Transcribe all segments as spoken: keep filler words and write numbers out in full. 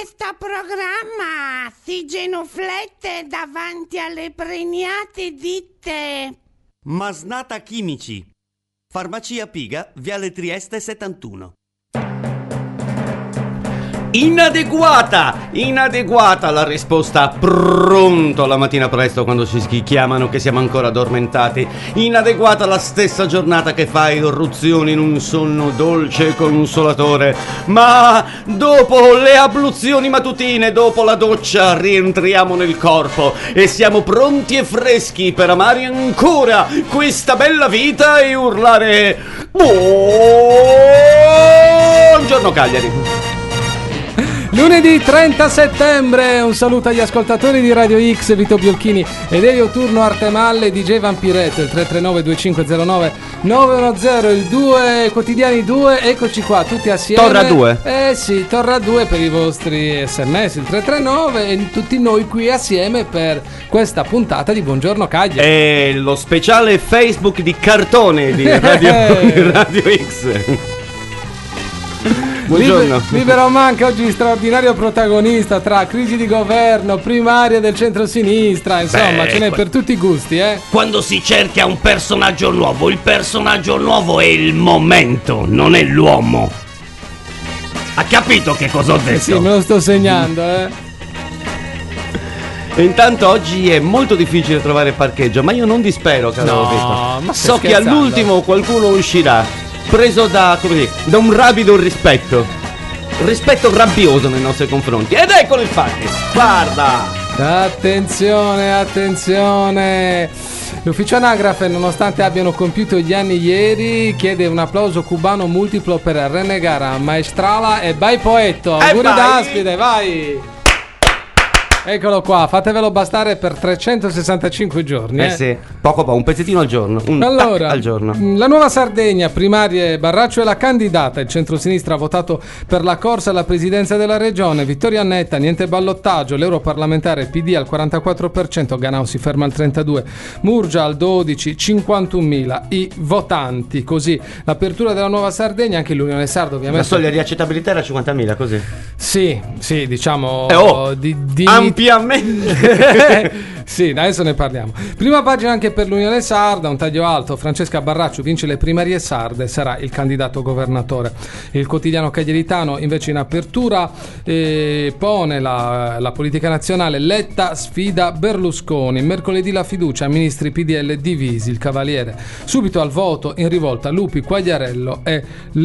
questo programma si genuflette davanti alle pregnate ditte. Masnata Chimici, Farmacia Piga, Viale Trieste settantuno. Inadeguata, inadeguata la risposta pronto la mattina presto quando ci chiamano che siamo ancora addormentati. Inadeguata la stessa giornata che fa irruzione in un sonno dolce e consolatore. Ma dopo le abluzioni mattutine, dopo la doccia, rientriamo nel corpo e siamo pronti e freschi per amare ancora questa bella vita e urlare buongiorno Cagliari. Lunedì trenta settembre, un saluto agli ascoltatori di Radio X, Vito Biolchini ed Elio Turno Artemalle, D J Vampiretto, il tre tre nove due cinque zero nove nove uno zero, il due quotidiani due, eccoci qua tutti assieme. Torra due. Eh sì, Torra due per i vostri sms, il tre tre nove e tutti noi qui assieme per questa puntata di Buongiorno Cagliari. E lo speciale Facebook di cartone di Radio, Radio X. Buongiorno. Liber- Libero Manca oggi straordinario protagonista tra crisi di governo, primaria del centro-sinistra, insomma. Beh, ce n'è que- per tutti i gusti, eh. Quando si cerca un personaggio nuovo, il personaggio nuovo è il momento, non è l'uomo. Ha capito che cosa ho detto? Sì, me lo sto segnando, eh. E intanto oggi è molto difficile trovare parcheggio, ma io non dispero, caro No, Vito. ma so che scherzando. all'ultimo qualcuno uscirà preso da, come dire, da un rapido rispetto. Rispetto rabbioso nei nostri confronti. Ed eccolo infatti. Guarda. Attenzione, attenzione. L'ufficio anagrafe, nonostante abbiano compiuto gli anni ieri, chiede un applauso cubano multiplo per René Gara, Maestrala e Vai Poetto. Auguri d'Aspide, vai. Eccolo qua, fatevelo bastare per trecentosessantacinque giorni. Eh, eh sì, poco poco, un pezzettino al giorno. Un allora, tac al giorno. La Nuova Sardegna, primarie, Barraccio è la candidata. Il centrosinistra ha votato per la corsa alla presidenza della regione. Vittoria netta, niente ballottaggio. L'europarlamentare P D al quarantaquattro per cento, Ganau si ferma al trentadue per cento, Murgia al dodici per cento, cinquantunomila i votanti. Così l'apertura della Nuova Sardegna, anche l'Unione Sarda ovviamente. La soglia di accettabilità era cinquantamila, così. Sì, sì, diciamo eh oh, di, di... ampiamente. Sì, adesso ne parliamo. Prima pagina anche per l'Unione Sarda, un taglio alto. Francesca Barraccio vince le primarie sarde, sarà il candidato governatore. Il quotidiano cagliaritano invece in apertura eh, pone la, la politica nazionale. Letta sfida Berlusconi. Mercoledì la fiducia, ministri P D L divisi, il Cavaliere. Subito al voto in rivolta Lupi, Quagliarello e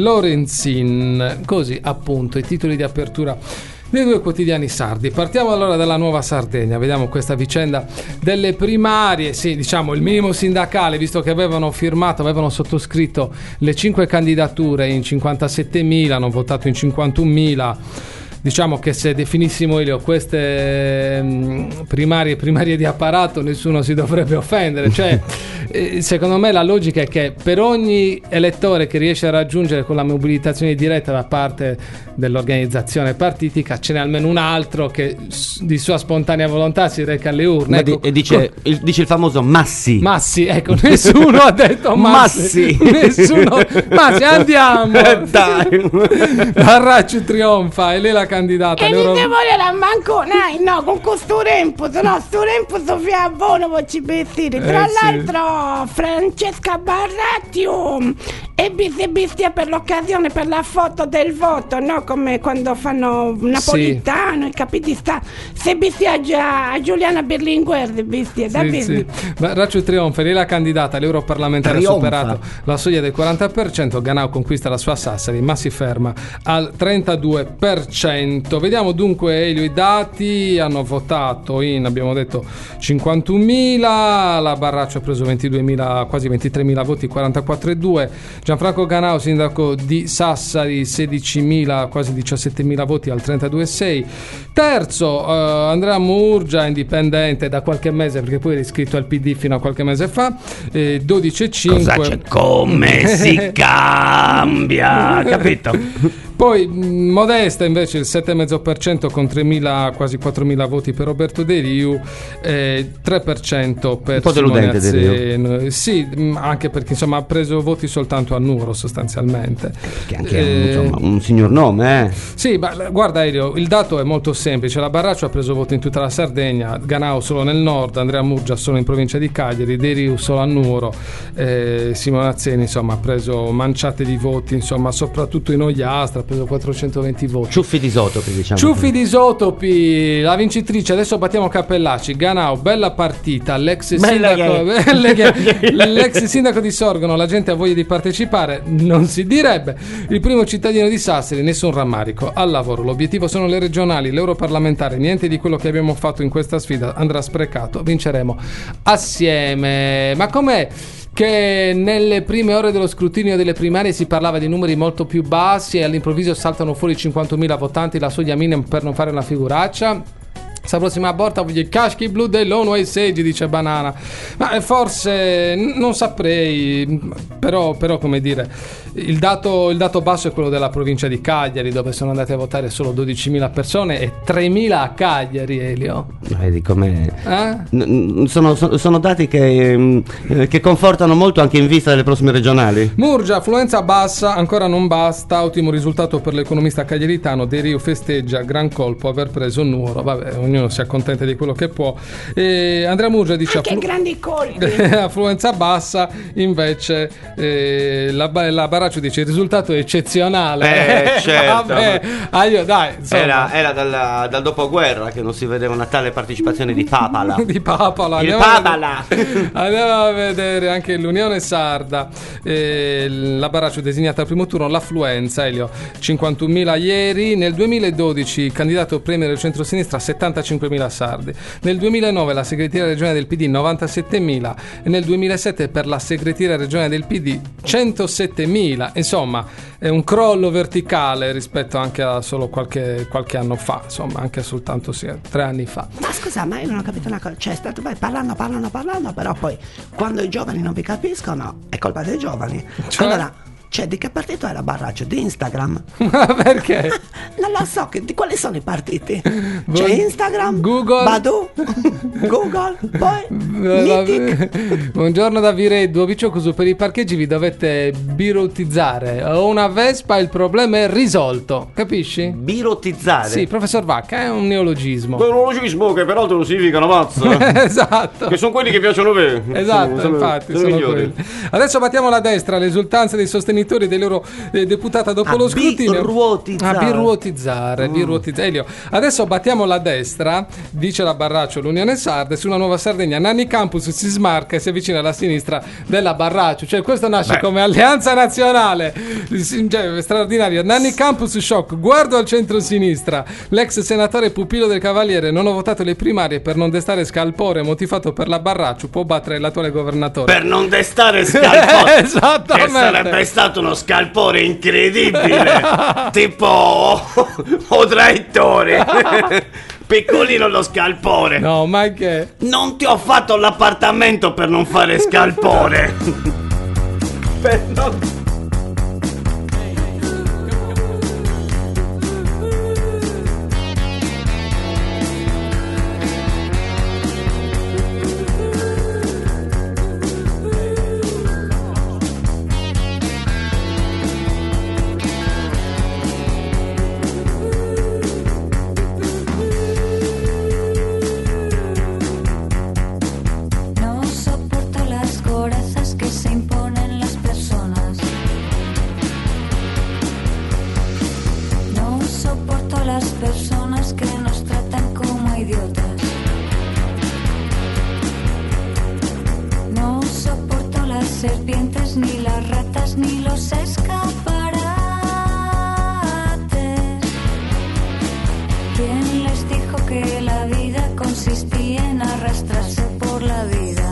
Lorenzin. Così appunto i titoli di apertura dei due quotidiani sardi. Partiamo allora dalla Nuova Sardegna, vediamo questa vicenda delle primarie. Sì, diciamo il minimo sindacale, visto che avevano firmato, avevano sottoscritto le cinque candidature in cinquantasettemila, hanno votato in cinquantunomila. Diciamo che se definissimo io queste mh, primarie primarie di apparato, nessuno si dovrebbe offendere. Cioè, eh, secondo me la logica è che per ogni elettore che riesce a raggiungere con la mobilitazione diretta da parte dell'organizzazione partitica, ce n'è almeno un altro che di sua spontanea volontà si reca alle urne. Ecco, di, e dice, con... il, dice il famoso Massi. Massi, ecco, nessuno ha detto Massi. Massi. Nessuno. Massi, andiamo. Dai. Barraccio trionfa e lei la candidata. E mi devo dire a manco, no, no, con questo tempo, no, sto tempo sto via a buono per ci vestire. Tra eh, l'altro, sì. Francesca Barraccio e bistia bistia per l'occasione, per la foto del voto, no? Come quando fanno Napolitano, sì. Capiti sta. Se bistia già a Giuliana Berlinguer, bistia, da sì, sì. Barraccio trionfa, lei la candidata, l'europarlamentare ha superato la soglia del quaranta per cento, Ganau conquista la sua Sassari, ma si ferma al trentadue per cento. Vediamo dunque Elio i dati. Hanno votato in, abbiamo detto, cinquantunomila, la Barraccio ha preso ventiduemila, quasi ventitremila voti, quarantaquattro virgola due. Gianfranco Ganau, sindaco di Sassari, sedicimila, quasi diciassettemila voti al trentadue virgola sei. Terzo eh, Andrea Murgia, indipendente da qualche mese, perché poi è iscritto al P D fino a qualche mese fa, eh, dodici virgola cinque. Cosa c'è? Come si cambia? Capito? Poi mh, Modesta invece il sette virgola cinque per cento con tremila, quasi quattromila voti per Roberto De Riu, eh, tre per cento per un po' Simone deludente De Azzeno. Sì, mh, anche perché insomma ha preso voti soltanto a Nuoro sostanzialmente. Che anche eh, è un, insomma, un signor nome, eh. Sì, ma guarda Elio, il dato è molto semplice. La Barraccio ha preso voti in tutta la Sardegna, Ganao solo nel nord, Andrea Murgia solo in provincia di Cagliari, De Riu solo a Nuoro, eh, Simone Azzeni insomma ha preso manciate di voti, insomma soprattutto in Ogliastra ha preso quattrocentoventi voti. Ciuffi di isotopi, diciamo. Ciuffi di isotopi, la vincitrice, adesso battiamo Cappellacci. Ganao, bella partita, l'ex sindaco, l'ex sindaco di Sorgono, la gente ha voglia di partecipare, non si direbbe. Il primo cittadino di Sassari, nessun rammarico, al lavoro. L'obiettivo sono le regionali, l'europarlamentare, niente di quello che abbiamo fatto in questa sfida andrà sprecato, vinceremo assieme. Ma com'è che nelle prime ore dello scrutinio delle primarie si parlava di numeri molto più bassi e all'improvviso saltano fuori cinquantamila votanti, la soglia minima per non fare una figuraccia? Questa prossima volta voglio i caschi blu dell'ONU ai seggi, dice Banana. Ma forse non saprei, però, però come dire, il dato, il dato basso è quello della provincia di Cagliari, dove sono andate a votare solo dodicimila persone e tremila a Cagliari, Elio. Vedi com'è? Eh? N- sono, sono, sono dati che, eh, che confortano molto anche in vista delle prossime regionali. Murgia, affluenza bassa, ancora non basta, ottimo risultato per l'economista cagliaritano. De Riu festeggia, gran colpo aver preso Nuoro. Vabbè, ognuno si accontenta di quello che può. E Andrea Murgia dice che afflu- grandi colpi. affluenza bassa, invece eh, la, la Baraccio dice il risultato è eccezionale. Eh, certo. Vabbè, aglio, dai, era, era dal, dal dopoguerra che non si vedeva una tale partecipazione di Papala. Di Papala. Il Andiamo Papala. A vedere, andiamo a vedere anche l'Unione Sarda. Eh, la Baraccio designata al primo turno, l'affluenza, Elio, cinquantunomila ieri. Nel duemiladodici candidato premier del centro-sinistra settantacinquemila sardi. Nel duemilanove la segretaria regionale del P D novantasettemila e nel duemilasette per la segretaria regionale del P D centosettemila. Insomma, è un crollo verticale rispetto anche a solo qualche, qualche anno fa, insomma, anche soltanto sì, tre anni fa. Ma scusa, ma io non ho capito una cosa. Cioè, è stato, beh, parlando, parlando, parlando, però poi quando i giovani non vi capiscono è colpa dei giovani. Cioè? Allora, cioè, di che partito è la Barraccio? Di Instagram? Perché? Non lo so, che, di quali sono i partiti? C'è Instagram, Google, Badu, Google, poi Mythic. Buongiorno da Vireddu, Viciocusu, per i parcheggi vi dovete birotizzare. Ho una Vespa, il problema è risolto, capisci? Birotizzare? Sì, professor Vacca, è un neologismo. Un neologismo che peraltro non significa una mazza. Esatto. Che sono quelli che piacciono a me. Esatto, sono, infatti sono, sono sono quelli. Adesso battiamo la destra, l'esultanza dei sostenitori dei loro eh, deputata dopo a lo scrutinio. Biruotizzare. A biruotizzare, mm. biruotizzare. Elio, adesso battiamo la destra, dice la Barraccio, l'Unione Sarda, e sulla Nuova Sardegna Nanni Campus si smarca e si avvicina alla sinistra della Barraccio. Cioè questo nasce Beh. come alleanza nazionale, cioè, straordinario. Nanni Campus shock, guardo al centro-sinistra, l'ex senatore pupillo del Cavaliere, non ho votato le primarie per non destare scalpore motivato per la Barraccio, può battere l'attuale governatore. Per non destare scalpore. Esattamente. Che sarebbe stato uno scalpore incredibile. Tipo o traitore. Piccolino lo scalpore. No, ma che? Non ti ho fatto l'appartamento per non fare scalpore. Per non... Ni las ratas ni los escaparates. ¿Quién les dijo que la vida consistía en arrastrarse por la vida?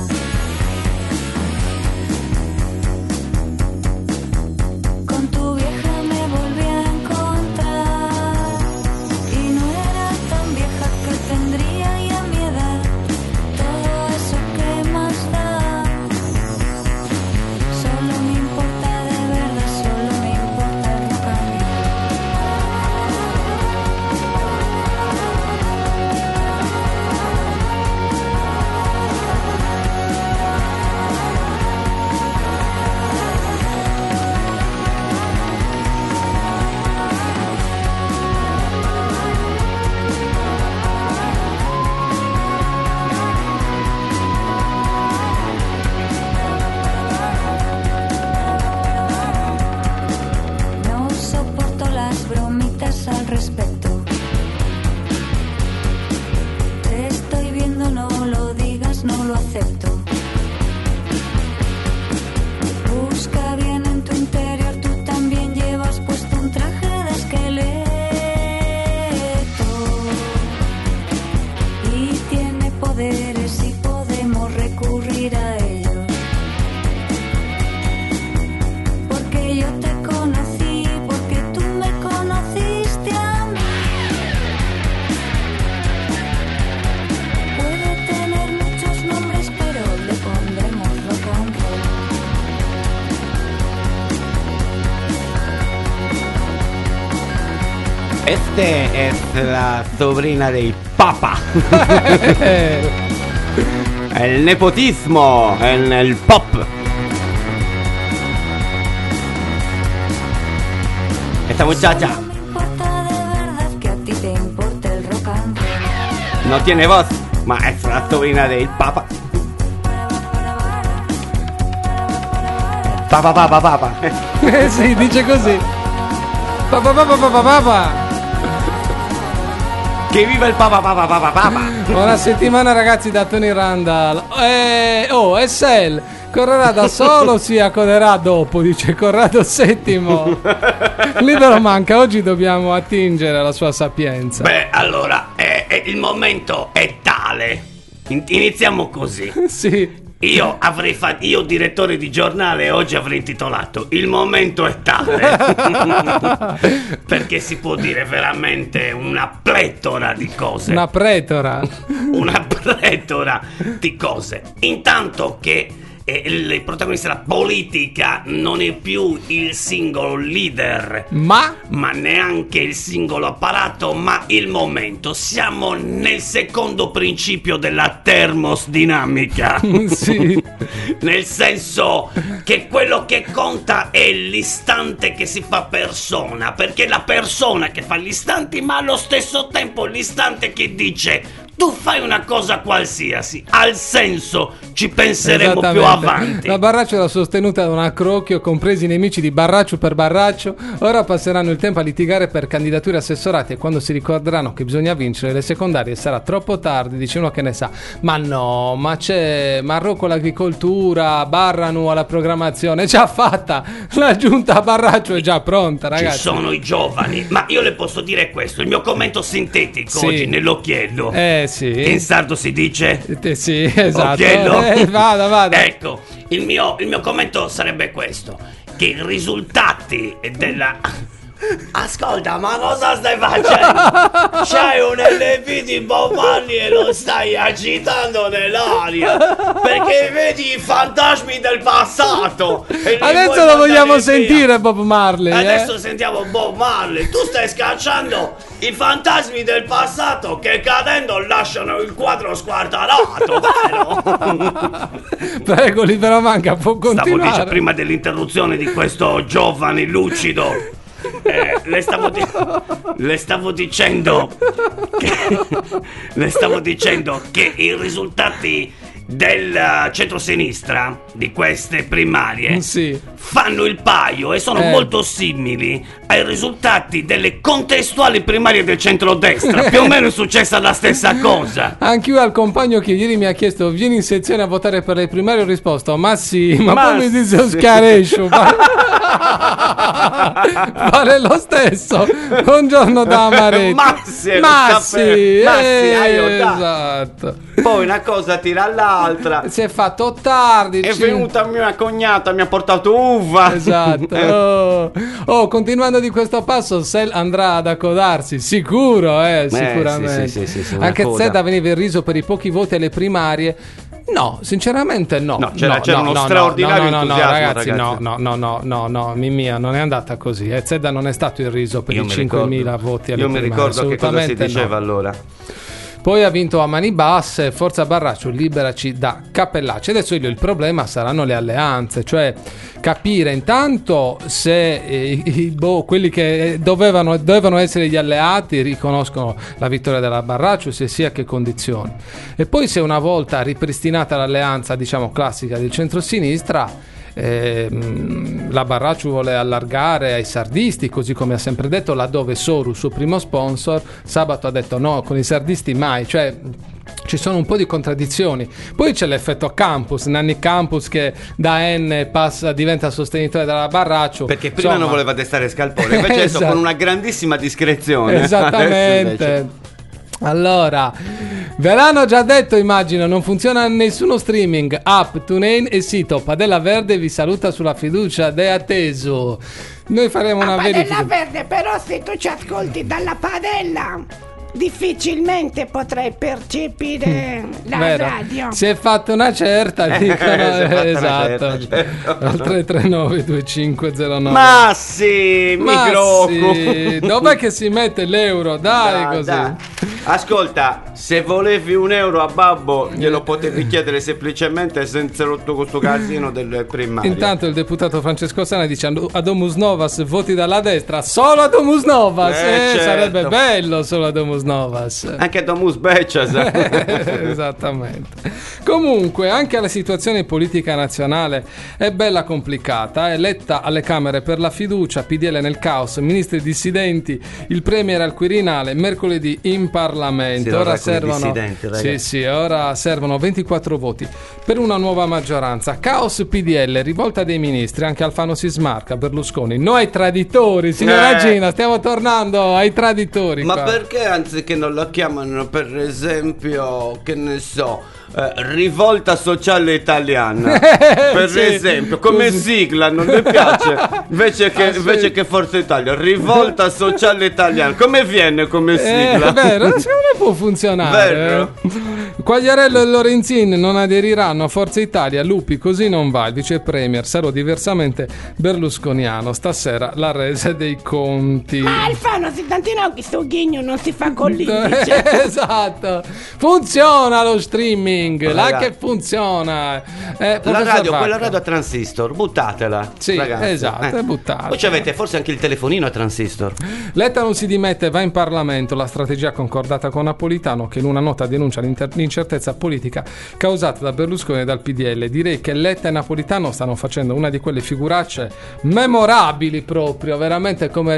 Con tu vieja me volví a encontrar y no era tan vieja que tendría ya mi edad. Todo eso que más da. Solo me importa de verdad, solo me acepto. Busca bien en tu interior, tú también llevas puesto un traje de esqueleto y tiene poderes y podemos recurrir a ellos. Porque yo te conocí, porque tú me conociste a mí. Puede tener muchos nombres, pero le pondremos rock and roll. Este es la sobrina del Papa. El nepotismo en el pop. Esta muchacha No me importa de verdad que a ti te importe el rock and roll. no tiene voz, ma es la sobrina del Papa. Papa, papa, papa. Eh sì, dice così. Papa, papa, papa, papa. Che viva il Papa, papa, papa, papa. Buona settimana ragazzi da Tony Randall. Eh, oh, Essel correrà da solo o si accoderà dopo, dice Corrado Settimo. Libero manca, oggi dobbiamo attingere alla sua sapienza. Beh, allora, eh, eh, il momento è tale. In- iniziamo così. Sì. Io avrei fatto, io direttore di giornale, oggi avrei intitolato Il momento è tale. Perché si può dire veramente una pletora di cose. Una pretora. Una pletora di cose. Intanto che eh, il protagonista della politica non è più il singolo leader, Ma ma neanche il singolo apparato, ma il momento. Siamo nel secondo principio della termosdinamica. sì. Nel senso che quello che conta è l'istante che si fa persona, perché è la persona che fa gli istanti, ma allo stesso tempo l'istante che dice tu fai una cosa qualsiasi, al senso ci penseremo più avanti. La Barraccio era sostenuta da un accrocchio, compresi i nemici di Barraccio per Barraccio. Ora passeranno il tempo a litigare per candidature assessorate e quando si ricorderanno che bisogna vincere le secondarie sarà troppo tardi, dice uno che ne sa. Ma no, ma c'è Marocco l'agricoltura, Barranu alla programmazione, è già fatta. La giunta a Barraccio è già pronta, ragazzi. Ci sono i giovani, ma io le posso dire questo, il mio commento sintetico Sì. oggi nell'occhiello. Eh sì. Che in sardo si dice? Eh, sì, esatto. Occhiello. Eh, vada, vada. Ecco, il mio, il mio commento sarebbe questo: che i risultati della... Ascolta, ma cosa stai facendo? C'hai un L P di Bob Marley e lo stai agitando nell'aria perché vedi i fantasmi del passato e li Adesso vuoi lo vogliamo mandare via. sentire Bob Marley. eh. Adesso sentiamo Bob Marley. Tu stai scacciando i fantasmi del passato che cadendo lasciano il quadro squartalato, vero? Prego, Libero Manca, può Stavo continuare. dicendo prima dell'interruzione di questo giovane lucido. Eh, le, stavo di- le stavo dicendo che le stavo dicendo che i risultati del uh, centrosinistra di queste primarie Sì. fanno il paio e sono Eh. molto simili ai risultati delle contestuali primarie del centrodestra. Più o meno è successa la stessa cosa. Anch'io al compagno che ieri mi ha chiesto vieni in sezione a votare per le primarie, ho risposto ma sì, ma, Ma poi mi dice sì. Oscarescio vale... vale lo stesso. Buongiorno da Amaretti. Massi, lo Massi, caffè. Massi, eh, aiuta. esatto. Poi una cosa tira all'altra. Si è fatto tardi. È ci- venuta mia cognata, mi ha portato uva. Esatto. Oh. Oh, continuando di questo passo, Sel andrà ad accodarsi, sicuro, eh, sicuramente. sì, sì, sì, sì, una Anche coda. Zedda veniva il riso per i pochi voti alle primarie. No, sinceramente no. No, c'era- c'era uno straordinario no, no, no, entusiasmo, ragazzi, ragazzi. no, no, no, no, no, no, Mimia, non è andata così. Eh, Zedda non è stato il riso per Io i mi cinquemila ricordo- voti alle Io mi primarie, ricordo che cosa si assolutamente no. diceva allora. Poi ha vinto a mani basse, Forza Barraccio, liberaci da Cappellacci. Adesso io, il problema saranno le alleanze, cioè capire intanto se eh, i- boh, quelli che dovevano, dovevano essere gli alleati riconoscono la vittoria della Barraccio, se sì a che condizioni. E poi se una volta ripristinata l'alleanza, diciamo, classica del centro-sinistra, ehm, la Barraccio vuole allargare ai sardisti, così come ha sempre detto, laddove Soru, suo primo sponsor, sabato ha detto no, con i sardisti mai, cioè ci sono un po' di contraddizioni. Poi c'è l'effetto campus, Nanni Campus che da N passa, diventa sostenitore della Barraccio. Perché prima Insomma, non voleva destare Scalpore, invece adesso esatto. con una grandissima discrezione. Adesso Esattamente. invece- Allora, ve l'hanno già detto, immagino, non funziona nessuno streaming, app, TuneIn e sito. Padella Verde vi saluta sulla fiducia de atteso. Noi faremo una La padella verifica. verde, però se tu ci ascolti dalla padella difficilmente potrai percepire la Vero. radio. Si è fatta una certa, dicono. Si è fatta una Esatto. certa, certo. Al tre tre nove due cinque zero nove. Ma sì, Ma microfono. sì, dov'è che si mette l'euro? Dai, Dai, così. dai. Ascolta, se volevi un euro a babbo glielo potevi chiedere semplicemente senza rotto questo casino del primario. Intanto il deputato Francesco Sana dice a Domus Novas voti dalla destra, solo a Domus Novas. Eh, Eh, certo. Sarebbe bello solo a Domus Novas. Anche Domus Beccias. Esattamente. Comunque, anche la situazione politica nazionale è bella complicata. È eletta alle Camere per la fiducia, P D L nel caos, ministri dissidenti, il premier al Quirinale, mercoledì in Parlamento. Si Ora vorrà con i servono dissidenti, ragazzi. sì, sì, ora servono ventiquattro voti per una nuova maggioranza. Caos P D L, rivolta dei ministri, anche Alfano si smarca, Berlusconi. No ai traditori, signora Eh. Gina, stiamo tornando ai traditori. Ma qua. perché anziché non la chiamano per esempio, che ne so, eh, rivolta sociale italiana? Per Sì, esempio, come così. sigla non mi piace. Invece che, Ah, sì. invece che Forza Italia, rivolta sociale italiana. Come viene come Eh, sigla? è vero, secondo me può funzionare. Vero. eh. Quagliarello e Lorenzin non aderiranno a Forza Italia. Lupi, così non va. Il vice premier sarò diversamente berlusconiano. Stasera la resa dei conti. Ma Alfano, se tantino che sto ghigno non si fa con l'indice. Esatto, funziona lo streaming, là Ragazzi. che funziona. Eh, La professor radio, Vacca. quella radio a transistor, buttatela. Sì, ragazzi. esatto, buttatela. Poi ci avete forse anche il telefonino a transistor. Letta non si dimette, va in Parlamento. La strategia concordata con Napolitano, che in una nota denuncia l'inter- l'incertezza politica causata da Berlusconi e dal P D L. Direi che Letta e Napolitano stanno facendo una di quelle figuracce memorabili, proprio veramente come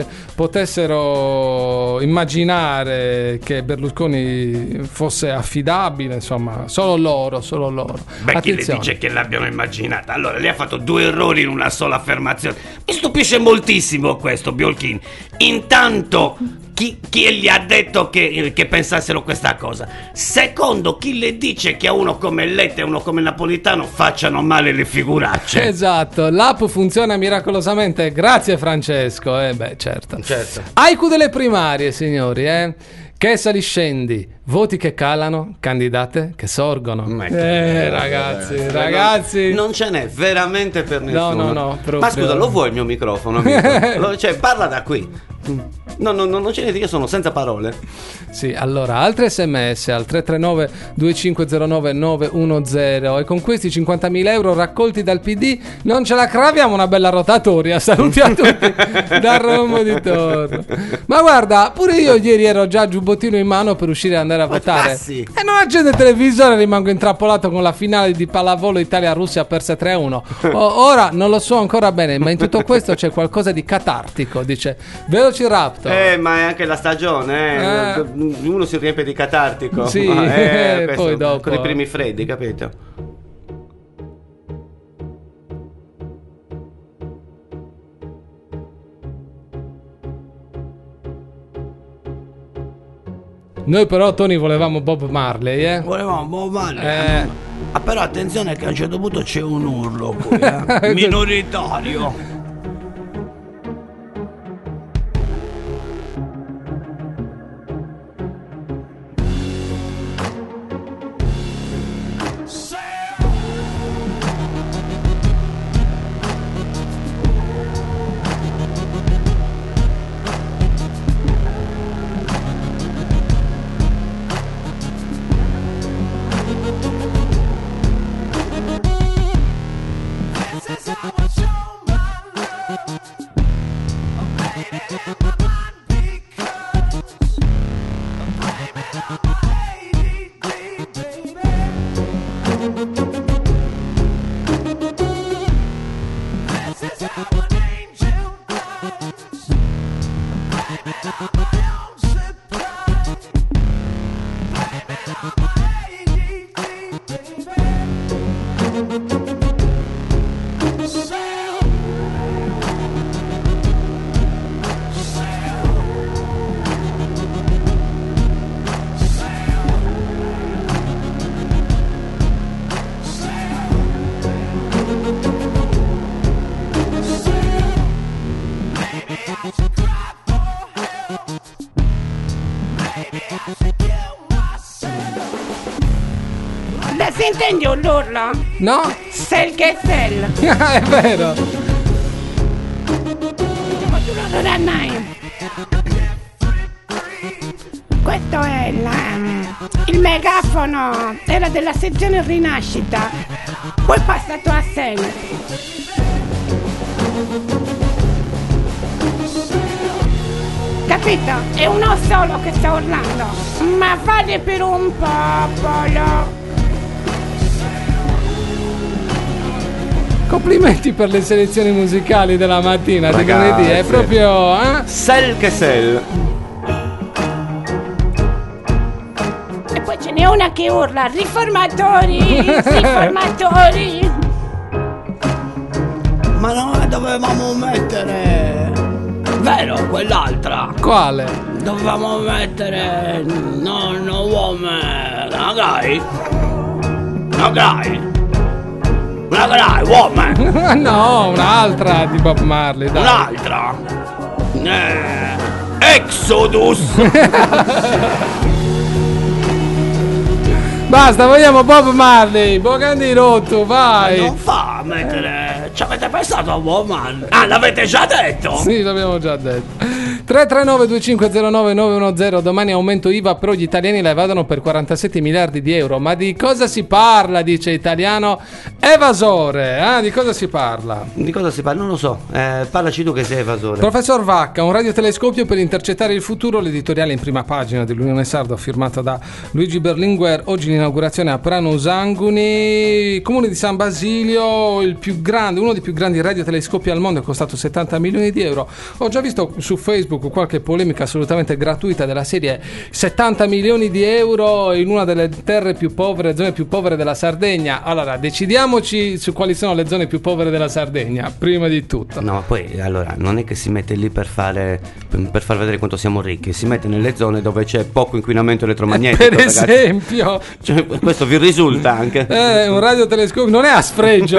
potessero immaginare che Berlusconi fosse affidabile. Insomma, solo loro, solo loro. Beh, chi le Attenzione. dice che l'abbiano immaginata? Allora, lei ha fatto due errori in una sola affermazione. Mi stupisce moltissimo questo, Biolchin. Intanto, chi, chi gli ha detto che, che pensassero questa cosa? Secondo, chi le dice che a uno come Letta e uno come Napolitano facciano male le figuracce? Esatto, l'app funziona miracolosamente. Grazie Francesco. Eh beh, certo. Certo. Aiku delle primarie, signori, eh. Che saliscendi, voti che calano, candidate che sorgono. Ma che Eh, bello, ragazzi, eh. ragazzi. Non ce n'è veramente per nessuno. no, no, proprio. Ma scusa, lo vuoi il mio microfono, amico? Lo- cioè, parla da qui. No, no, no, non ce n'è, io sono senza parole. Sì, allora, altri sms al tre tre nove due cinque zero nove nove uno zero e con questi cinquantamila euro raccolti dal P D non ce la craviamo una bella rotatoria. Saluti a tutti da Roma di Torno. Ma guarda, pure io ieri ero già giubbottino in mano per uscire e andare a votare. passi? E non accendo il televisore, rimango intrappolato con la finale di pallavolo Italia-Russia persa tre a uno. O- ora non lo so ancora bene, ma in tutto questo c'è qualcosa di catartico. Dice Velociraptor. Eh, ma è anche la stagione, eh. Eh. Uno si riempie di catartico. Sì, eh, eh, questo, poi dopo. con i primi freddi, capito? Noi però, Tony, volevamo Bob Marley, eh? Volevamo Bob Marley. Eh. Ah, però attenzione che a un certo punto c'è un urlo qui, eh. minoritario. This is how I show my Senta, si intende un urlo? No? Sel che sel. È vero. Ma tu non lo dannai. Questo è la, il megafono, era della sezione Rinascita, poi è passato a Sel. Capito? È uno solo che sta urlando, ma vale per un popolo. Complimenti per le selezioni musicali della mattina di Ragazzi. lunedì, è proprio... Eh? Sel che sel. E poi ce n'è una che urla, riformatori, riformatori. Ma noi dovevamo mettere... Vero, quell'altra. Quale? Dovevamo mettere... No, no, uomo... Una grai? Una grai? Una grai, uomo! No, un'altra di Bob Marley, dai. Un'altra? Eh... Exodus! Basta, vogliamo Bob Marley, Bocandi rotto, vai. Non fa a mettere... Ci avete pensato a woman? Ah, l'avete già detto? Sì, l'abbiamo già detto. tre tre nove due cinque zero nove nove uno zero. Domani aumento I V A, però gli italiani la evadano per quarantasette miliardi di euro. Ma di cosa si parla, dice italiano evasore? Eh? Di cosa si parla? Di cosa si parla? Non lo so. Eh, parlaci tu che sei evasore. Professor Vacca, un radiotelescopio per intercettare il futuro. L'editoriale in prima pagina dell'Unione Sarda, firmata da Luigi Berlinguer. Oggi l'inaugurazione a Prano Usanguni, comune di San Basilio, il più grande, uno dei più grandi radiotelescopi al mondo, è costato settanta milioni di euro. Ho già visto su Facebook qualche polemica assolutamente gratuita della serie settanta milioni di euro in una delle terre più povere, zone più povere della Sardegna. Allora, decidiamoci su quali sono le zone più povere della Sardegna, prima di tutto. No, poi allora non è che si mette lì per fare per far vedere quanto siamo ricchi, si mette nelle zone dove c'è poco inquinamento elettromagnetico. Per ragazzi. esempio, Cioè, questo vi risulta anche? eh, un radiotelescopio non è a sfregio.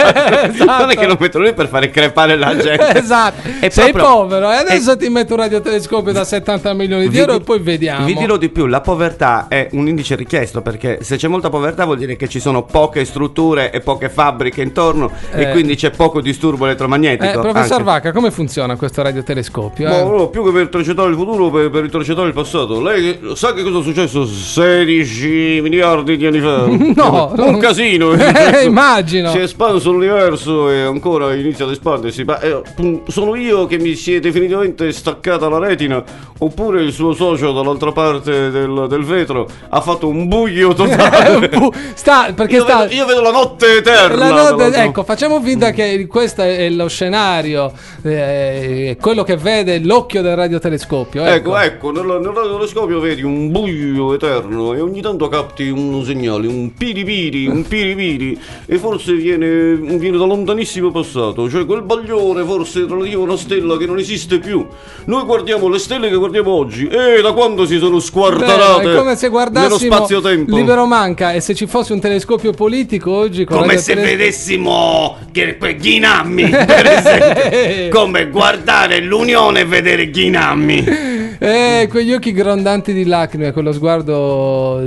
Non è che lo mettono lì per fare crepare la gente. Esatto, È sei proprio- povero e adesso è- ti metto un radiotelescopio da settanta milioni di Vi euro di- e poi vediamo. Vi dirò di più, la povertà è un indice richiesto, perché se c'è molta povertà vuol dire che ci sono poche strutture e poche fabbriche intorno Eh. e quindi c'è poco disturbo elettromagnetico. Eh, professor anche. Vacca, come funziona questo radiotelescopio? Ma eh? no, più che per intercettare il futuro, per, per intercettare il passato. Lei sa che cosa è successo sedici miliardi di anni fa? No, un non- casino. Eh, immagino. Si è espanso l'universo e ancora inizia ad espandersi. Ma eh, sono io che mi si è definitivamente staccata la retina, oppure il suo socio dall'altra parte del, del vetro ha fatto un buio totale? sta, perché io, sta... vedo, io vedo la notte eterna. La notte- dall'altro- ecco, facciamo finta che questo è lo scenario, eh, quello che vede l'occhio del radiotelescopio. Ecco, ecco, nel, nel radiotelescopio vedi un buio eterno e ogni tanto capti un segnale, un piripiri, un piripiri, e forse viene, viene da lontanissimo passato, cioè quel bagliore forse è relativo a una stella che non esiste più. Noi guardiamo le stelle che guardiamo oggi e da quando si sono squartarate Beh, è come se nello guardassimo spazio-tempo. Libero Manca, e se ci fosse un telescopio politico oggi con Come se radiotelescopio- vedessimo che que- Ghinammi, per esempio. Come guardare l'Unione e vedere Ghinammi. Eh, quegli occhi grondanti di lacrime, quello sguardo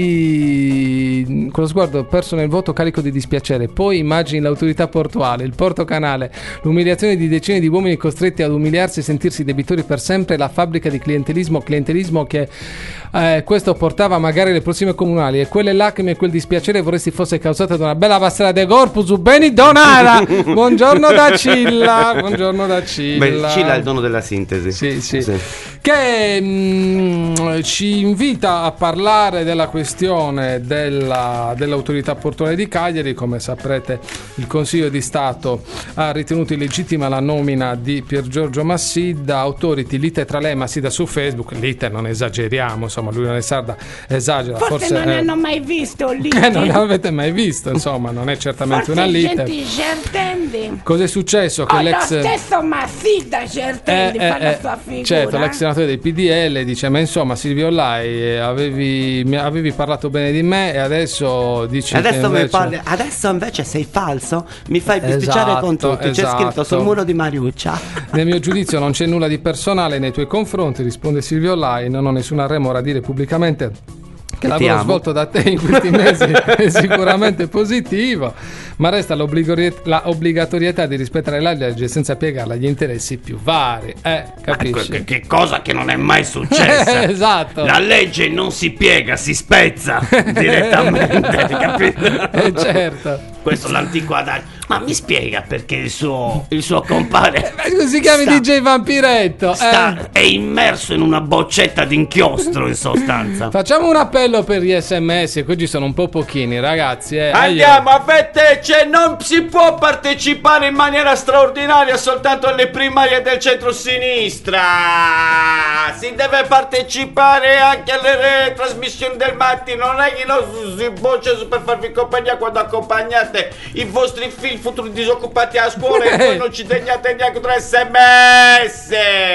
di quello sguardo perso nel vuoto carico di dispiacere. Poi immagini l'autorità portuale, il porto canale, l'umiliazione di decine di uomini costretti ad umiliarsi e sentirsi debitori per sempre, la fabbrica di clientelismo, clientelismo che eh, questo portava magari alle prossime comunali, e quelle lacrime e quel dispiacere vorresti fosse causate da una bella passera de corpo su Beni Donara. Buongiorno da Cilla, buongiorno da Cilla. Beh, Cilla ha il dono della sintesi. Sì, sì. Che mm, ci invita a parlare della questione della, dell'autorità portuale di Cagliari. Come saprete, il Consiglio di Stato ha ritenuto illegittima la nomina di Pier Giorgio Massidda. Authority, lite tra lei e Massidda su Facebook. Lite non esageriamo, insomma, l'Unione Sarda esagera. Forse, Forse, non eh, hanno mai visto lì. eh, non l'avete mai visto, insomma, non è certamente Forse una lite. gente certendi. Cos'è successo? Che Oh, l'ex lo stesso Massidda certendi fa la sua figura. certo, l'ex senatore del P D L dice: ma insomma, Silvio Lai, eh, avevi, mi avevi parlato bene di me e adesso dici Adesso, che invece... mi parli, adesso invece sei falso, mi fai bisticciare Esatto, con tutti. C'è esatto. scritto sul muro di Mariuccia. Nel mio giudizio non c'è nulla di personale nei tuoi confronti, risponde Silvio Lai. Non ho nessuna remora a dire pubblicamente che lavoro amo. svolto da te in questi mesi è sicuramente positivo, ma resta l'obbligori- la obbligatorietà di rispettare la legge senza piegarla agli interessi più vari. Eh, capisci? Che, che cosa che non è mai successa. Esatto. La legge non si piega, si spezza direttamente, capito? Eh, certo. Questo è l'antico adagio. Ma mi spiega perché il suo, il suo compare Eh, si chiami sta- D J Vampiretto. sta- eh. è immerso in una boccetta d'inchiostro, in sostanza. Facciamo un appello per gli sms, qui ci sono un po' pochini, ragazzi. Eh. Andiamo a Vettece, non si può partecipare in maniera straordinaria soltanto alle primarie del centro-sinistra. Si deve partecipare anche alle re- trasmissioni del mattino. Non è che non si boccia per farvi compagnia quando accompagnate i vostri figli futuri disoccupati a scuola e voi non ci degnate neanche tre sms.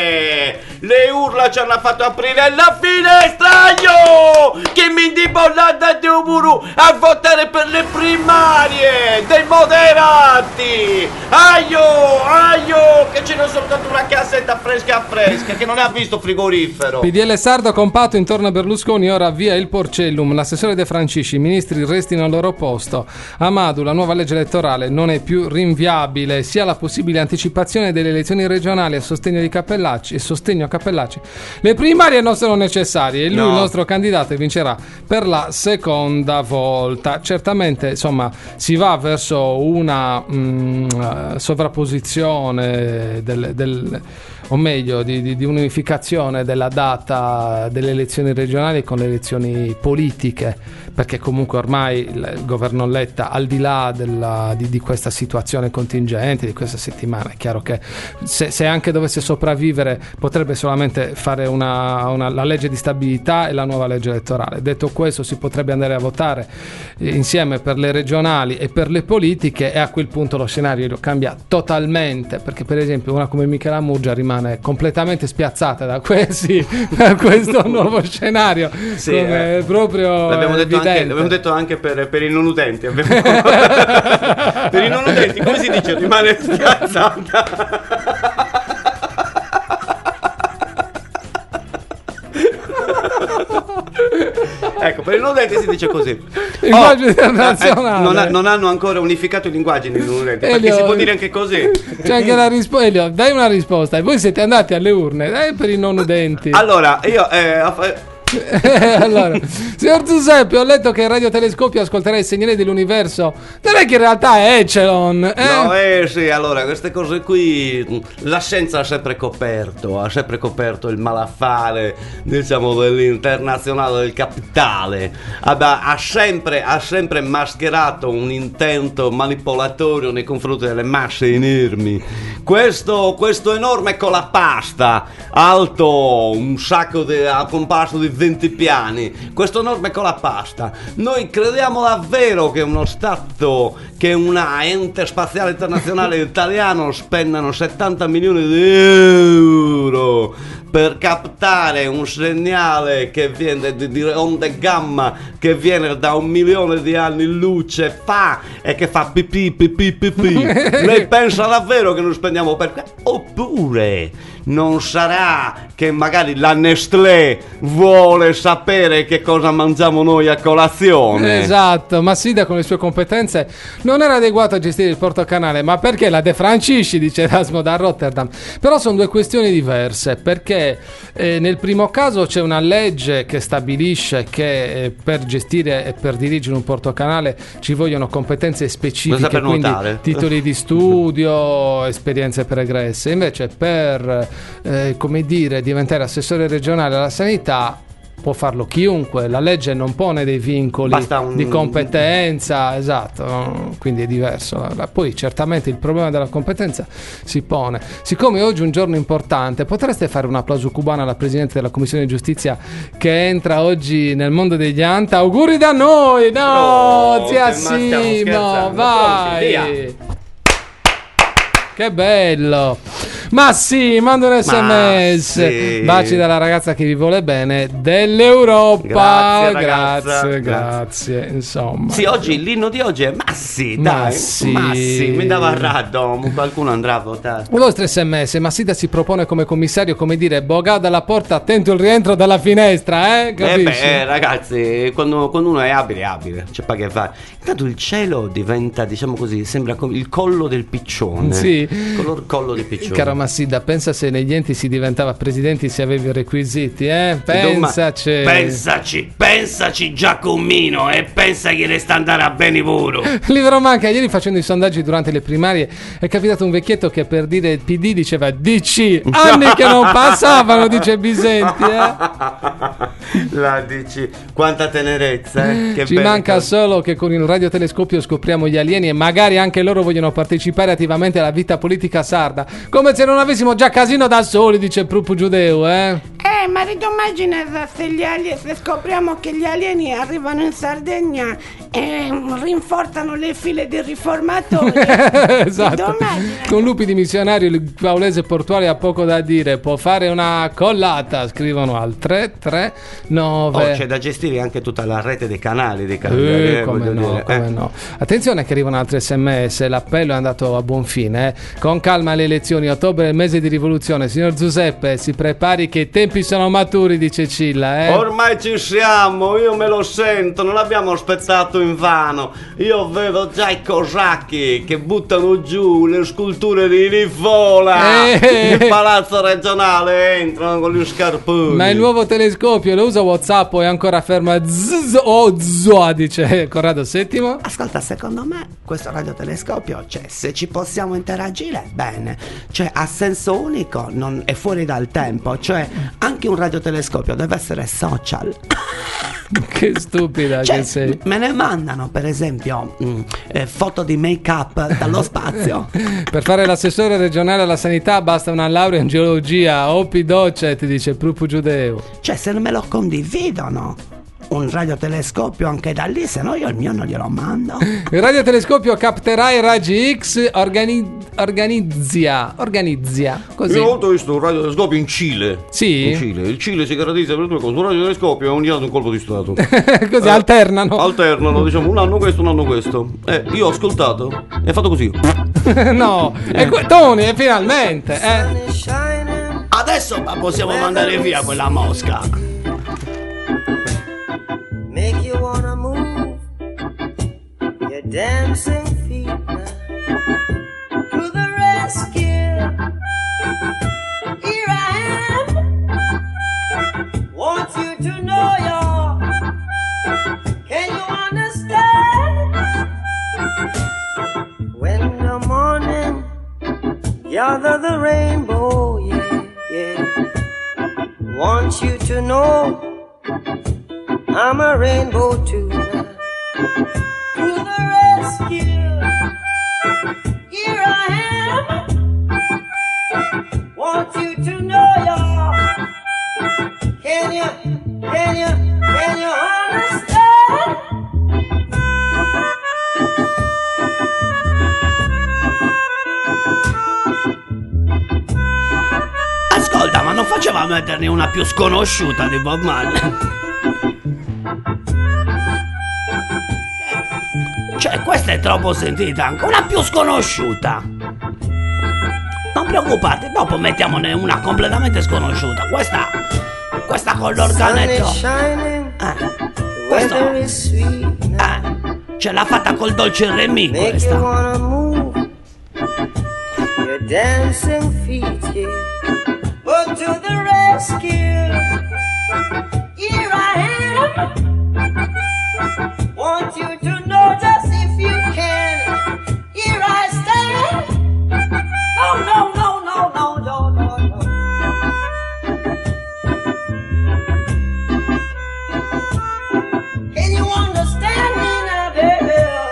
Le urla ci hanno fatto aprire la finestra. Io che mi indibollata di Uburu a votare per le primarie dei moderati. Aio, aio, che ce n'è soltanto una cassetta fresca fresca che non ha visto frigorifero. P D L sardo compatto intorno a Berlusconi, ora via il Porcellum, l'assessore De Francisci, i ministri restino al loro posto. Amadu, la nuova legge elettorale non è più rinviabile, sia la possibile anticipazione delle elezioni regionali a sostegno di Cappellacci e sostegno a Cappellacci. Le primarie non sono necessarie e lui, No. il nostro candidato, vincerà per la seconda volta. Certamente, insomma, si va verso una mm, eh, sovrapposizione del, del o meglio di, di, di unificazione della data delle elezioni regionali con le elezioni politiche, perché comunque ormai il, il governo Letta, al di là della, di, di questa situazione contingente di questa settimana, è chiaro che se, se anche dovesse sopravvivere potrebbe solamente fare una, una, la legge di stabilità e la nuova legge elettorale. Detto questo, si potrebbe andare a votare eh, insieme per le regionali e per le politiche, e a quel punto lo scenario lo cambia totalmente, perché per esempio una come Michela Murgia rimane completamente spiazzata da, questi, da questo nuovo scenario. Sì, come eh. proprio L'abbiamo detto, anche, evidente. l'abbiamo detto anche per, per i non udenti. Abbiamo- per i non udenti, come si dice? Rimane spiazzata. Ecco, per i non udenti si dice così. Linguaggio Oh, internazionale. eh, non, ha- non hanno ancora unificato i linguaggi nei non udenti, perché Elio, si può dire anche così. C'è anche la risposta. Dai una risposta. E voi siete andati alle urne, dai per i non udenti. Allora, io eh, ho- Allora, signor Giuseppe, ho letto che in radiotelescopio ascolterà i segnali dell'universo. Non è che in realtà è Echelon, eh? No, eh sì, allora, queste cose qui, la scienza ha sempre coperto, ha sempre coperto il malaffare, diciamo, dell'internazionale del capitale, ha, ha sempre, ha sempre mascherato un intento manipolatorio nei confronti delle masse inermi. Questo, questo enorme colapasta, alto un sacco di, a compasso di venti piani, questo enorme colapasta, noi crediamo davvero che uno Stato, che una ente spaziale internazionale italiano spendano settanta milioni di euro per captare un segnale che viene di, di onde gamma che viene da un milione di anni luce fa e che fa pipì pipì pipì. Lei pensa davvero che non spendiamo per questo? Oppure non sarà che magari la Nestlé vuole sapere che cosa mangiamo noi a colazione? Esatto, ma Sida con le sue competenze non era adeguato a gestire il portocanale, ma perché la De Francisci, dice Erasmo da Rotterdam. Però sono due questioni diverse, perché eh, nel primo caso c'è una legge che stabilisce che eh, per gestire e per dirigere un portocanale ci vogliono competenze specifiche, per quindi nuotare. titoli di studio, esperienze pregresse. Invece per eh, come dire, diventare assessore regionale alla sanità può farlo chiunque, la legge non pone dei vincoli Basta un- di competenza, esatto, no? Quindi è diverso. Poi certamente il problema della competenza si pone. Siccome oggi è un giorno importante, potreste fare un applauso cubano alla Presidente della Commissione di Giustizia che entra oggi nel mondo degli Anta. Auguri da noi, no, Pronte, zia ma stiamo Simo, scherzando. vai. Pronti, via. Che bello. Ma sì, mando un sms. sì. Baci dalla ragazza che vi vuole bene dell'Europa. Grazie, ragazza. grazie, Grazie. grazie. Insomma. Sì, oggi l'inno di oggi è ma sì, Ma dai. sì. Ma sì, mi dava rado, qualcuno andrà a votare. Un vostro sms, Massida si propone come commissario, come dire, boga dalla porta, attento il rientro dalla finestra, eh? Eh Capisci? beh, ragazzi, quando, quando uno è abile, è abile, c'è pa' che fare. Intanto il cielo diventa, diciamo così, sembra come il collo del piccione. Sì. Color collo di piccione. Caro Massida, pensa se negli enti si diventava presidenti se avevi i requisiti, eh? Pensaci. Pensaci, pensaci Giacomino e pensa che resta andare a bene puro. Libero Manca, ieri facendo i sondaggi durante le primarie è capitato un vecchietto che per dire il P D diceva D C. Anni che non passavano, dice Bisenti, eh? La dici, quanta tenerezza, eh? Che Ci belle manca cose. solo che con il radiotelescopio scopriamo gli alieni e magari anche loro vogliono partecipare attivamente alla vita politica sarda. Come se non avessimo già casino da soli, dice Prupu Giudeu, eh? Eh, marito, immagina se, gli alieni, se scopriamo che gli alieni arrivano in Sardegna e rinforzano le file dei riformatori. Esatto. Con lupi di missionario il paolese portuale ha poco da dire, può fare una collata, scrivono al tre tre nove. Oh, c'è da gestire anche tutta la rete dei canali dei canali. Eh, eh, come voglio no, dire, come eh. no. Attenzione che arrivano altri sms, l'appello è andato a buon fine, eh. Con calma le elezioni, ottobre è il mese di rivoluzione, signor Giuseppe si prepari che i tempi sono maturi, dice Cilla, eh. Ormai ci siamo, io me lo sento, non abbiamo aspettato invano. Io vedo già i cosacchi che buttano giù le sculture di Nifola. Eh. Il palazzo regionale entrano con gli scarponi. Ma il nuovo telescopio lo usa WhatsApp o è ancora fermo a zzz o zoa, dice Corrado settimo. Ascolta, secondo me questo radiotelescopio, cioè, se ci possiamo interagire, bene. Cioè, ha senso unico, non è fuori dal tempo. Cioè, anche un radiotelescopio deve essere social. Che stupida Cioè, che sei. me ne mandano, per esempio, mh, eh, foto di make-up dallo spazio. Per fare l'assessore regionale alla sanità basta una laurea in geologia, Opi Docet, dice Prupu Giudeu. Cioè, se me lo condividono un radiotelescopio anche da lì, se no io il mio non glielo mando. Il radiotelescopio capterà i raggi X, organi- organizzia, organizzia, così. Io ho visto un radiotelescopio in Cile. Sì? In Cile. Il Cile si caratterizza per due cose. Un radiotelescopio e ogni anno un colpo di stato. Così Eh, alternano. Alternano, diciamo, un anno questo, un anno questo. Eh, io ho ascoltato e ho fatto così. No, e que- Tony, e finalmente, eh. Adesso possiamo mandare via quella mosca. Make you wanna move your dancing feet now to the rescue. Here I am. Want you to know you're. Can you understand? When the morning gather the rainbow, yeah, yeah. Want you to know I'm a rainbow too. To the rescue. Here I am. Want you to know you're. Can you, can you, can you understand? Ascolta, ma non faceva metterne una più sconosciuta di Bob Marley? Cioè, questa è troppo sentita, anche una più sconosciuta. Non preoccupate, dopo mettiamone una completamente sconosciuta. Questa, questa con Sun l'organetto. is shining, Eh, the questo, weather is sweet now. eh, ce l'ha fatta col dolce re mi Make you questa. wanna move your dancing feet, yeah. But to the rescue, here I am. Want you to know just if you can. Here I stand. Oh no, no, no, no, no, no, no. Can you understand me now, baby?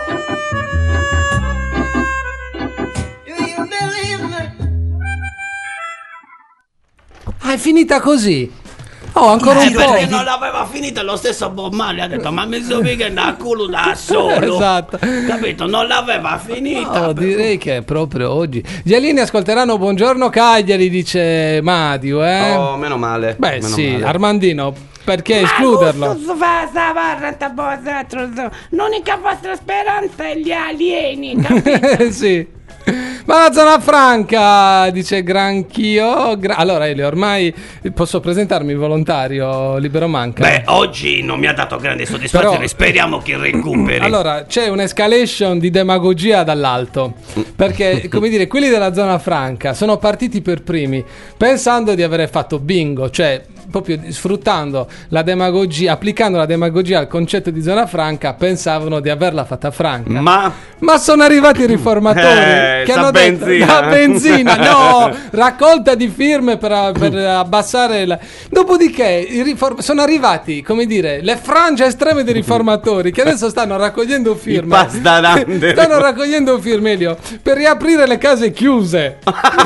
Do you believe me? Ah, è finita così. Oh, ancora Eh, un po'. perché non l'aveva finita lo stesso Bob Marley, ha detto ma mi so mica da culo da solo. Esatto. Capito? Non l'aveva finita. No, per- direi che proprio oggi gli alieni ascolteranno Buongiorno Cagliari, dice Madio, eh? Oh, meno male. Beh meno sì, male. Armandino, perché escluderlo? Ma su fa sta barra sta vostra, l'unica vostra speranza è gli alieni, capito? Sì. Ma la zona franca, dice Granchio. Gra- allora Elio, ormai posso presentarmi il volontario Libero Manca? Beh, oggi non mi ha dato grandi soddisfazioni, Però- speriamo che recuperi. Allora, c'è un'escalation di demagogia dall'alto, perché, come dire, quelli della zona franca sono partiti per primi, pensando di avere fatto bingo, cioè proprio sfruttando la demagogia, applicando la demagogia al concetto di zona franca, pensavano di averla fatta franca. Ma Ma sono arrivati i riformatori Eh, che sa hanno detto benzina. la benzina, no, raccolta di firme per, per abbassare la... Dopodiché i riform- sono arrivati, come dire, le frange estreme dei riformatori che adesso stanno raccogliendo firme. pastarande. Stanno raccogliendo firme, Elio, per riaprire le case chiuse.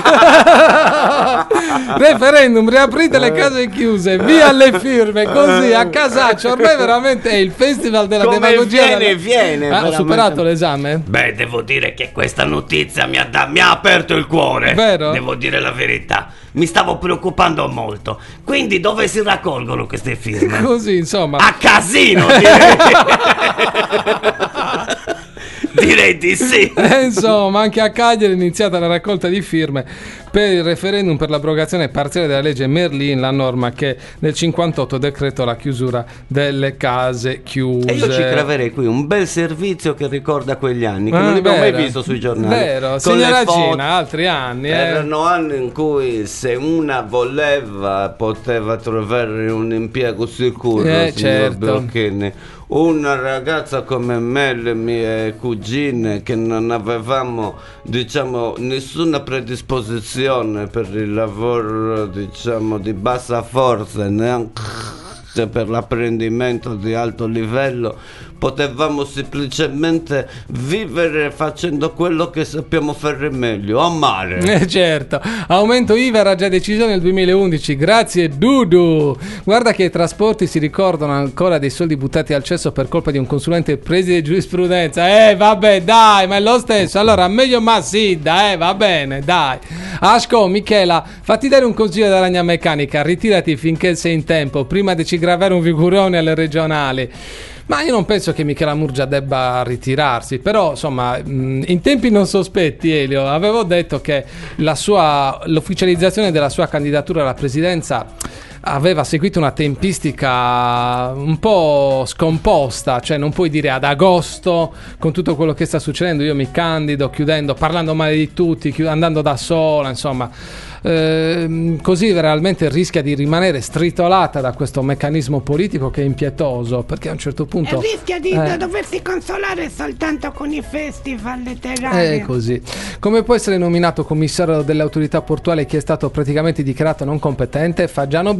Referendum, riaprite le case chiuse, via le firme, così a casaccio. Ormai veramente è il festival della Come demagogia. viene, viene, Ah, ho veramente. superato l'esame? Beh, devo dire che questa notizia mi ha, da- mi ha aperto il cuore. Vero? Devo dire la verità. Mi stavo preoccupando molto. Quindi dove si raccolgono queste firme? Così, insomma. A casino, direi. Direi di sì. Eh, insomma, anche a Cagliari è iniziata la raccolta di firme per il referendum per l'abrogazione parziale della legge Merlin, la norma che nel cinquantotto decretò la chiusura delle case chiuse. E io ci creverei qui un bel servizio che ricorda quegli anni che Ah, non abbiamo mai vero. visto sui giornali. Vero, Con signora le foto. Gina, altri anni. Eh. Erano anni in cui se una voleva poteva trovare un impiego sicuro, Eh, signor certo. Bocchini. Una ragazza come me, le mie cugine, che non avevamo, diciamo, nessuna predisposizione per il lavoro, diciamo, di bassa forza, neanche per l'apprendimento di alto livello, potevamo semplicemente vivere facendo quello che sappiamo fare meglio, amare. Eh, certo, aumento I V A era già deciso nel duemilaundici, grazie Dudu. Guarda che i trasporti si ricordano ancora dei soldi buttati al cesso per colpa di un consulente preside di giurisprudenza. Eh vabbè dai, ma è lo stesso, allora meglio ma sì, dai, eh, va bene, dai. Asco, Michela, fatti dare un consiglio da ragna meccanica, ritirati finché sei in tempo, prima di ci gravare un figurone alle regionali. Ma io non penso che Michela Murgia debba ritirarsi, però insomma mh, in tempi non sospetti, Elio, avevo detto che la sua, l'ufficializzazione della sua candidatura alla presidenza aveva seguito una tempistica un po' scomposta, cioè non puoi dire ad agosto con tutto quello che sta succedendo io mi candido, chiudendo, parlando male di tutti, chiud- andando da sola, insomma. Ehm, così realmente rischia di rimanere stritolata da questo meccanismo politico che è impietoso, perché a un certo punto E rischia di eh, doversi consolare soltanto con i festival letterari. è così. Come può essere nominato commissario delle autorità portuali chi è stato praticamente dichiarato non competente? Fagiano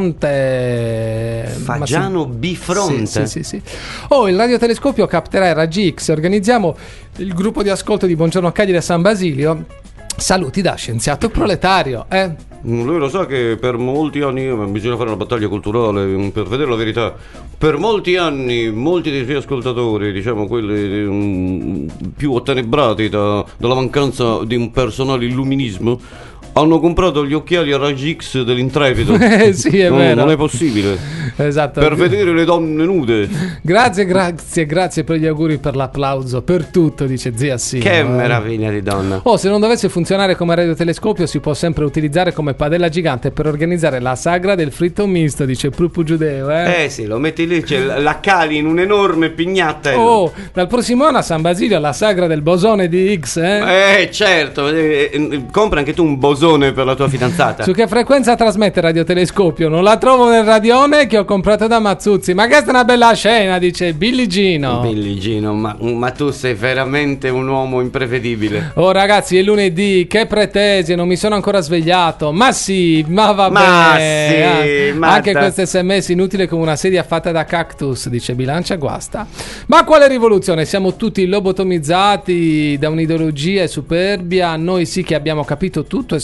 Bifronte. Fagiano Ma sì. Bifronte. Sì, sì, sì, sì. Oh, il radiotelescopio capterà i raggi X. Organizziamo il gruppo di ascolto di Buongiorno Cagliari a San Basilio. Saluti da scienziato proletario, eh? Lui lo sa che per molti anni, eh, bisogna fare una battaglia culturale mm, per vedere la verità. Per molti anni, molti dei suoi ascoltatori, diciamo quelli mm, più ottenebrati da- dalla mancanza di un personale illuminismo, hanno comprato gli occhiali a raggi X dell'Intrepido. Eh, sì, è No, vero. non è possibile. Esatto. Per vedere le donne nude. Grazie, grazie, grazie per gli auguri, per l'applauso, per tutto, dice zia Simo. Che eh. meraviglia di donna. Oh, se non dovesse funzionare come radiotelescopio si può sempre utilizzare come padella gigante per organizzare la sagra del fritto misto, dice Prupu Giudeo, eh? Eh sì, lo metti lì, c'è la la cali in un'enorme pignatta. e- Oh, dal prossimo anno a San Basilio la sagra del bosone di X, eh? Eh certo, eh, eh, compra anche tu un bosone per la tua fidanzata. Su che frequenza trasmette radiotelescopio? Non la trovo nel radione che ho comprato da Mazzuzzi. Ma questa è una bella scena, dice Billy Gino. Billy Gino, ma, ma tu sei veramente un uomo imprevedibile. Oh ragazzi, è lunedì, che pretese, non mi sono ancora svegliato. Ma sì, ma va Ma bene. sì, Ah, ma anche ta- questo sms inutile come una sedia fatta da cactus, dice Bilancia Guasta. Ma quale rivoluzione? Siamo tutti lobotomizzati da un'ideologia e superbia. Noi sì che abbiamo capito tutto e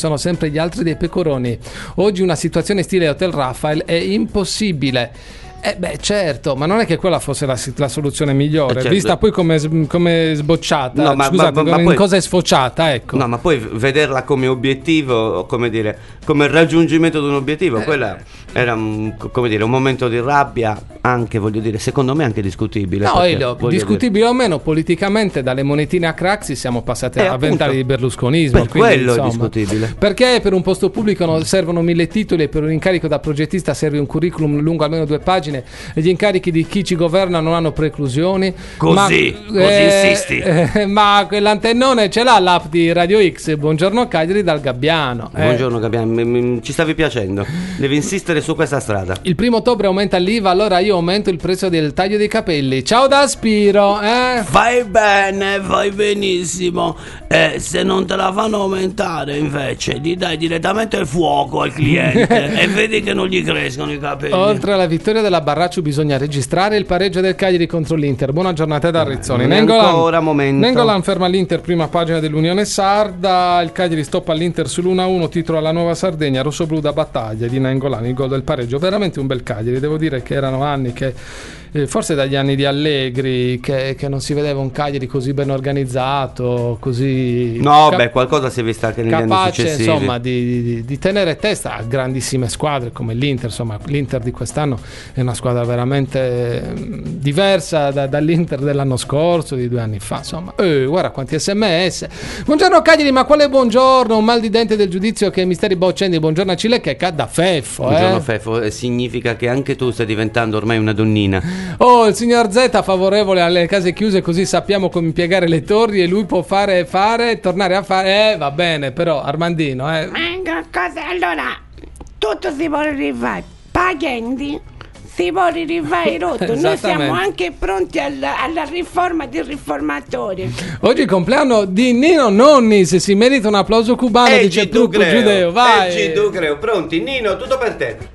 sono sempre gli altri dei pecoroni. Oggi una situazione stile Hotel Raphael è impossibile. Eh beh, certo, ma non è che quella fosse la, la soluzione migliore, Eh, certo. vista poi come, come sbocciata, No, ma- scusate, ma- ma come- in poi- cosa è sfociata, ecco. No, ma poi vederla come obiettivo, come dire, come raggiungimento di un Eh. obiettivo, quella era un, come dire, un momento di rabbia, anche, voglio dire, secondo me anche discutibile. No, perché, Elio, voglio discutibile o meno, politicamente dalle monetine a Craxi siamo passati Eh, a appunto. vent'anni di berlusconismo. Per quindi, quello è insomma, discutibile. Perché per un posto pubblico non servono mille titoli e per un incarico da progettista serve un curriculum lungo almeno due pagine e gli incarichi di chi ci governa non hanno preclusioni. Così, ma, così insisti. eh, ma quell'antennone ce l'ha l'app di Radio X. Buongiorno Cagliari dal Gabbiano. Eh. Buongiorno Gabbiano, mi- mi- ci stavi piacendo, devi insistere su questa strada. Il primo ottobre aumenta l'I V A, allora io aumento il prezzo del taglio dei capelli. Ciao da Spiro, eh? Fai bene, fai benissimo. E se non te la fanno aumentare, invece, gli dai direttamente il fuoco al cliente e vedi che non gli crescono i capelli. Oltre alla vittoria della Barracciu bisogna registrare il pareggio del Cagliari contro l'Inter. Buona giornata da Rizzoni. non è ancora momento. Nengolan ferma l'Inter, prima pagina dell'Unione Sarda. Il Cagliari stoppa l'Inter sull'uno a uno, titolo alla Nuova Sardegna, rossoblu da battaglia di Nengolan, il gol del pareggio. Veramente un bel Cagliari, devo dire che erano anni che eh, forse dagli anni di Allegri che, che non si vedeva un Cagliari così ben organizzato, così No, ca- beh, qualcosa si è visto anche negli anni capace successivi. insomma di, di- di tenere testa a grandissime squadre come l'Inter. Insomma, l'Inter di quest'anno è una squadra veramente mm, diversa da- dall'Inter dell'anno scorso, di due anni fa. Insomma, eh, guarda quanti sms. Buongiorno Cagliari, ma quale buongiorno? Un mal di dente del giudizio che Misteri Boccendi. Buongiorno a Cilecchecca da Feffo. Buongiorno eh. Fefo, eh, significa che anche tu stai diventando ormai una donnina. Oh, il signor Z favorevole alle case chiuse, così sappiamo come impiegare le torri e lui può fare fare tornare a fare. Eh, va bene, però Armandino, eh. Ma che cosa? Allora, tutto si vuole rifare. Paghendi si vuole rifare tutto. Noi Esattamente. siamo anche pronti alla, alla riforma del riformatore. Oggi è il compleanno di Nino Nonni, se si merita un applauso cubano, dice Eggi tu Trucco Giudeo, vai. Eggi tu creo. Pronti? Nino, tutto per te.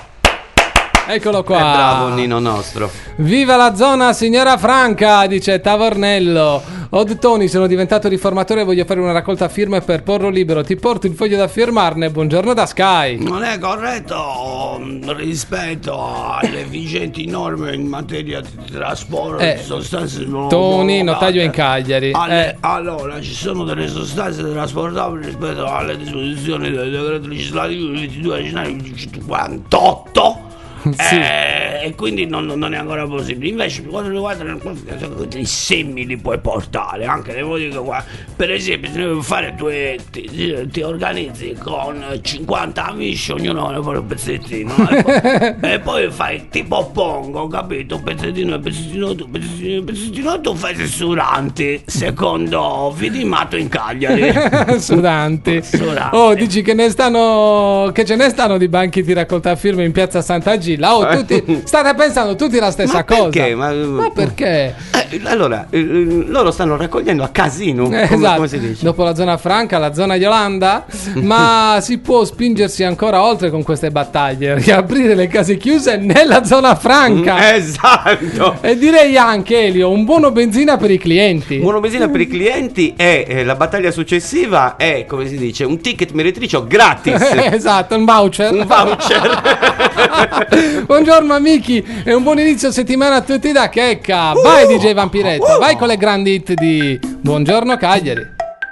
Eccolo qua. È bravo Nino nostro. Viva la zona, signora Franca, dice Tavornello. Od Tony, sono diventato riformatore e voglio fare una raccolta firme per porlo libero. Ti porto il foglio da firmarne. Buongiorno da Sky. Non è corretto mm, rispetto alle vigenti norme in materia di trasporto Eh, di sostanze non Tony, omologate. notaio in Cagliari. Alle- Eh. Allora, ci sono delle sostanze trasportabili rispetto alle disposizioni del decreto legislativo ventidue gennaio millenovecentoquarantotto. Sì. Eh, e quindi non, non è ancora possibile. Invece, per quanto riguarda i semi, li puoi portare anche devo dire qua. Per esempio, se devi fare due, ti, ti organizzi con cinquanta amici, ognuno ne vuole un pezzettino. E poi, e poi fai tipo pongo, capito? Un pezzettino e pezzettino tu, pezzettino e pezzettino tu, fai suranti. Secondo Vidimato in Cagliari. Sudanti. Sudanti. Oh, dici che ne stanno che ce ne stanno di banchi di raccolta firme in piazza Santa Gilla. Oh, tutti state pensando tutti la stessa Ma cosa. perché? Ma, Ma perché? Eh, allora, eh, loro stanno raccogliendo a casino, come, Esatto. come si dice. Dopo la zona franca, la zona Yolanda, ma si può spingersi ancora oltre con queste battaglie, riaprire le case chiuse nella zona franca. Esatto. E direi anche, Elio, un buono benzina per i clienti. Buono benzina per i clienti e eh, la battaglia successiva è, come si dice, un ticket meretricio gratis. Esatto, un voucher. Un voucher. Buongiorno amici e un buon inizio settimana a tutti da Checca. Vai D J Vampiretto, vai con le grandi hit di Buongiorno Cagliari.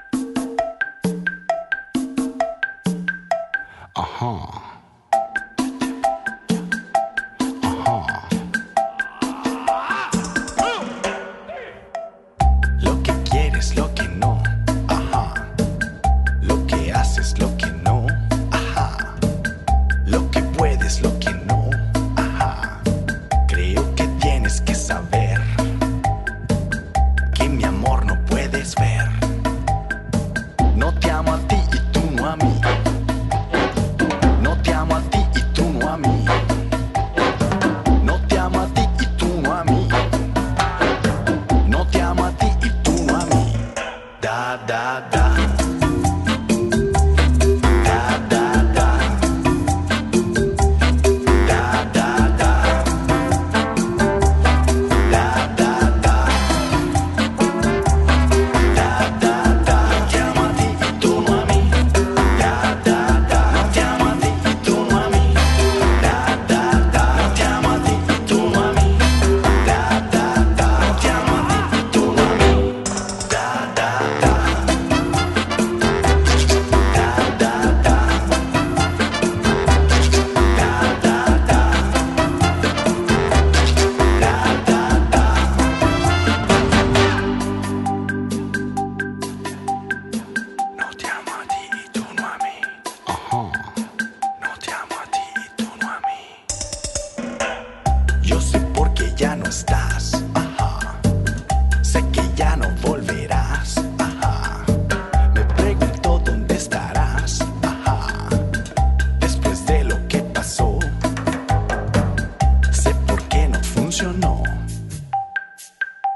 Lo que quieres, lo que no, ajá. Lo que haces, lo que no, ajá. Lo que puedes, lo que no, ajá. Creo que tienes que saber que mi amor no puedes ver.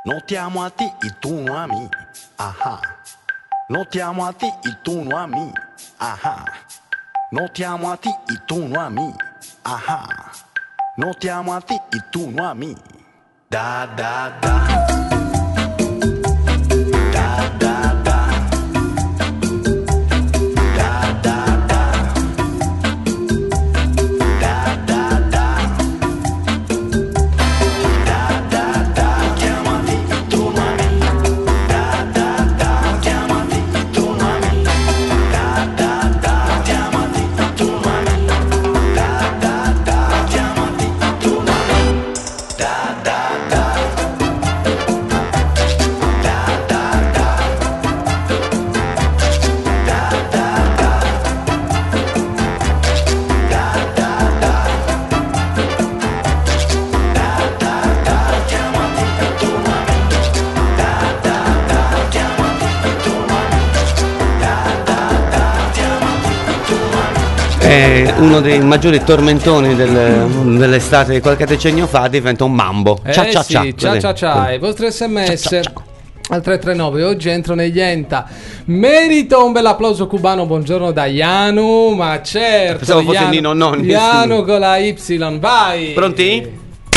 No ti amo a ti y tú no a mí. Ajá. No te amo a ti y tú no a mí. Ajá. No te amo a ti y tú no a mí. Ajá. No te amo a ti y tú no a mí. Da, da, da. Da, da, da. Da, da, da. Da, da, da. Da, da, da. Ti amo a ti y tú no a mí. Da, da, da. Ti amo a ti y tú no a mí. Da, da, da. Ti amo a ti y tú no a mí. Da, da, da. Ti amo a ti y tú no a mí. Da, da, da. È uno dei maggiori tormentoni del- dell'estate di qualche decennio fa, diventa un mambo. Eh Cia cia sì, cia. cia cia cia. I vostri sms al tre tre nove oggi entrano negli Enta. Merito un bel applauso cubano. Buongiorno da Ianu. Ma certo, Pensavo fosse Ianu- Nino Nonni. Ianu con la Y. Vai. Pronti?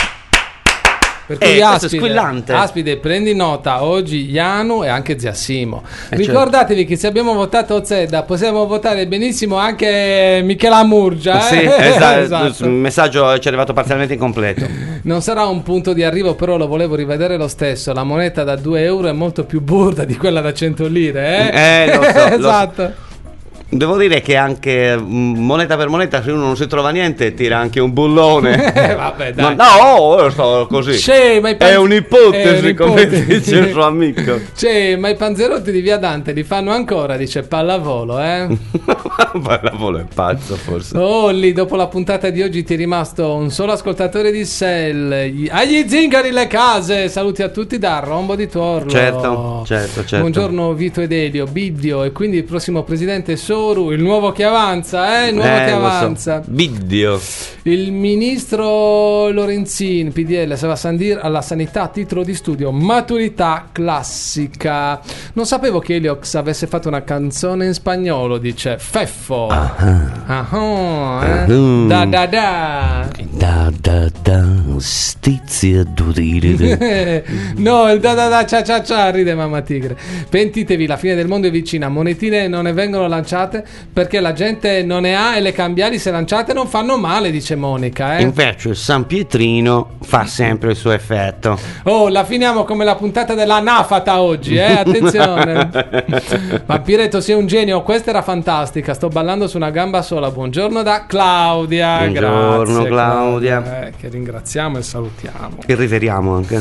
Per cui Eh, questo è Aspide, squillante. Aspide, prendi nota, oggi Ianu e anche Zia Simo. Eh, Ricordatevi che se abbiamo votato Zedda possiamo votare benissimo anche Michela Murgia. Sì, eh? esatto. Esatto. Il messaggio ci è arrivato parzialmente incompleto. Non sarà un punto di arrivo, però lo volevo rivedere lo stesso. La moneta da due euro è molto più burda di quella da cento lire, eh? Eh, lo so, lo so. Esatto. Devo dire che anche mm, moneta per moneta, se uno non si trova niente, tira anche un bullone. Eh, vabbè, dai. No, no, io sto così. C'è, ma i pan- È un'ipotesi, è come un'ipotesi. dice il suo amico. C'è, ma i panzerotti di Via Dante li fanno ancora, dice pallavolo, eh? Pallavolo è pazzo, forse. Oh, lì dopo la puntata di oggi ti è rimasto un solo ascoltatore di Sell. Gli- Agli zingari le case. Saluti a tutti da Rombo di Torlo. Certo, certo, certo. Buongiorno Vito ed Elio, Biddio e quindi il prossimo presidente Soru, il nuovo che avanza, eh? Il nuovo Eh, che lo so. avanza. Video. Il ministro Lorenzin, P D L, se va a Sandir alla sanità, titolo di studio, maturità classica. Non sapevo che Eliox avesse fatto una canzone in spagnolo, dice Feffo. Ah, eh? Uh. Da da da. Da da da, stizia durire. No, il da da da cia cia cia, ride mamma tigre. Pentitevi, la fine del mondo è vicina. Monetine non ne vengono lanciate perché la gente non ne ha e le cambiali se lanciate non fanno male, dice Monica, eh. Invece il San Pietrino fa sempre il suo effetto. Oh, la finiamo come la puntata della Nafata oggi, eh? Attenzione. Vampiretto, sei un genio. Questa era fantastica. Sto ballando su una gamba sola. Buongiorno da Claudia. Buongiorno, Grazie, Claudia. Eh, che ringraziamo e salutiamo. Che riveriamo anche.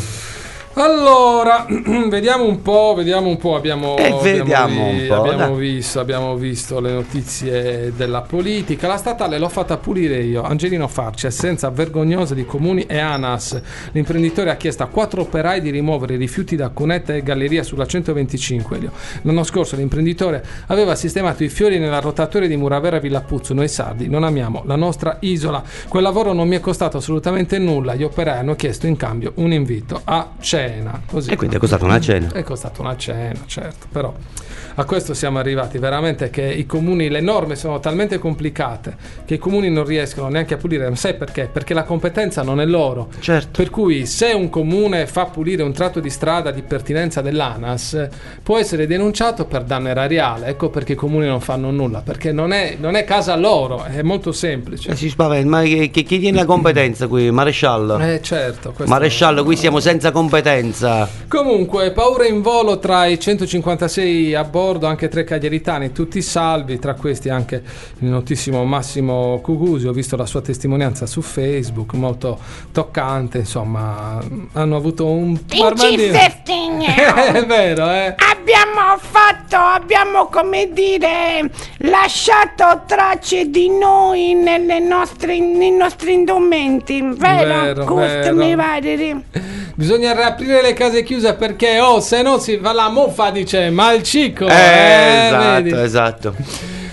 Allora, vediamo un po', vediamo un po', abbiamo, Eh, vediamo abbiamo, vi- un po', abbiamo dai. visto, abbiamo visto le notizie della politica. La statale l'ho fatta pulire io, Angelino Farci, assenza vergognosa di comuni e ANAS. L'imprenditore ha chiesto a quattro operai di rimuovere i rifiuti da cunetta e galleria sulla centoventicinque. Elio. L'anno scorso l'imprenditore aveva sistemato i fiori nella rotatoria di Muravera Villapuzzo. Noi sardi non amiamo la nostra isola. Quel lavoro non mi è costato assolutamente nulla. Gli operai hanno chiesto in cambio un invito a cena. Così. E quindi è costato una cena. È costato una cena, certo, però a questo siamo arrivati veramente, che i comuni, le norme sono talmente complicate che i comuni non riescono neanche a pulire. Sai perché? Perché la competenza non è loro. Certo. Per cui se un comune fa pulire un tratto di strada di pertinenza dell'ANAS può essere denunciato per danno erariale. Ecco perché i comuni non fanno nulla, perché non è, non è casa loro, è molto semplice. Eh, si spaventa, ma chi, chi chi tiene la competenza qui? Maresciallo. Eh certo, questo- Maresciallo, qui siamo senza competenza. Comunque, paura in volo tra i centocinquantasei a bordo, anche tre cagliaritani, tutti salvi, tra questi anche il notissimo Massimo Cugusi. Ho visto la sua testimonianza su Facebook, molto toccante, insomma, hanno avuto un barbandino. È vero, eh? Abbiamo fatto, abbiamo come dire lasciato tracce di noi nelle nostre, nei nostri indumenti, vero? Vero, Costumi vero. vari. Bisogna riaprire le case chiuse perché, oh, se no si fa la muffa, dice Malcico. Eh, eh, esatto, vedi? esatto.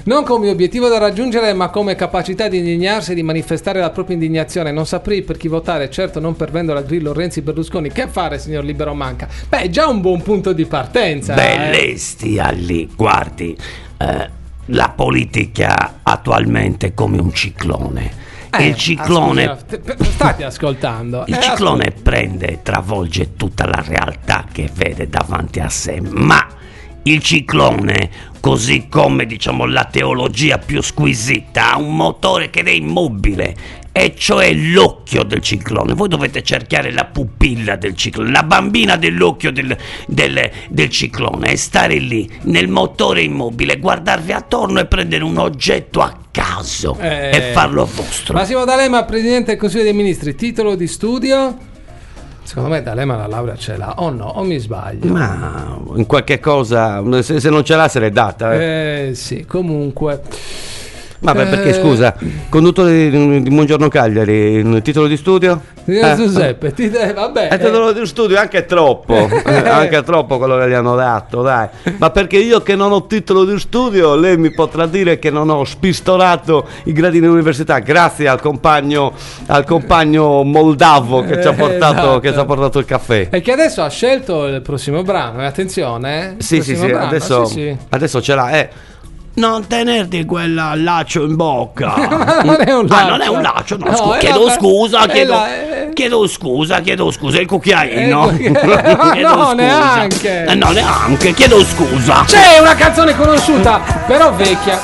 non come obiettivo da raggiungere, ma come capacità di indignarsi e di manifestare la propria indignazione. Non saprei per chi votare, certo non per Vendola, Grillo, Renzi, Berlusconi. Che fare, signor Libero Manca? Beh, è già un buon punto di partenza. Beh, stia lì, guardi, eh, la politica attualmente è come un ciclone. Eh, il ciclone ah, scusa, te- state ascoltando. il Eh, ciclone ascol- prende e travolge tutta la realtà che vede davanti a sé, ma il ciclone, così come diciamo la teologia più squisita, ha un motore che è immobile, e cioè l'occhio del ciclone. Voi dovete cercare la pupilla del ciclone, la bambina dell'occhio del, del, del ciclone, e stare lì nel motore immobile, guardarvi attorno e prendere un oggetto a caso Eh, e farlo vostro. Massimo D'Alema, Presidente del Consiglio dei Ministri, titolo di studio? Secondo me D'Alema la laurea ce l'ha, o no? O mi sbaglio? Ma in qualche cosa, se, se non ce l'ha se l'è data. Eh. Eh sì, comunque. Ma beh, perché Eh, scusa, conduttore di, di Buongiorno Cagliari, il titolo di studio? Signor Giuseppe, ti de- vabbè. Il titolo di studio è anche troppo, eh, anche troppo quello che gli hanno dato, dai. Ma perché io che non ho titolo di studio, lei mi potrà dire che non ho spistorato i gradini dell'università, grazie al compagno, al compagno moldavo che ci ha portato, Esatto. che ci ha portato il caffè. E che adesso ha scelto il prossimo brano, e attenzione, eh? Il Sì, sì, prossimo sì, brano, adesso, sì, sì. adesso ce l'ha, eh. Non tenerti quella laccio in bocca. Ma non è un Ah, laccio. non è un laccio, no, No, scu- è chiedo la- scusa, è chiedo, la- è- chiedo scusa, chiedo scusa, il cucchiaino. Eh, Chiedo no, scusa. neanche. Eh, no, neanche, chiedo scusa. C'è una canzone conosciuta, però vecchia.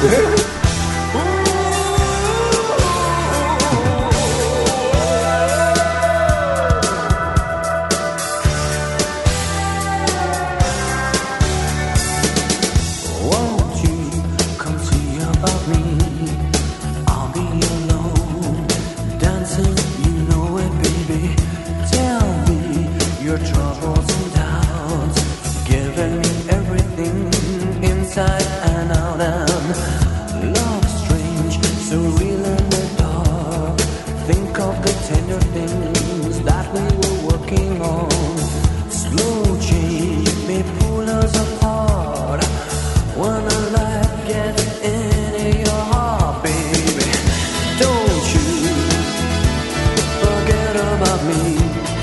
Won't you come see about me? I'll be alone, dancing, you know it, baby. Tell me your troubles and doubts, giving me everything inside and out. And love strange, so real in the dark. Think of the tender things that we were working on. Slow change may pull us apart. When the light gets into your heart, baby, don't you forget about me.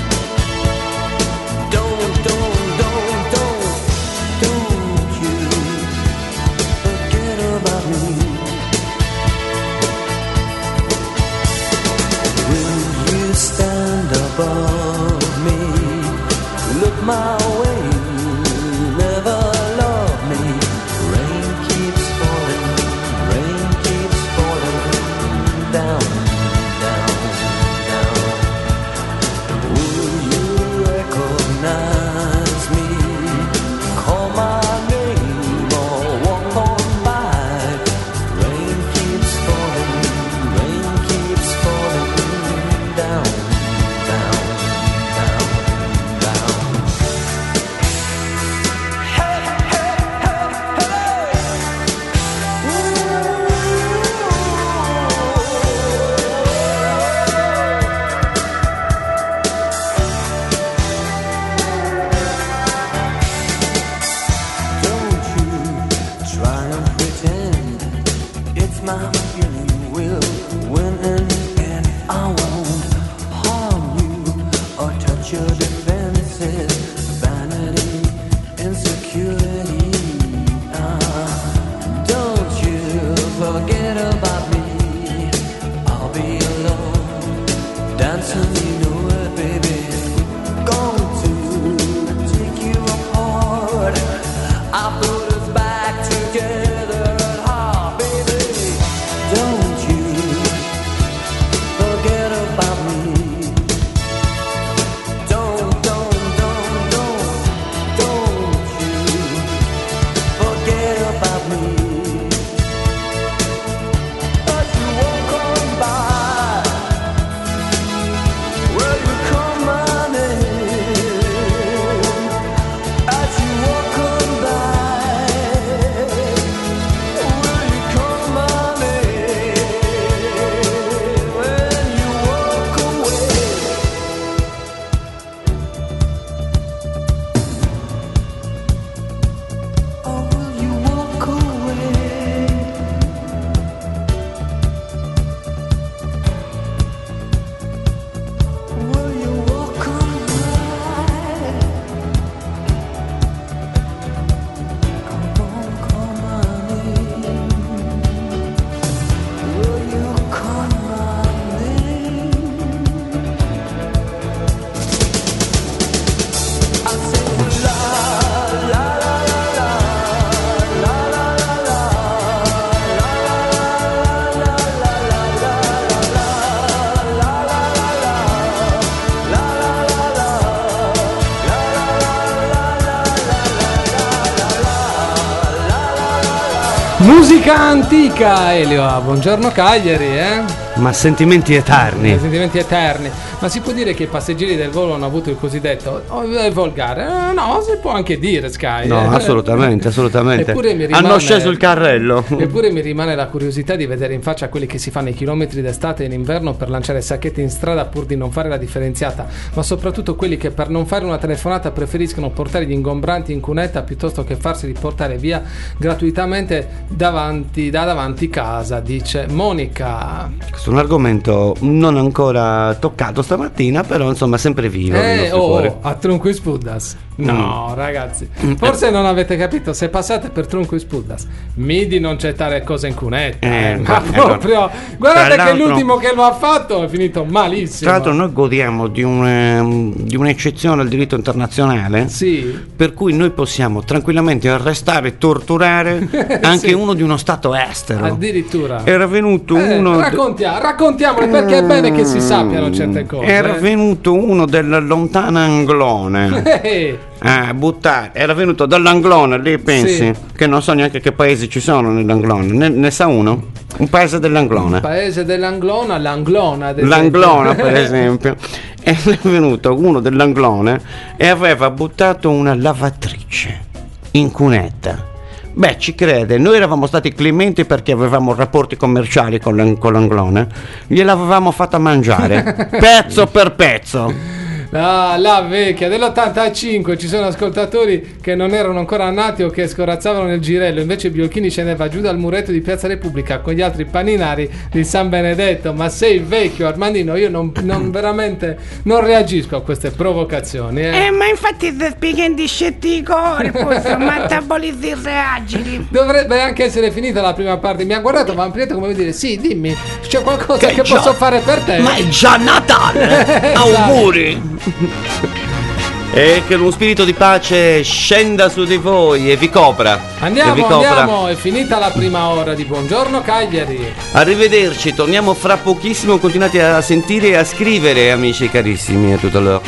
Don't, don't, don't, don't, don't you forget about me. Will you stand above me? Look my way, never love me. Rain keeps falling, rain keeps falling down, down, down. Will you recognize me? Call my name or walk on by. Rain keeps falling, rain keeps falling down, down, down, down. Don't you try and pretend it's my feeling will win in the end. I won't harm you or touch your defenses, vanity, insecurity. Ah, don't you forget about me. I'll be alone, dancing, you know it, baby. Going to take you apart. I put us back together at heart, baby. Don't you forget about me. Don't, don't, don't, don't. Musica antica, Elio. Buongiorno Cagliari, eh? Ma sentimenti eterni. Sentimenti eterni. Ma si può dire che i passeggeri del volo hanno avuto il cosiddetto oh, è volgare? Eh, no, si può anche dire, Sky. No, eh. assolutamente, assolutamente. Eppure mi rimane, hanno sceso il carrello. Eppure mi rimane la curiosità di vedere in faccia quelli che si fanno i chilometri d'estate e in inverno per lanciare sacchetti in strada pur di non fare la differenziata, ma soprattutto quelli che per non fare una telefonata preferiscono portare gli ingombranti in cunetta piuttosto che farsi riportare via gratuitamente davanti, da davanti casa, dice Monica. Questo è un argomento non ancora toccato stamattina, però insomma sempre vivo. Eh, oh, a tronco e spuddas. No, mm. ragazzi, forse non avete capito. Se passate per tronco e spuddas, mi di non gettare cose in cunetta, eh, eh, ma eh, proprio no. Guardate che l'ultimo che lo ha fatto è finito malissimo. Tra l'altro noi godiamo di, un, di un'eccezione al diritto internazionale, sì, per cui noi possiamo tranquillamente arrestare e torturare anche sì. uno di uno stato estero. Addirittura era venuto eh, uno raccontia, raccontiamole perché è bene che si sappiano certe cose. Era eh. venuto uno della lontana Anglone. Ah, buttare. Era venuto dall'Anglona, lì pensi sì. che non so neanche che paesi ci sono nell'Anglona. Ne, ne sa uno? Un paese dell'Anglona. Un paese dell'Anglona, l'Anglona ad L'Anglona per esempio. È venuto uno dell'Anglona e aveva buttato una lavatrice in cunetta. Beh, ci crede, noi eravamo stati clementi perché avevamo rapporti commerciali con, l'ang- con l'Anglona, gliel'avevamo fatta mangiare pezzo per pezzo. Ah, la vecchia dell'ottantacinque, ci sono ascoltatori che non erano ancora nati o che scorazzavano nel girello, invece Biolchini scendeva giù dal muretto di Piazza Repubblica con gli altri paninari di San Benedetto. Ma sei vecchio, Armandino, io non, non veramente non reagisco a queste provocazioni eh, eh ma infatti se spieghi di scetti corpus metabolizzi reagili. Dovrebbe anche essere finita la prima parte. Mi ha guardato vampirietto come dire sì, dimmi, c'è qualcosa che, che posso già, fare per te? Ma è già Natale. Auguri. E che lo spirito di pace scenda su di voi e vi copra. Andiamo, e vi copra. andiamo, è finita la prima ora di Buongiorno Cagliari. Arrivederci, torniamo fra pochissimo. Continuate a sentire e a scrivere, amici carissimi, a tutto l'ora.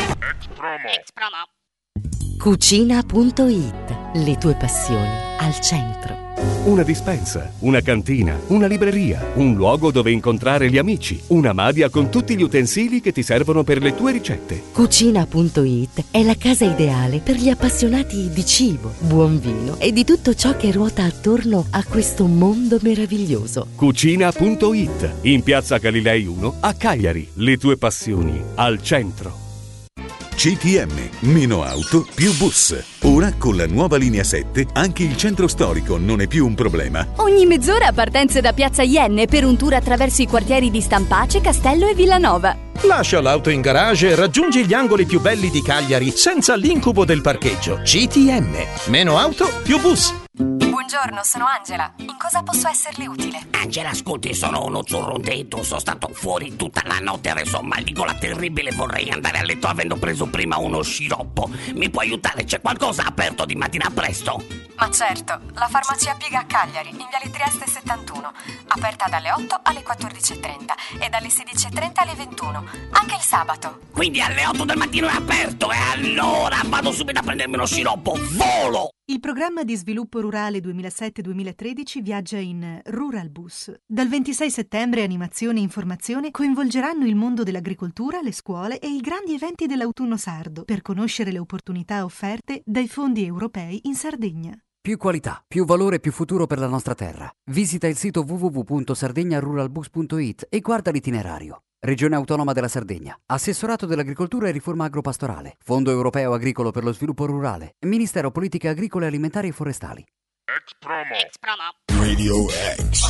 Cucina punto it, le tue passioni al centro. Una dispensa, una cantina, una libreria, un luogo dove incontrare gli amici, una madia con tutti gli utensili che ti servono per le tue ricette. Cucina punto it è la casa ideale per gli appassionati di cibo, buon vino e di tutto ciò che ruota attorno a questo mondo meraviglioso. Cucina punto it, in piazza Galilei uno a Cagliari, le tue passioni al centro. C T M, meno auto, più bus. Ora con la nuova linea sette anche il centro storico non è più un problema. Ogni mezz'ora partenze da Piazza Ienne per un tour attraverso i quartieri di Stampace, Castello e Villanova. Lascia l'auto in garage e raggiungi gli angoli più belli di Cagliari senza l'incubo del parcheggio. C T M, meno auto, più bus. Buongiorno, sono Angela. In cosa posso esserle utile? Angela, ascolti, sono uno zurrondetto. Sono stato fuori tutta la notte, adesso ho mal di gola terribile. Vorrei andare a letto avendo preso prima uno sciroppo. Mi può aiutare? C'è qualcosa aperto di mattina presto? Ma certo, la farmacia Piga a Cagliari, in Viale Trieste settantuno. Aperta dalle otto alle quattordici e trenta e dalle sedici e trenta alle ventuno. Anche il sabato. Quindi alle otto del mattino è aperto e allora vado subito a prendermi uno sciroppo. Volo! Il programma di sviluppo rurale duemilasette duemilatredici viaggia in Rural Bus. Dal ventisei settembre animazione e informazione coinvolgeranno il mondo dell'agricoltura, le scuole e i grandi eventi dell'autunno sardo per conoscere le opportunità offerte dai fondi europei in Sardegna. Più qualità, più valore, più futuro per la nostra terra. Visita il sito w w w punto sardegna rural bus punto it e guarda l'itinerario. Regione Autonoma della Sardegna, Assessorato dell'Agricoltura e Riforma Agropastorale, Fondo Europeo Agricolo per lo Sviluppo Rurale, Ministero Politiche Agricole, Alimentari e Forestali. Ex promo. Ex promo. Radio X.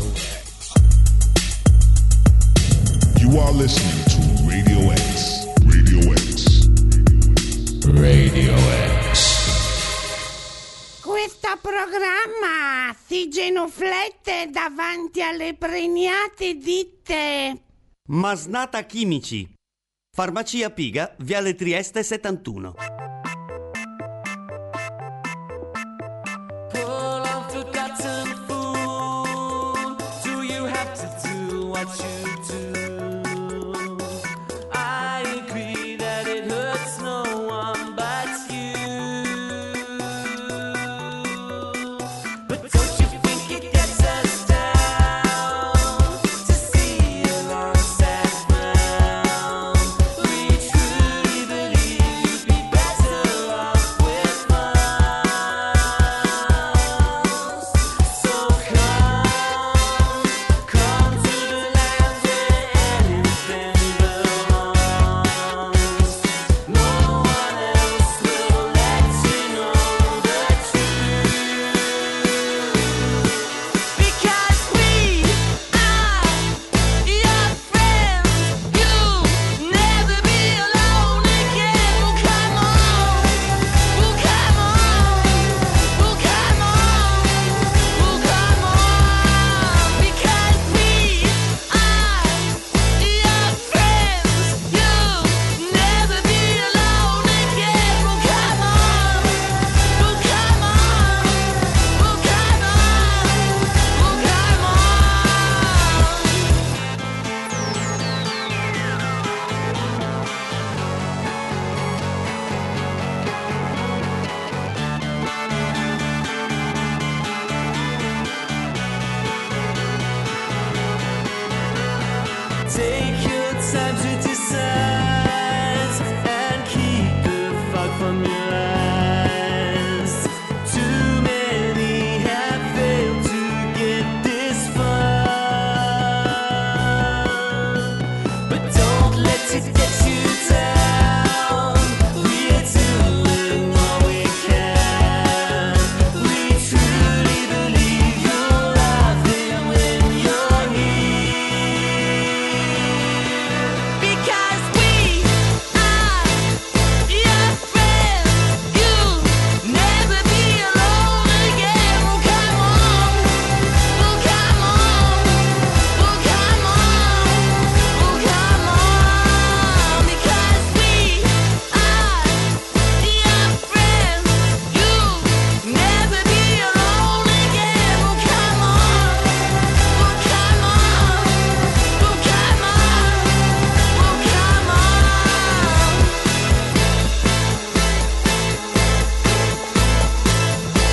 You are listening to Radio X. Radio X. Radio X. Questo programma si genuflette davanti alle pregnate ditte. Masnata Chimici, Farmacia Piga, Viale Trieste settantuno.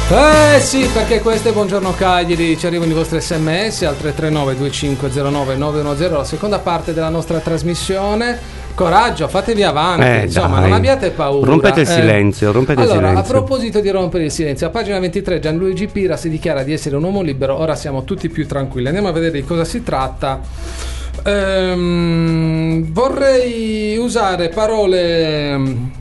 Eh sì, perché questo è Buongiorno Cagliari, ci arrivano i vostri sms al tre tre nove due cinque zero nove nove uno zero, la seconda parte della nostra trasmissione. Coraggio, fatevi avanti, Eh, insomma, dai. non abbiate paura. Rompete il eh. silenzio, rompete il Allora, silenzio. a proposito di rompere il silenzio, a pagina ventitré Gianluigi Pira si dichiara di essere un uomo libero, ora siamo tutti più tranquilli. Andiamo a vedere di cosa si tratta. Ehm, vorrei usare parole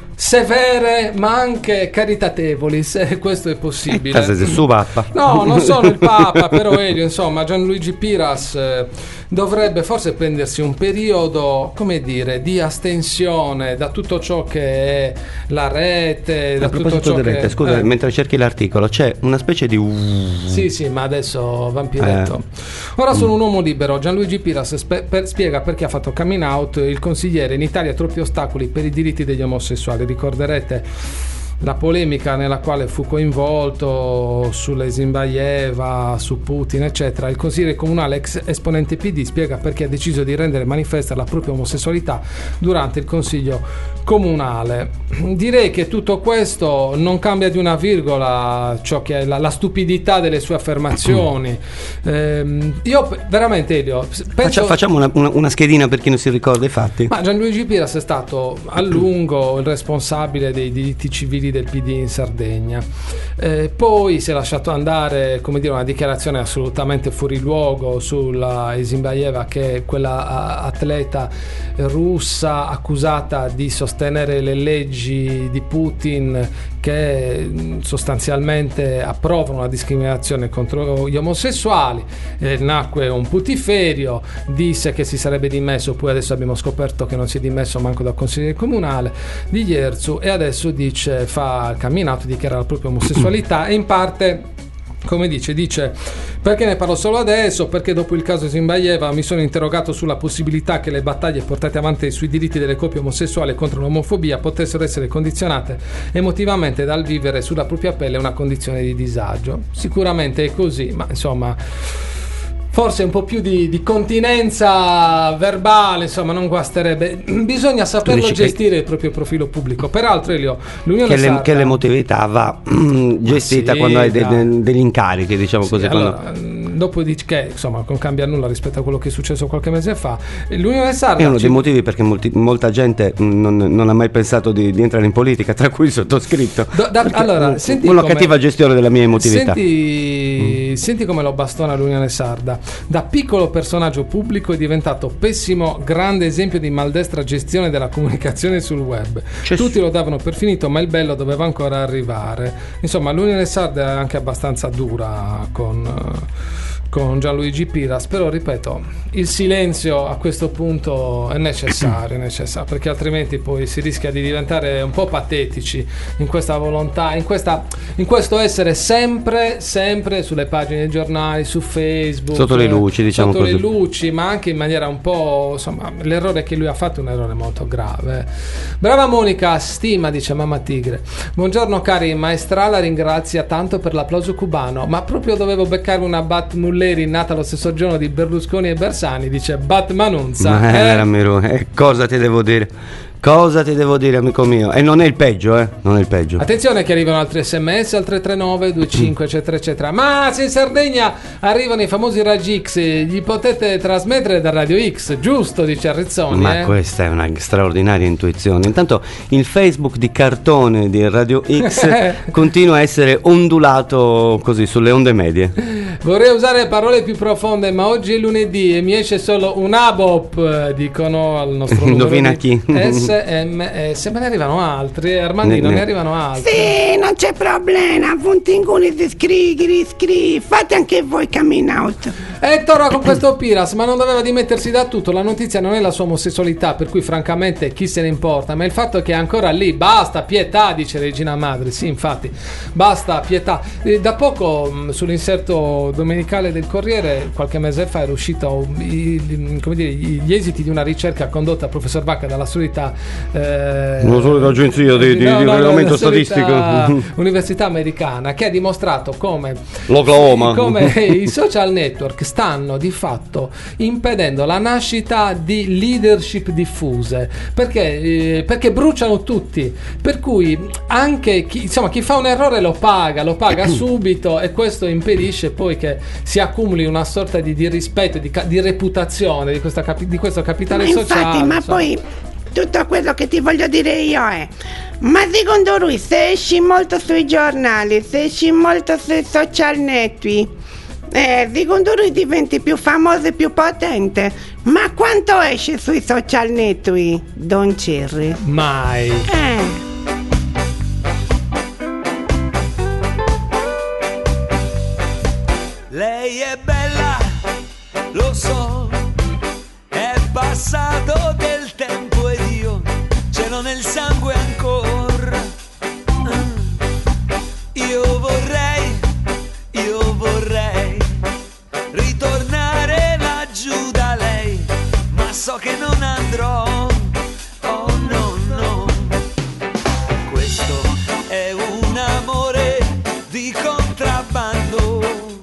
severe ma anche caritatevoli, se questo è possibile. Casa del suo Papa. No, non sono il Papa, però Elio, insomma, Gianluigi Piras eh, dovrebbe forse prendersi un periodo, come dire, di astensione da tutto ciò che è la rete, da A tutto proposito ciò di che rete, scusa, eh. mentre cerchi l'articolo, c'è una specie di... Sì, sì, ma adesso vampiretto. Eh. Ora sono un uomo libero. Gianluigi Piras spe- per- spiega perché ha fatto coming out. Il consigliere: in Italia troppi ostacoli per i diritti degli omosessuali. Ricorderete la polemica nella quale fu coinvolto sulle Zimbayeva, su Putin, eccetera. Il consigliere comunale, ex esponente P D, spiega perché ha deciso di rendere manifesta la propria omosessualità durante il consiglio comunale. Direi che tutto questo non cambia di una virgola ciò che è la, la stupidità delle sue affermazioni. Ehm, io pe- veramente, Elio, penso... Faccia- facciamo una, una- una schedina per chi non si ricorda i fatti. Ma Gianluigi Piras è stato a lungo il responsabile dei diritti civili del P D in Sardegna, eh, poi si è lasciato andare, come dire, una dichiarazione assolutamente fuori luogo sulla Zimbayeva, che è quella a- atleta russa accusata di sostenere le leggi di Putin che mh, sostanzialmente approvano la discriminazione contro gli omosessuali. Eh, nacque un putiferio, disse che si sarebbe dimesso, poi adesso abbiamo scoperto che non si è dimesso manco dal consigliere comunale di Ierzu, e adesso dice, fa il coming out, dichiara la propria omosessualità e in parte, come dice, dice perché ne parlo solo adesso? Perché dopo il caso Zimbayeva mi sono interrogato sulla possibilità che le battaglie portate avanti sui diritti delle coppie omosessuali contro l'omofobia potessero essere condizionate emotivamente dal vivere sulla propria pelle una condizione di disagio. Sicuramente è così, ma insomma forse un po' più di, di continenza verbale, insomma, non guasterebbe. Bisogna saperlo dici gestire che- il proprio profilo pubblico. Peraltro, Elio, l'Unione Che, le- Sarda... che l'emotività va gestita sì, quando hai de- dai. de- degli incarichi, diciamo Sì, così. allora, quando- mh, dopo dici che insomma non cambia nulla rispetto a quello che è successo qualche mese fa. L'Unione Sarda È uno ci- dei motivi perché molti- molta gente mh, non, non ha mai pensato di, di entrare in politica, tra cui il sottoscritto. Do- da- Perché allora, un- senti una come- cattiva gestione della mia emotività. Senti, senti come lo bastona l'Unione Sarda. Da piccolo personaggio pubblico è diventato pessimo, grande esempio di maldestra gestione della comunicazione sul web. Tutti lo davano per finito, ma il bello doveva ancora arrivare. Insomma, l'Unione Sarda è anche abbastanza dura con... eh, con Gianluigi Piras, però ripeto, il silenzio a questo punto è necessario, è necessario, perché altrimenti poi si rischia di diventare un po' patetici in questa volontà, in, questa, in questo essere sempre, sempre sulle pagine dei giornali, su Facebook, Sotto le luci, diciamo sotto così. le luci, ma anche in maniera un po', insomma, l'errore che lui ha fatto è un errore molto grave. Brava Monica, stima, dice Mamma Tigre. Buongiorno cari, Maestra la ringrazia tanto per l'applauso cubano, ma proprio dovevo beccare una Bat Mulleri nata lo stesso giorno di Berlusconi e Bersani, dice Batmanunza. Ma eh? era Miru, eh, cosa ti devo dire? Cosa ti devo dire, amico mio? E non è il peggio, eh? Non è il peggio. Attenzione che arrivano altri sms al tre tre nove due cinque eccetera eccetera. Ma se in Sardegna arrivano i famosi raggi X, gli potete trasmettere da Radio X, giusto? Dice Arrezzoni. Ma eh? questa è una straordinaria intuizione. Intanto il Facebook di cartone di Radio X continua a essere ondulato così sulle onde medie. Vorrei usare parole più profonde, ma oggi è lunedì e mi esce solo un abop, dicono al nostro numero Indovina di chi? S M S, ma ne arrivano altri, Armandino, Ne- ne, ne- arrivano altri. Sì, non c'è problema, puntinguni si scrivi, scrivi, fate anche voi coming out. E torna con questo Piras, ma non doveva dimettersi da tutto. La notizia non è la sua omosessualità, per cui francamente chi se ne importa, ma il fatto che è ancora lì. Basta pietà, dice Regina Madre. Sì, infatti, basta pietà. Eh, Da poco mh, sull'inserto domenicale del Corriere, qualche mese fa, era uscito i- i- come dire, gli esiti di una ricerca condotta dal professor Vacca dalla Società eh, una solita agenzia di, di, no, di no, regolamento la solita statistico. università americana che ha dimostrato come L'Oklahoma. come i social network stanno di fatto impedendo la nascita di leadership diffuse, perché, eh, perché bruciano tutti, per cui anche chi, insomma, chi fa un errore lo paga, lo paga subito, e questo impedisce poi che si accumuli una sorta di, di rispetto, di, ca- di reputazione di, questa capi- di questo capitale Ma infatti, sociale. ma insomma. poi tutto quello che ti voglio dire io è: ma secondo lui, se esci molto sui giornali, se esci molto sui social network, eh, secondo lui diventi più famoso e più potente? Ma quanto esce sui social network, Don Cerri? Mai. Eh. Lei è bella, lo so, è passato del tempo ed io ce l'ho nel sangue ancora. Io vorrei, io vorrei ritornare laggiù da lei, ma so che non andrò. Oh no, no. Questo è un amore di contrabbando.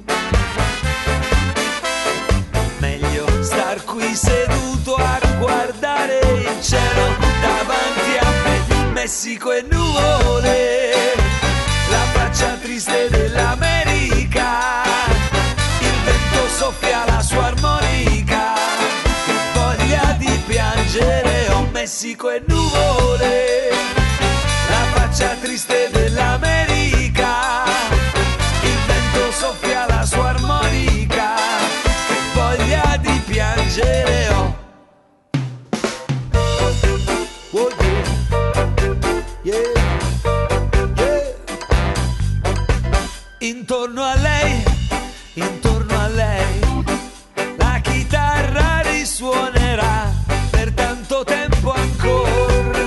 Qui seduto a guardare il cielo davanti a me, Messico e nuvole, la faccia triste dell'America, il vento soffia la sua armonica, che voglia di piangere, oh Messico e nuvole, la faccia triste dell'America, il vento soffia la sua armonica, voglia di piangere, oh. Oh yeah. Yeah. Yeah. Intorno a lei, intorno a lei, la chitarra risuonerà per tanto tempo ancora.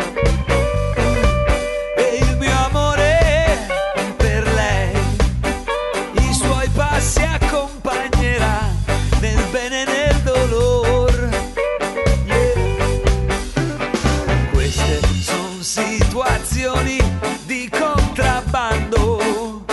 E il mio amore per lei, i suoi passi accompagnerà nel bene e nel dolor. Yeah. Queste son situazioni di contrabbando.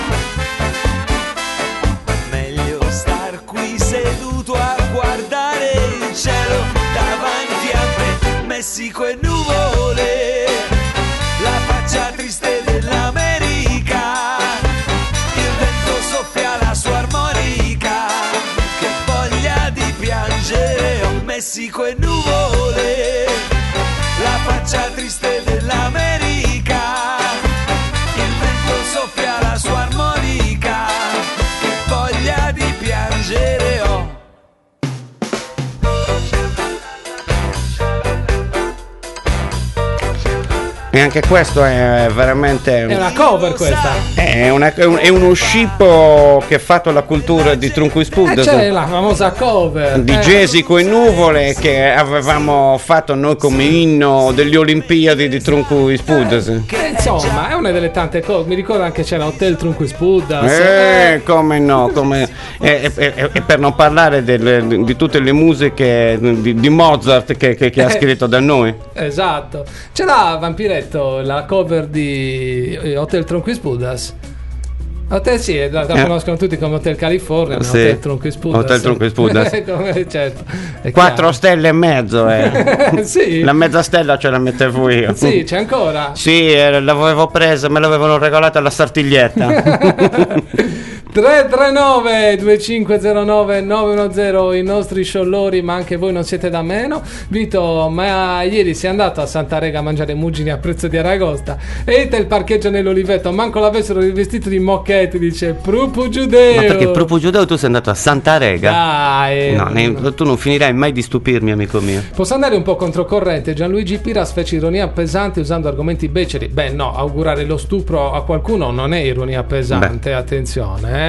Meglio star qui seduto a guardare il cielo davanti a me, Messico e nuvole, la faccia triste dell'America, il vento soffia la sua armonica, che voglia di piangere, oh Messico e nuvole, la faccia triste dell'America, il vento soffia la sua armonica, che voglia di piangere, oh. E anche questo è veramente È una cover questa. È, una, è, un, è uno scippo che ha fatto la cultura di Trunqui Spud, Eh, c'è la famosa cover di eh. Gesico e Nuvole, che avevamo fatto noi come inno delle Olimpiadi di Trunqui Spud. Eh, insomma, è una delle tante cose. Mi ricordo anche c'era Hotel Trunqui Spud. Eh, come no, come e, e, e, e per non parlare del, di tutte le musiche di, di Mozart che, che, che ha scritto da noi. Esatto. C'era Vampiretto, la cover di Hotel Trunqui Spudas. Hotel sì, la, la Eh. conoscono tutti come Hotel California, ma Sì. Hotel Trunqui Spudas. Hotel Trunqui Spudas. Come- certo, è Quattro chiaro. stelle e mezzo, eh. Sì. La mezza stella ce la mettevo io. Sì, c'è ancora. Sì, eh, l'avevo presa, me l'avevano regalata alla Sartiglietta. tre tre nove due cinque zero nove nove uno zero i nostri sciolori, ma anche voi non siete da meno. Vito, ma ieri sei andato a Santa Rega a mangiare mugini a prezzo di Aragosta e te il parcheggio nell'Oliveto, manco l'avessero rivestito di mocchetti, dice Prupu Giudeo. Ma perché proprio Giudeo tu sei andato a Santa Rega? Dai. No, ne- tu non finirai mai di stupirmi, amico mio. Posso andare un po' controcorrente? Gianluigi Piras fece ironia pesante usando argomenti beceri. Beh no, augurare lo stupro a qualcuno non è ironia pesante, attenzione, eh?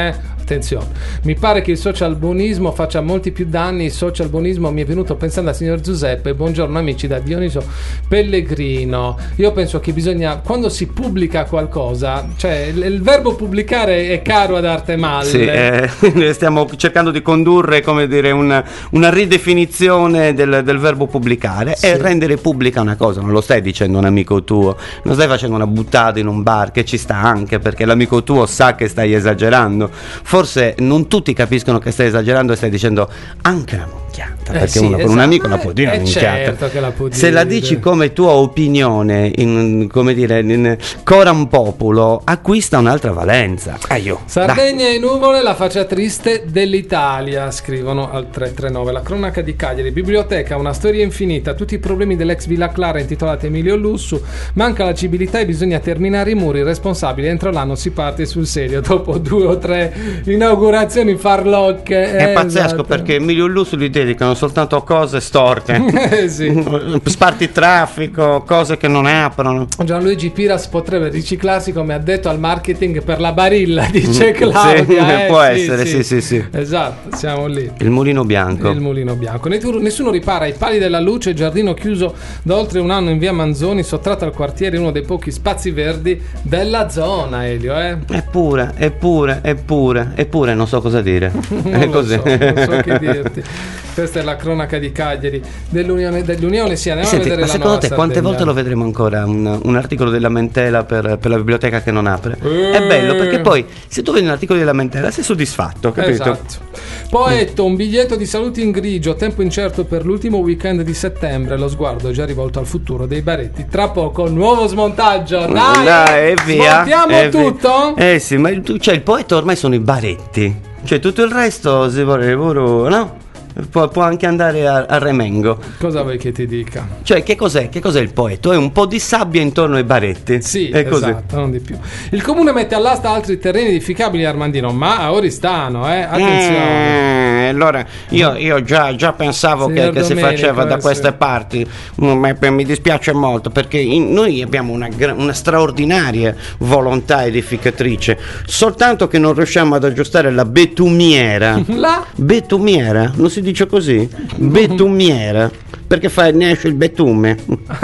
attenzione, mi pare che il social buonismo faccia molti più danni. Il social buonismo mi è venuto pensando al signor Giuseppe. Buongiorno amici, da Dioniso Pellegrino. Io penso che bisogna, quando si pubblica qualcosa, cioè il, il verbo pubblicare è caro ad arte male. Sì, eh, stiamo cercando di condurre, come dire, una, una ridefinizione del, del verbo pubblicare, sì. E rendere pubblica una cosa. Non lo stai dicendo un amico tuo, non stai facendo una buttata in un bar, che ci sta anche perché l'amico tuo sa che stai esagerando. Forse non tutti capiscono che stai esagerando e stai dicendo anche la minchiata, eh perché sì, uno con esatto. un amico la può dire eh, una minchiata. Certo che la può Se la dire. dici come tua opinione, in, come dire, in coram populo, acquista un'altra valenza. Ah, io. Sardegna e nuvole, la faccia triste dell'Italia, scrivono al tre tre nove. La cronaca di Cagliari, biblioteca, una storia infinita, tutti i problemi dell'ex Villa Clara intitolata Emilio Lussu, manca la civiltà e bisogna terminare i muri, responsabili, entro l'anno si parte sul serio, dopo due o tre inaugurazioni farlocche. È eh, pazzesco, esatto. perché Emilio Lussu gli dedicano soltanto cose storte. Eh, sì. Sparti traffico, cose che non aprono. Gianluigi Piras potrebbe riciclarsi come addetto al marketing per la Barilla, dice Claudia. Sì, eh, può sì, essere, sì, sì, sì. Esatto, siamo lì. Il mulino bianco. Il mulino bianco. Nessuno ripara i pali della luce, giardino chiuso da oltre un anno in via Manzoni, sottratto al quartiere, uno dei pochi spazi verdi della zona, Elio, eh? Eppure, eppure, eppure, eppure non so cosa dire. Non È lo così. so, non so che dirti. Questa è la cronaca di Cagliari dell'Unione, dell'Unione sì, andiamo Senti, a vedere ma la secondo nuova te quante Sardegna. volte lo vedremo ancora un, un articolo di lamentela per, per la biblioteca che non apre? Eh. È bello perché poi se tu vedi un articolo di lamentela sei soddisfatto, capito? Esatto. Poetto, un biglietto di saluti in grigio, tempo incerto per l'ultimo weekend di settembre, lo sguardo è già rivolto al futuro dei Baretti. Tra poco nuovo smontaggio, dai, Dai, e via. smontiamo e via. tutto? Eh sì, ma tu, cioè il poeta ormai sono i Baretti, cioè tutto il resto si vuole, no? Può, può anche andare a, a Remengo. Cosa vuoi che ti dica? Cioè che cos'è? Che cos'è il poeta? È un po' di sabbia intorno ai Baretti. Sì, è così. esatto, non di più. Il comune mette all'asta altri terreni edificabili a Armandino, ma a Oristano, eh? Attenzione. Eh, allora io, io già, già pensavo che, Signor che si Domenico, faceva da eh, queste sì. parti. Mm, ma mi dispiace molto perché in- noi abbiamo una, gra- una straordinaria volontà edificatrice, soltanto che non riusciamo ad aggiustare la betumiera. La? Betumiera? Non si dice così? Betumiera, perché fa, ne esce il betume.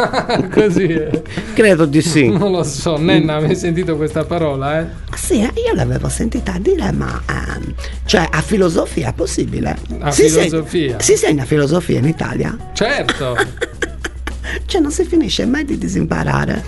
Così è. Credo di sì. Non lo so, Nenna, hai sentito questa parola, eh? Sì, io l'avevo sentita dire, ma ehm, cioè a filosofia è possibile? A si filosofia? Se- si insegna filosofia in Italia? Certo. Cioè non si finisce mai di disimparare.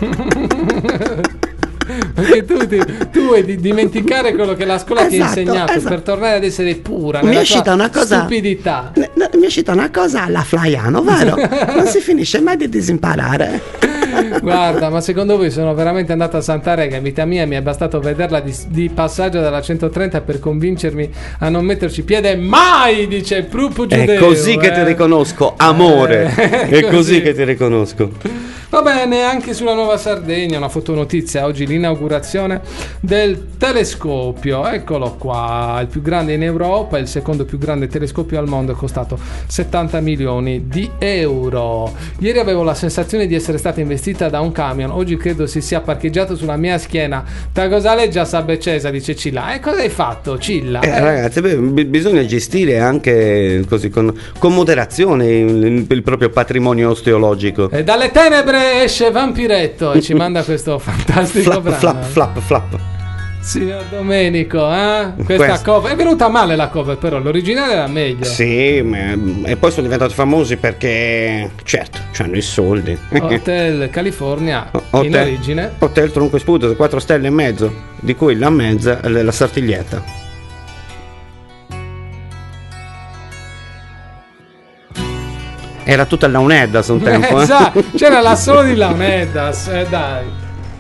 Perché tu, ti, tu vuoi di- dimenticare quello che la scuola ti ha Esatto, insegnato esatto. per tornare ad essere pura Mi è nella uscita tua una cosa- stupidità. No, mi è uscita una cosa alla Flaiano, vero? Non si finisce mai di disimparare. Guarda, ma secondo voi sono veramente andato a Santarega in vita mia? Mi è bastato vederla di, di passaggio dalla centotrenta per convincermi a non metterci piede mai, dice Prupo Giudeo. È così che eh. ti riconosco, amore. Eh, È così così. che ti riconosco. Va bene, anche sulla Nuova Sardegna una fotonotizia, oggi l'inaugurazione del telescopio, eccolo qua, il più grande in Europa, il secondo più grande telescopio al mondo, è costato settanta milioni di euro. Ieri avevo la sensazione di essere stata investita da un camion, oggi credo si sia parcheggiato sulla mia schiena. Ta cosa leggia Sabbecesa, dice Cilla. E cosa hai fatto, Cilla? Eh, ragazzi, beh, b- bisogna gestire anche così con, con moderazione il, il proprio patrimonio osteologico. E dalle tenebre esce Vampiretto e ci manda questo fantastico Flap, brano. flap, flap, flap. Signor Domenico, eh? Questa Questo. cover è venuta male, la cover, però l'originale era meglio. Sì, ma- e poi sono diventati famosi perché, certo, hanno i soldi. Hotel California in Hotel, origine. Hotel Tronco e Sputo, quattro stelle e mezzo, di cui la mezza è la sartiglietta. Era tutta la Unedas un tempo. Eh, eh. già, c'era la solo di Launedas, eh dai.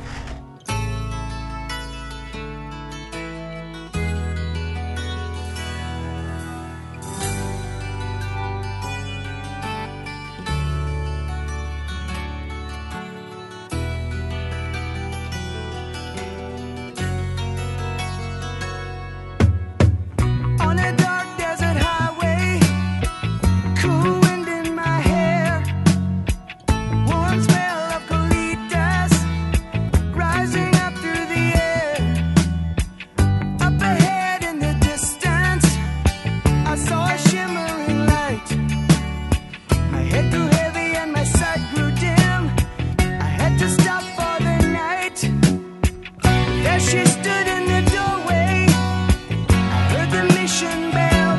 On a dark desert highway, cool wind in my hair, warm smell of colitas she stood in the doorway. I heard the mission bell.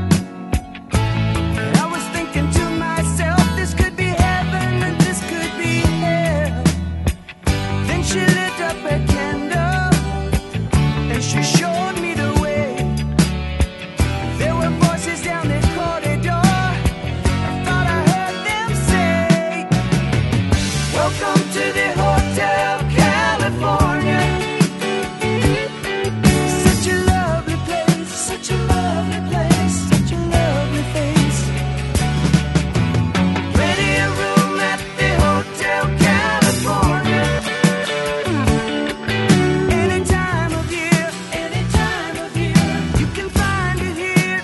And I was thinking to myself, this could be heaven and this could be hell. Then she lit up a candle and she showed me the way. There were voices down the corridor. I thought I heard them say, welcome to the Hotel California. Such a lovely place, such a lovely place, such a lovely face. Ready a room at the Hotel California. Any time of year, any time of year, you can find it here.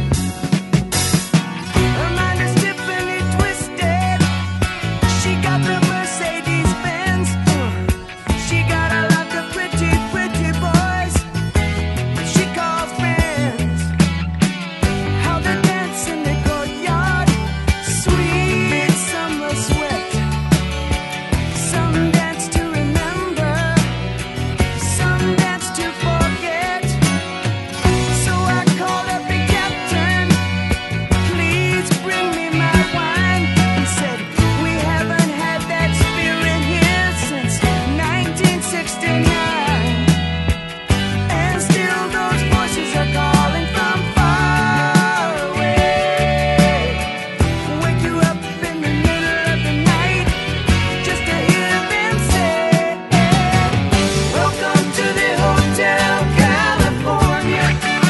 Her mind is Tiffany twisted. She got the Mercedes Benz. She got a lot of pretty, pretty boys she calls friends. How they dance in the courtyard, sweet summer sweat. Some dance to remember, some dance to forget. So I called up the captain, please bring me my wine. He said, we haven't had that spirit here since nineteen sixty-nine. And still those voices are calling from far away. Wake you up in the middle of the night just to hear them say, welcome to the Hotel California.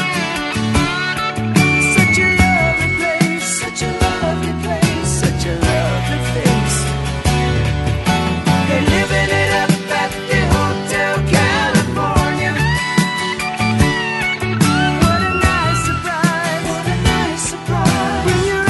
Such a lovely place, such a lovely place, such a lovely face. They're living it up at the Hotel California. What a nice surprise, what a nice surprise. Bring your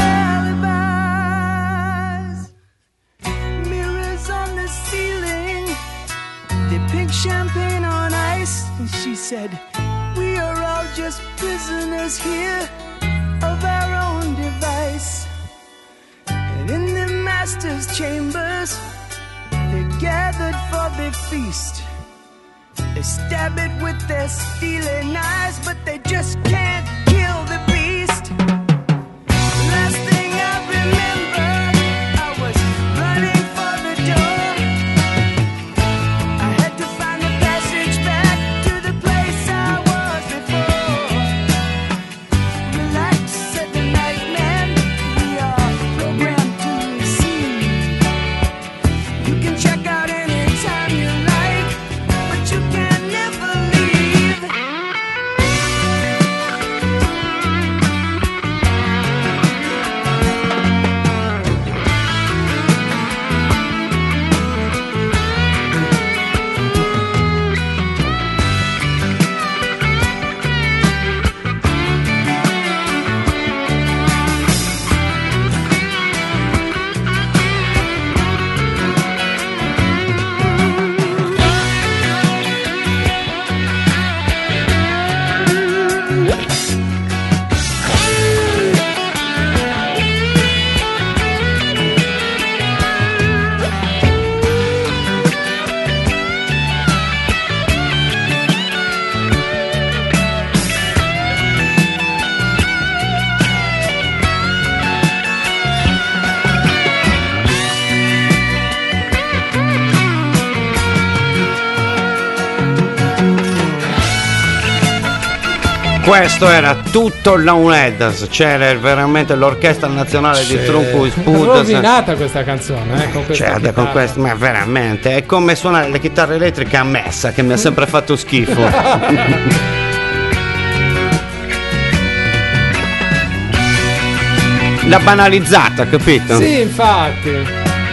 alibis. Mirrors on the ceiling, they pink champagne on ice. And she said, we are all just prisoners here of our own device. And in the master's chambers, they're gathered for the feast. They stab it with their steely knives, but they just can't kill the beast. Last thing I remember, I was running for the door. I had to find the passage back to the place I was before. Relax, said the night man, we are programmed to receive. You can check out anytime you like, but you can never leave. Questo era tutto il Launedas, c'era veramente l'orchestra nazionale di Trunco Spud. Rovinata questa canzone, eh, con questa Cioè, con chitarra. questo, ma veramente è come suonare le chitarre elettriche a messa, che mi ha sempre fatto schifo. L'ha banalizzata, capito? Sì, infatti.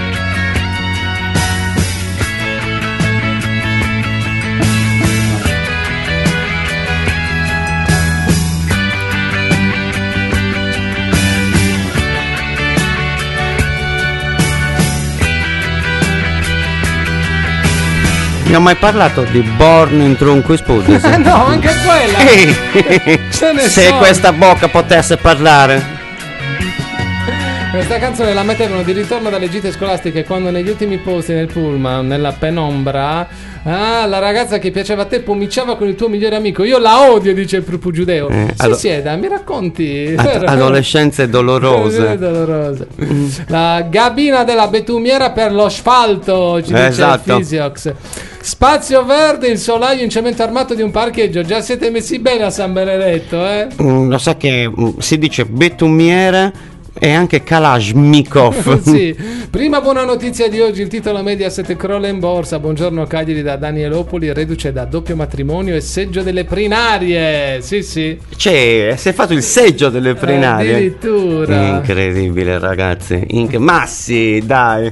Non ho mai parlato di Born in Trunco Spud. No, anche quella. Ehi, Ce ne se sono. questa bocca potesse parlare. Questa canzone la mettevano di ritorno dalle gite scolastiche quando negli ultimi posti nel pullman, nella penombra, ah, la ragazza che piaceva a te pomiciava con il tuo migliore amico. Io la odio, dice il Prupu Giudeo. Eh, si allo- sieda, mi racconti. Ad- adolescenze dolorose. dolorose. La gabina della betumiera per lo asfalto, ci dice Esatto. il Fisiox. Spazio verde, il solaio in cemento armato di un parcheggio. Già siete messi bene a San Benedetto, eh? Mm, lo sa che mm, si dice betumiere e anche Kalashnikov. Sì. Prima buona notizia di oggi, il titolo Mediaset crolla in borsa. Buongiorno Cagliari da Danielopoli, reduce da doppio matrimonio e seggio delle prinarie. Sì, sì. Cioè, si è fatto il seggio delle prinarie. Addirittura. Incredibile, ragazzi. Inc- Massi, dai.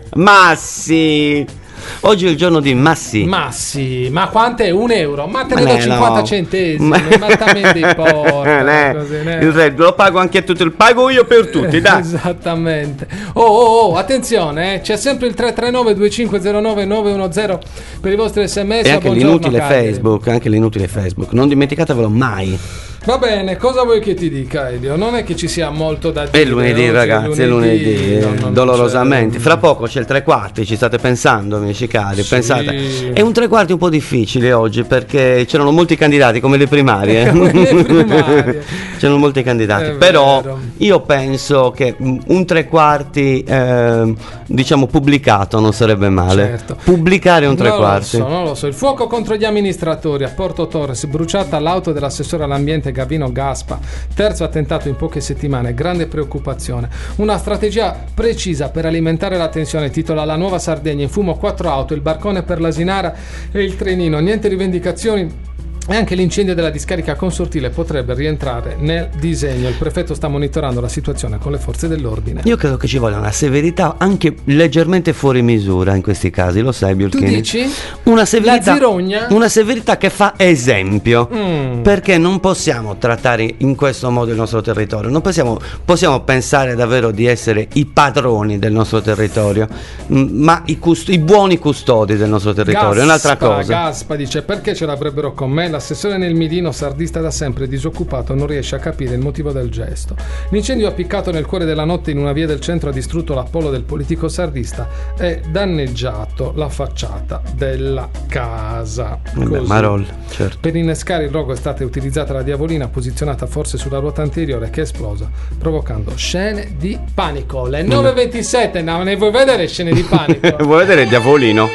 Massi. Oggi è il giorno di Massi. Massi, ma quant'è? Un euro? Ma te ne Ma do ne, cinquanta no. centesimi, Ma- ma te di porca, Ne, così, ne. il reddito lo pago anche a tutti, il pago io per tutti, dai. Esattamente. Oh, oh, oh, attenzione, eh. C'è sempre il tre tre nove due cinque zero nove nove uno zero per i vostri sms. E anche Buongiorno, l'inutile Cagliari. Facebook, anche l'inutile Facebook. Non dimenticatevelo mai. Va bene, cosa vuoi che ti dica, Elio? Non è che ci sia molto da dire. È lunedì, oggi ragazzi, è lunedì, no, no, non dolorosamente. c'è- Fra poco c'è il tre quarti, ci state pensando, amici cari, Sì. pensate. È un tre quarti un po' difficile oggi perché c'erano molti candidati come le primarie. Come le primarie. C'erano molti candidati, È però vero. io penso che mm, un tre quarti eh, diciamo pubblicato non sarebbe male. Certo. Pubblicare un tre non quarti. Lo so, non lo so. Il fuoco contro gli amministratori a Porto Torres, bruciata l'auto dell'assessore all'ambiente Gavino Gaspa. Terzo attentato in poche settimane, grande preoccupazione. Una strategia precisa per alimentare la tensione, titola La nuova Sardegna, in fumo quattro auto, il barcone per l'Asinara e il trenino. Niente rivendicazioni. E anche l'incendio della discarica consortile potrebbe rientrare nel disegno. Il prefetto sta monitorando la situazione con le forze dell'ordine. Io credo che ci voglia una severità anche leggermente fuori misura in questi casi, lo sai, Tu Biolchini? dici? Una severità, La zirogna? una severità che fa esempio, Mm. perché non possiamo trattare in questo modo il nostro territorio, non possiamo, possiamo pensare davvero di essere i padroni del nostro territorio, m- ma i, cust- i buoni custodi del nostro territorio, è un'altra Gaspa, cosa. Gaspa dice: perché ce l'avrebbero con me? L'assessore nel Midino, sardista da sempre disoccupato, non riesce a capire il motivo del gesto. L'incendio appiccato nel cuore della notte in una via del centro ha distrutto l'Apollo del politico sardista e danneggiato la facciata della casa. Vabbè, Così. Marol, certo. Per innescare il rogo è stata utilizzata la diavolina posizionata forse sulla ruota anteriore che è esplosa, provocando scene di panico. Le nove e ventisette, no, ne vuoi vedere scene di panico? Vuoi vedere il diavolino?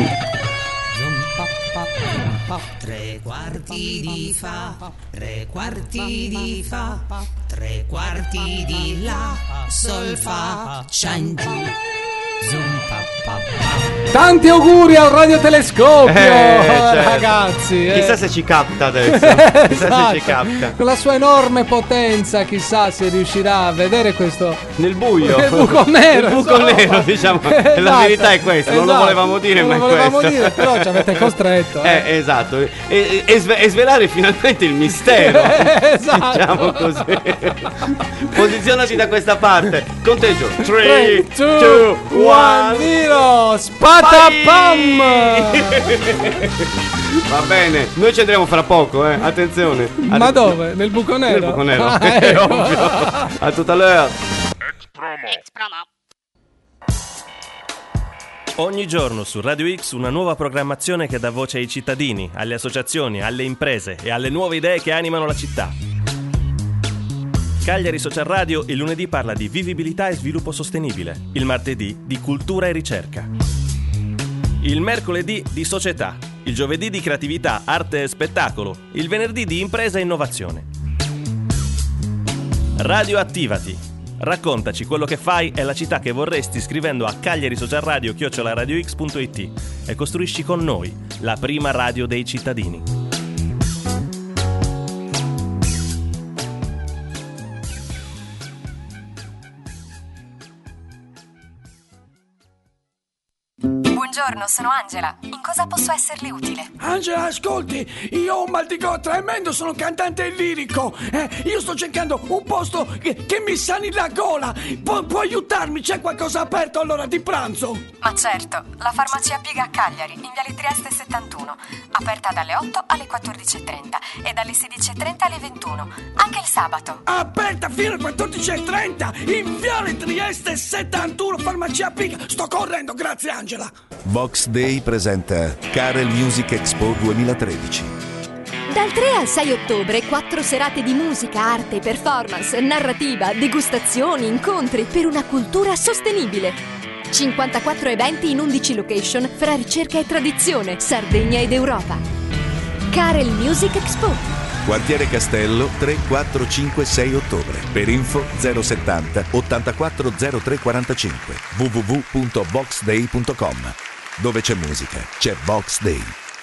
Tre quarti di fa, tre quarti di fa, tre quarti di la, sol fa, scendi. Zum pa pa pa. Tanti auguri al radiotelescopio, Eh, certo. ragazzi. eh. Chissà se ci capta adesso. Chissà Esatto. se ci capta. Con la sua enorme potenza, chissà se riuscirà a vedere questo Nel buio. Il buco nero, Il buco insomma. nero, diciamo. Esatto. La verità è questa, non lo Esatto. volevamo dire, Non ma lo è volevamo questo. dire, però ci avete costretto. eh. Eh, esatto. E, e- e sve- e svelare finalmente il mistero. Esatto. Diciamo così. Posizionati da questa parte. Conteggio. tre, tre, due, due, uno, zero. Spatapam! Va bene, noi ci andremo fra poco, eh. Attenzione. Ma dove? Nel buco nero? Nel buco nero. Ah, È ecco. ovvio. A tutta l'ora. Ogni giorno su Radio X una nuova programmazione che dà voce ai cittadini, alle associazioni, alle imprese e alle nuove idee che animano la città. Cagliari Social Radio il lunedì parla di vivibilità e sviluppo sostenibile, il martedì di cultura e ricerca. Il mercoledì di società, il giovedì di creatività, arte e spettacolo, il venerdì di impresa e innovazione. Radio Attivati. Raccontaci quello che fai e la città che vorresti scrivendo a cagliarisocialradio chiocciola radiox punto it e costruisci con noi la prima radio dei cittadini. Buongiorno, sono Angela. In cosa posso esserle utile? Angela, ascolti, io ho un mal di gola tremendo, sono un cantante lirico. Eh, io sto cercando un posto che, che mi sani la gola. Pu- può aiutarmi? C'è qualcosa aperto all'ora di pranzo? Ma certo, la farmacia Piga a Cagliari, in Viale Trieste settantuno. Aperta aperta dalle otto alle quattordici e trenta e dalle sedici e trenta alle ventuno, anche il sabato. Aperta fino alle quattordici e trenta in Viale Trieste settantuno, farmacia Pica. Sto correndo, grazie Angela. Box Day presenta Carel Music Expo duemilatredici. Dal tre al sei ottobre, quattro serate di musica, arte, performance, narrativa, degustazioni, incontri per una cultura sostenibile. cinquantaquattro eventi in undici location fra ricerca e tradizione, Sardegna ed Europa. Carel Music Expo. Quartiere Castello tre, quattro, cinque, sei ottobre. Per info zero settanta ottantaquattro zero tre quarantacinque w w w punto box day punto com. Dove c'è musica, c'è Box Day.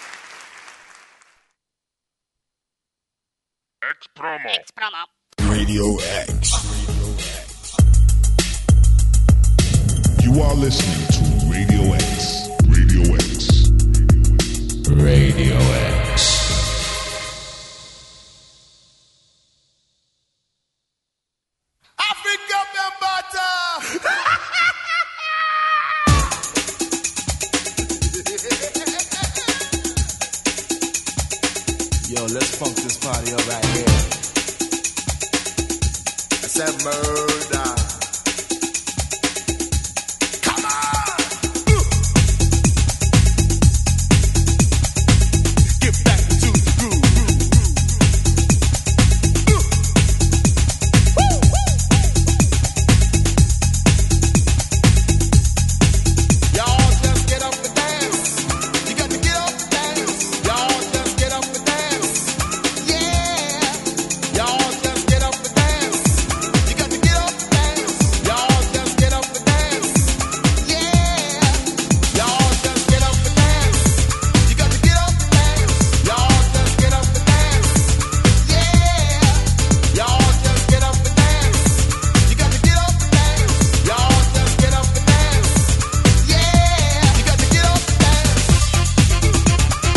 X promo. X promo. Radio X. You are listening to Radio X. Radio X. Radio X. Africa Bambata! Yo, let's funk this party up right here. I said murder. Come on! Get back to the groove. Y'all just get up and dance. You got to get up and dance. Y'all just get up and dance. Y'all just get up and dance. You got to get up and dance. Y'all just get up and dance. Yeah. Y'all just get up and dance. You got to get up and dance. Y'all just get up and dance. Yeah. Y'all just get up and dance. You got to get up and dance. Y'all just get up and dance. Yeah. You got to get up and dance.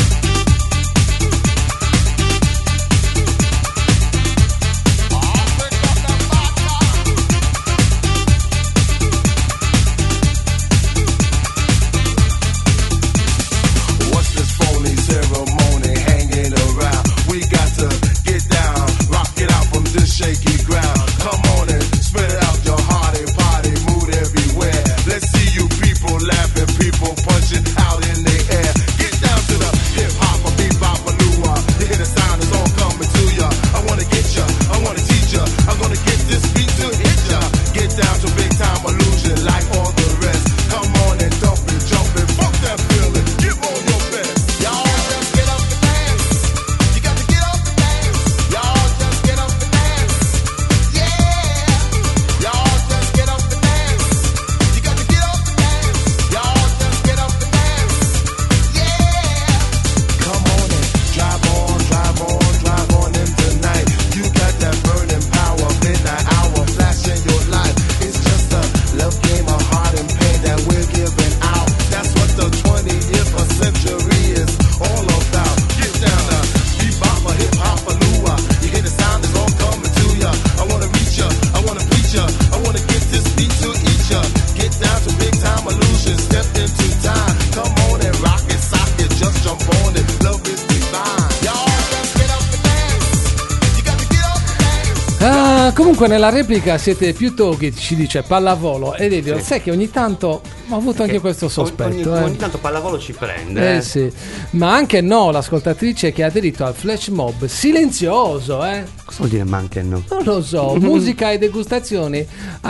What's this phony ceremony hanging around? We got to get down, rock it out from this shaky ground. Come on and spread out your hearty party mood everywhere. Let's see you people laughing, people punching out in the air. Get down to the hip hop, a bebop, a lua. You hear the sound, it's all coming to ya. I wanna get ya, I wanna teach ya. I'm gonna get this beat to hit ya. Get down to big time illusion like all the rest. Come on and dump and jump and fuck that feeling. Give on your best. Y'all just get up and dance. You got to get up and dance. Y'all just get up and dance. Yeah. Y'all just get up and dance. You got to get up and dance. Y'all just get up and dance. Yeah. Come on and drive on, drive on, drive on in tonight. You got that burning power, midnight hour, flash in your life. It's just a love game of heart and pain that we're giving out. That's what the twentieth century is all about. Get down to bebop, a hip hop, a lua. You hear the sound, it's all coming to ya. I wanna reach ya, I wanna preach ya. I wanna get this beat to each ya. Get down to big time illusion, step into time. Come on and rock it, sock it, just jump on it. Love is divine. Y'all just get up and dance. You got to get up and dance. Ah, comunque nella replica siete più toghi, ci dice Pallavolo ed Elio. Sì. Sai che ogni tanto ho avuto anche questo sospetto. Ogni, eh. ogni tanto Pallavolo ci prende. Eh eh. sì, ma anche no, l'ascoltatrice che ha aderito al flash mob silenzioso, eh? Cosa vuol dire ma anche no? Non lo so, musica e degustazioni,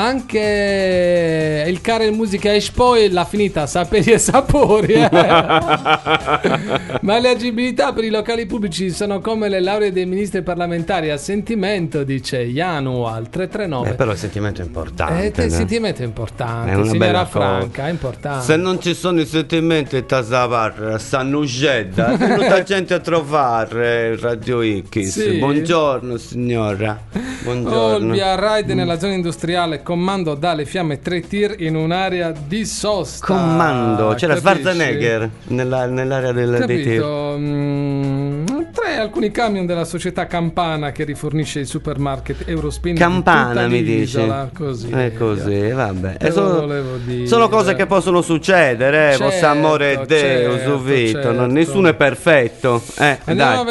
anche il Carel Musica Expo e l'ha finita saperi e sapori, eh? Ma le agibilità per i locali pubblici sono come le lauree dei ministri parlamentari a sentimento, dice Janu al tre tre nove. Eh, però il sentimento è importante. Eh, il no? sentimento è importante, È una signora bella Franca, cosa. è importante. Se non ci sono i sentimenti Tasavar, stanno uscendo, è venuta gente a trovare Radio X. Sì. Buongiorno signora. Buongiorno. Olbia raid nella zona industriale, comando dalle fiamme tre tir in un'area di sosta. Comando, c'era Capisci? Schwarzenegger nella, nell'area del, dei tir. Capito? Mm, tre alcuni camion della società Campana che rifornisce il supermarket Eurospin Campana di mi dici? Così, è così, vabbè. Te E lo sono, volevo dire. sono cose che possono succedere, eh, Certo, vostro amore Deo, certo, Zuvito, certo. non- nessuno è perfetto. Eh, Andiamo dai. a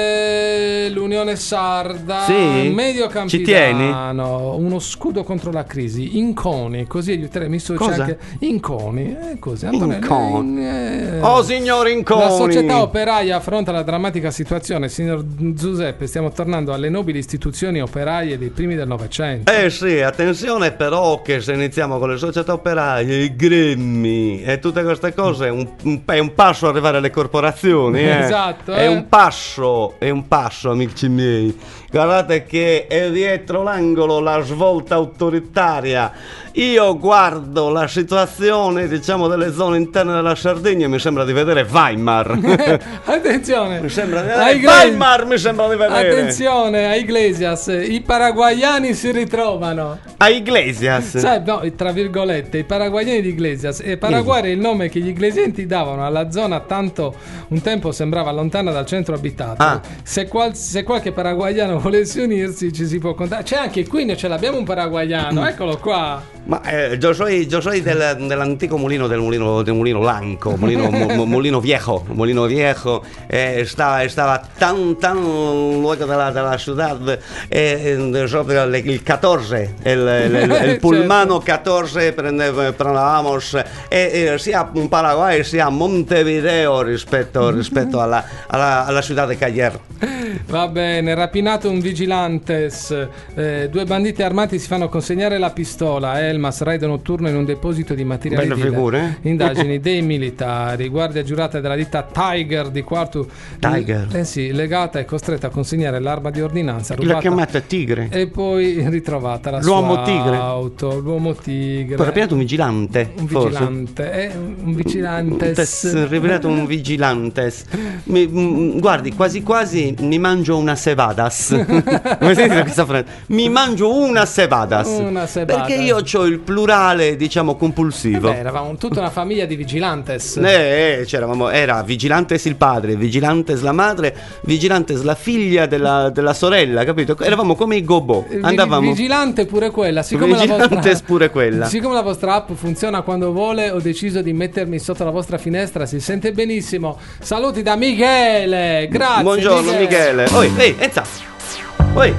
vedere l'Unione Sarda, Sì? medio Ci tieni? campidano, uno scudo contro la crisi, Inconi, così aiuterei, mi socio Cosa? anche Inconi, eh, così, Antonello, Inconi. eh, Oh signor Inconi! La società operaia affronta la drammatica situazione, signor Giuseppe, stiamo tornando alle nobili istituzioni operaie dei primi del Novecento. Eh sì, attenzione però che se iniziamo con le società operaie, i gremmi e tutte queste cose, un, un- è un passo arrivare alle corporazioni. Eh. Esatto, È eh. un passo, è un passo, amici miei. Guardate che è dietro l'angolo la svolta autoritaria. Io guardo la situazione, diciamo, delle zone interne della Sardegna e mi sembra di vedere Weimar. Attenzione, mi sembra di Ai vedere Iglesias- Weimar, mi sembra di vedere. Attenzione a Iglesias, i paraguayani si ritrovano. A Iglesias. Sai, no, tra virgolette, i paraguayani di Iglesias. E Paraguay è il nome che gli iglesienti davano alla zona, tanto un tempo sembrava lontana dal centro abitato. Ah. Se, qual- se qualche paraguayano volesse unirsi, ci si può contare. C'è anche qui, noi ce l'abbiamo un paraguayano, eccolo qua. Ma eh, io sono io sono del, dell'antico mulino del mulino del mulino Lanco, mulino, mu- mu- mulino viejo, mulino viejo, eh, estaba, estaba tan tan luego de la, de la ciudad, eh, eh, proprio il il quattordici, il, il, il, il Pullmano quattordici prendeva- prendevamos eh, eh, sia in Paraguay sia a Montevideo rispetto, rispetto alla, alla, alla ciudad de Cagliari. Va bene, rapinato un vigilantes, eh, due banditi armati si fanno consegnare la pistola, Elmas, raid notturno in un deposito di materiali Belle di figure, eh? indagini dei militari, guardia giurata della ditta Tiger di Quartu, Tiger? eh sì, legata e costretta a consegnare l'arma di ordinanza L'ha rubata chiamata Tigre. e poi ritrovata la L'uomo sua tigre. auto, l'uomo tigre. Poi rapinato un vigilante, un forse. vigilante, eh, un vigilantes. Tes- rivelato un vigilantes. Mi- mm, guardi, quasi quasi mi mangio una cevadas. Come si dice questa frase? Mi mangio una cevadas. Una cevadas. Perché io ho il plurale, diciamo, compulsivo. Beh, eravamo tutta una famiglia di vigilantes. Eh, eh, c'eravamo, era Vigilantes il padre, Vigilantes la madre, Vigilantes la figlia della, della sorella, capito? Eravamo come i gobò. Vi- Andavamo. Vigilante pure quella, siccome la, Vigilantes vostra, pure quella. siccome la vostra app funziona quando vuole, ho deciso di mettermi sotto la vostra finestra, si sente benissimo. Saluti da Michele, grazie. Buongiorno Michele. Oi, ehi, Enza. Oi.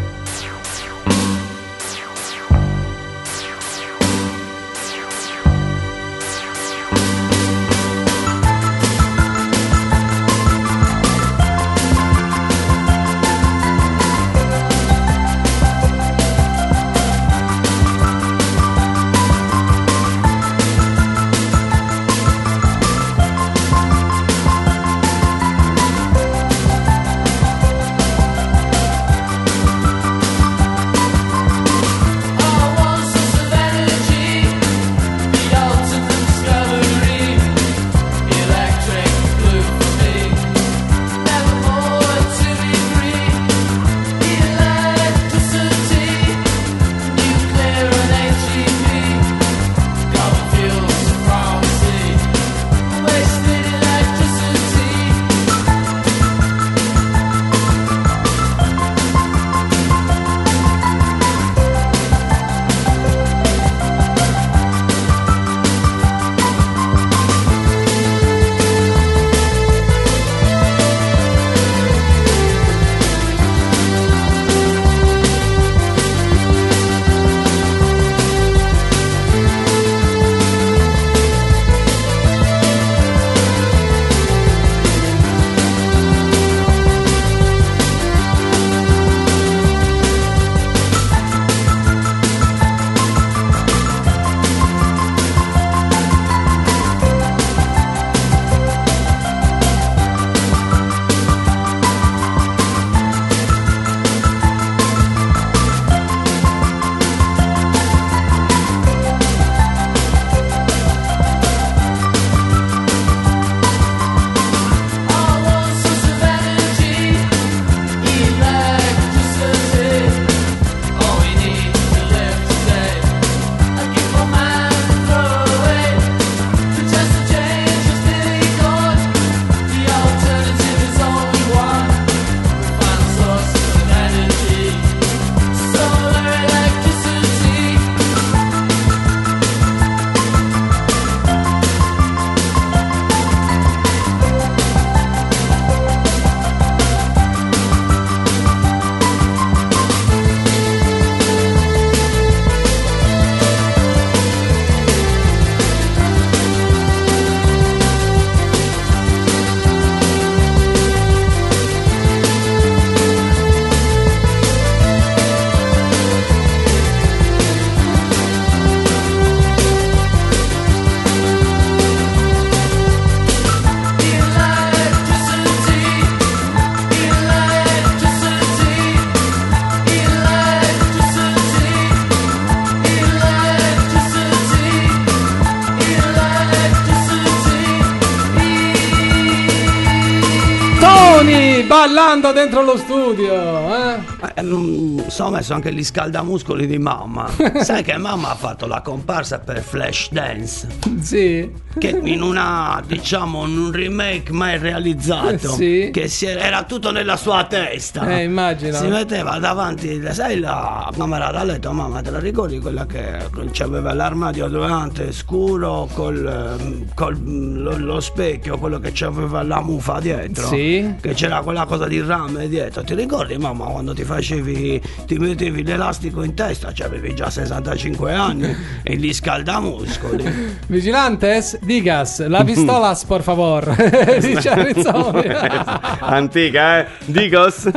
ballando dentro lo studio, eh? Eh, mm, sono messo anche gli scaldamuscoli di mamma. Sai che mamma ha fatto la comparsa per Flashdance? Sì. Che in una, diciamo, in un remake mai realizzato, Sì. che si era, era tutto nella sua testa. Eh, immagino. Si metteva davanti, sai, la camera da letto, mamma, te la ricordi quella che aveva l'armadio davanti scuro col, col lo, lo specchio, quello che c'aveva la mufa dietro? Sì. Che c'era quella cosa di rame dietro. Ti ricordi, mamma, quando ti facevi, ti mettevi l'elastico in testa, cioè avevi già sessantacinque anni e gli scaldamuscoli. Vigilantes, digas, la pistolas, por favor. Dice Rizzoli. Antica, eh? Digos.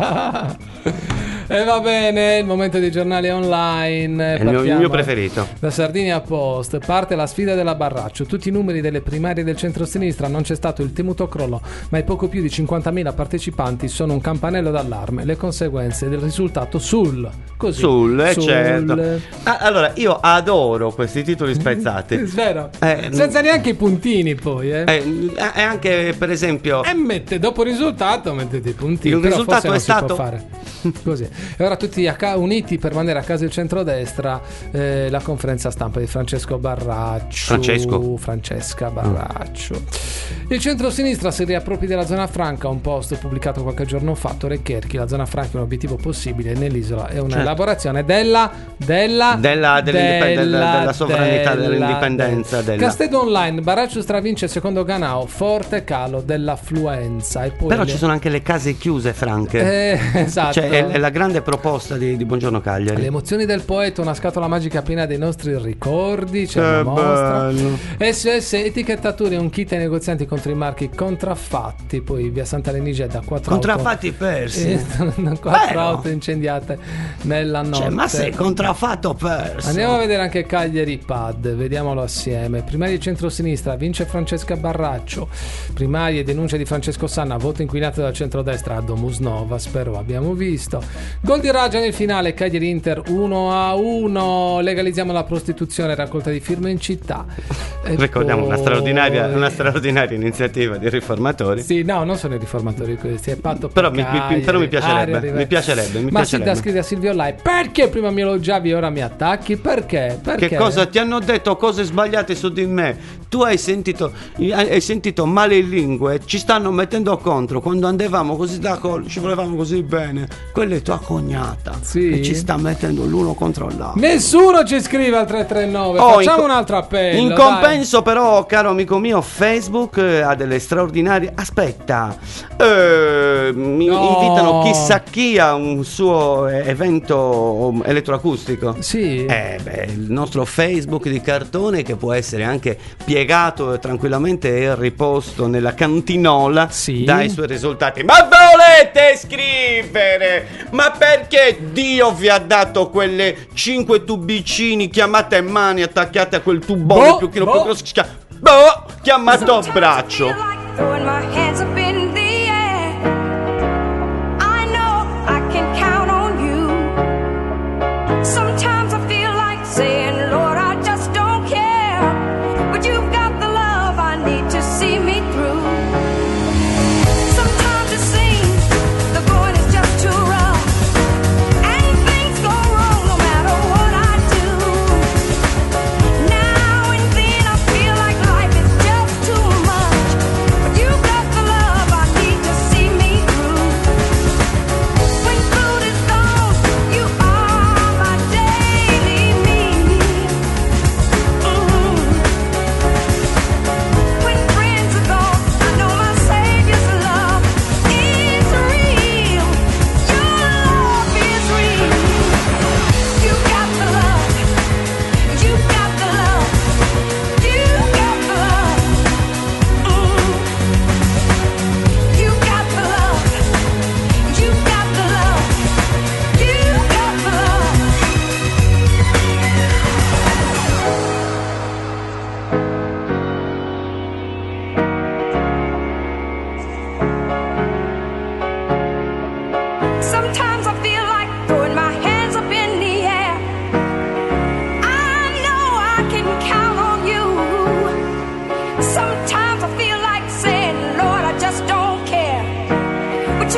E va bene, il momento dei giornali online. È il mio, il mio preferito. Da Sardinia Post parte la sfida della Barraccio. Tutti i numeri delle primarie del centro-sinistra, non c'è stato il temuto crollo, ma i poco più di cinquantamila partecipanti sono un campanello d'allarme. Le conseguenze del risultato sul così. Sul, eh, sul... certo. Ah, allora, io adoro questi titoli spezzati. Vero? Eh, Senza neanche i puntini poi, eh. Eh, e anche per esempio. E mette dopo il risultato, mettete i puntini. Il però risultato forse è non si stato. può fare. Così. E ora tutti a ca- uniti per mandare a casa il centrodestra, eh, la conferenza stampa di Francesco Barraccio. Francesco. Francesca Barraccio. Il centro-sinistra si riappropria della zona franca, un post pubblicato qualche giorno fa. Torre Cherchi, la zona franca è un obiettivo possibile nell'isola, è una Certo. elaborazione della della Della- dell'indipend- della- della sovranità, della- dell'indipendenza, della- Castedo Online, Barraccio stravince secondo Ganao, forte calo dell'affluenza. E poi Però le- ci sono anche le case chiuse, franche. Eh, esatto. Cioè, è, è la grande proposta di, di Buongiorno Cagliari. Le emozioni del poeta, una scatola magica piena dei nostri ricordi, c'è Che una mostra. bello. S S etichettature, un kit ai negozianti contro i marchi contraffatti, poi via Santa Lenigea da quattro Contraffatti persi. auto, quattro Vero? auto incendiate nella notte. Cioè, ma sei contraffatto perso. Andiamo a vedere anche Cagliari Pad, vediamolo assieme. Primarie centro-sinistra, vince Francesca Barraccio. Primarie, denuncia di Francesco Sanna, voto inquinato dal centrodestra a Domus Nova, spero abbiamo visto. Gol di Raggio nel finale, Cagliari Inter uno a uno. Legalizziamo la prostituzione, raccolta di firme in città. E Ricordiamo una poi- straordinaria, una straordinaria iniziativa di riformatori. Sì, no, non sono i riformatori questi, è patto Però per mi- mi- Cagliari, però mi piacerebbe, aria di- mi piacerebbe, mi Ma sì, piacerebbe. da scrivere a Silvio Lai, perché prima mi elogiavi e ora mi attacchi? Perché? Perché? Che cosa ti hanno detto? Cose sbagliate su di me. Tu hai sentito, hai sentito male in lingue, ci stanno mettendo contro. Quando andavamo così d'accordo, ci volevamo così bene. Quella è tua cognata. Sì. E Ci sta mettendo l'uno contro l'altro. Nessuno ci scrive al tre tre nove. Oh, Facciamo in co- un altro appello. In dai. compenso, però, caro amico mio, Facebook eh, ha delle straordinarie. Aspetta, eh, mi No. invitano chissà chi a un suo eh, evento um, elettroacustico. Sì. Eh, beh, il nostro Facebook di cartone che può essere anche piegato eh, tranquillamente e riposto nella cantinola dai suoi risultati. Ma volete scrivere? Ma perché Dio vi ha dato quelle cinque tubicini chiamate mani attaccate a quel tubone Boh, più chino boh. più grosso? Boh, chiamato braccio. Throwing my hands up in the air. I know I can count on you. Sometimes I feel like saying, Lord, I just don't care. But you've got the love I need to see me through. Sometimes it seems the going is just too rough. And things go wrong no matter what I do. Now and then I feel like life is just too much. But you've got the love I need to see me through. When food is gone, you are my daily meal. Mhm. When friends are gone, I know my Savior's love is real. Your love is real. You got the love. You got the love. You got the love. Mm. You got the love. You got the love. You got the love. Sometimes I feel like throwing my hands up in the air. I know I can count on you. Sometimes I feel like saying, Lord, I just don't care. But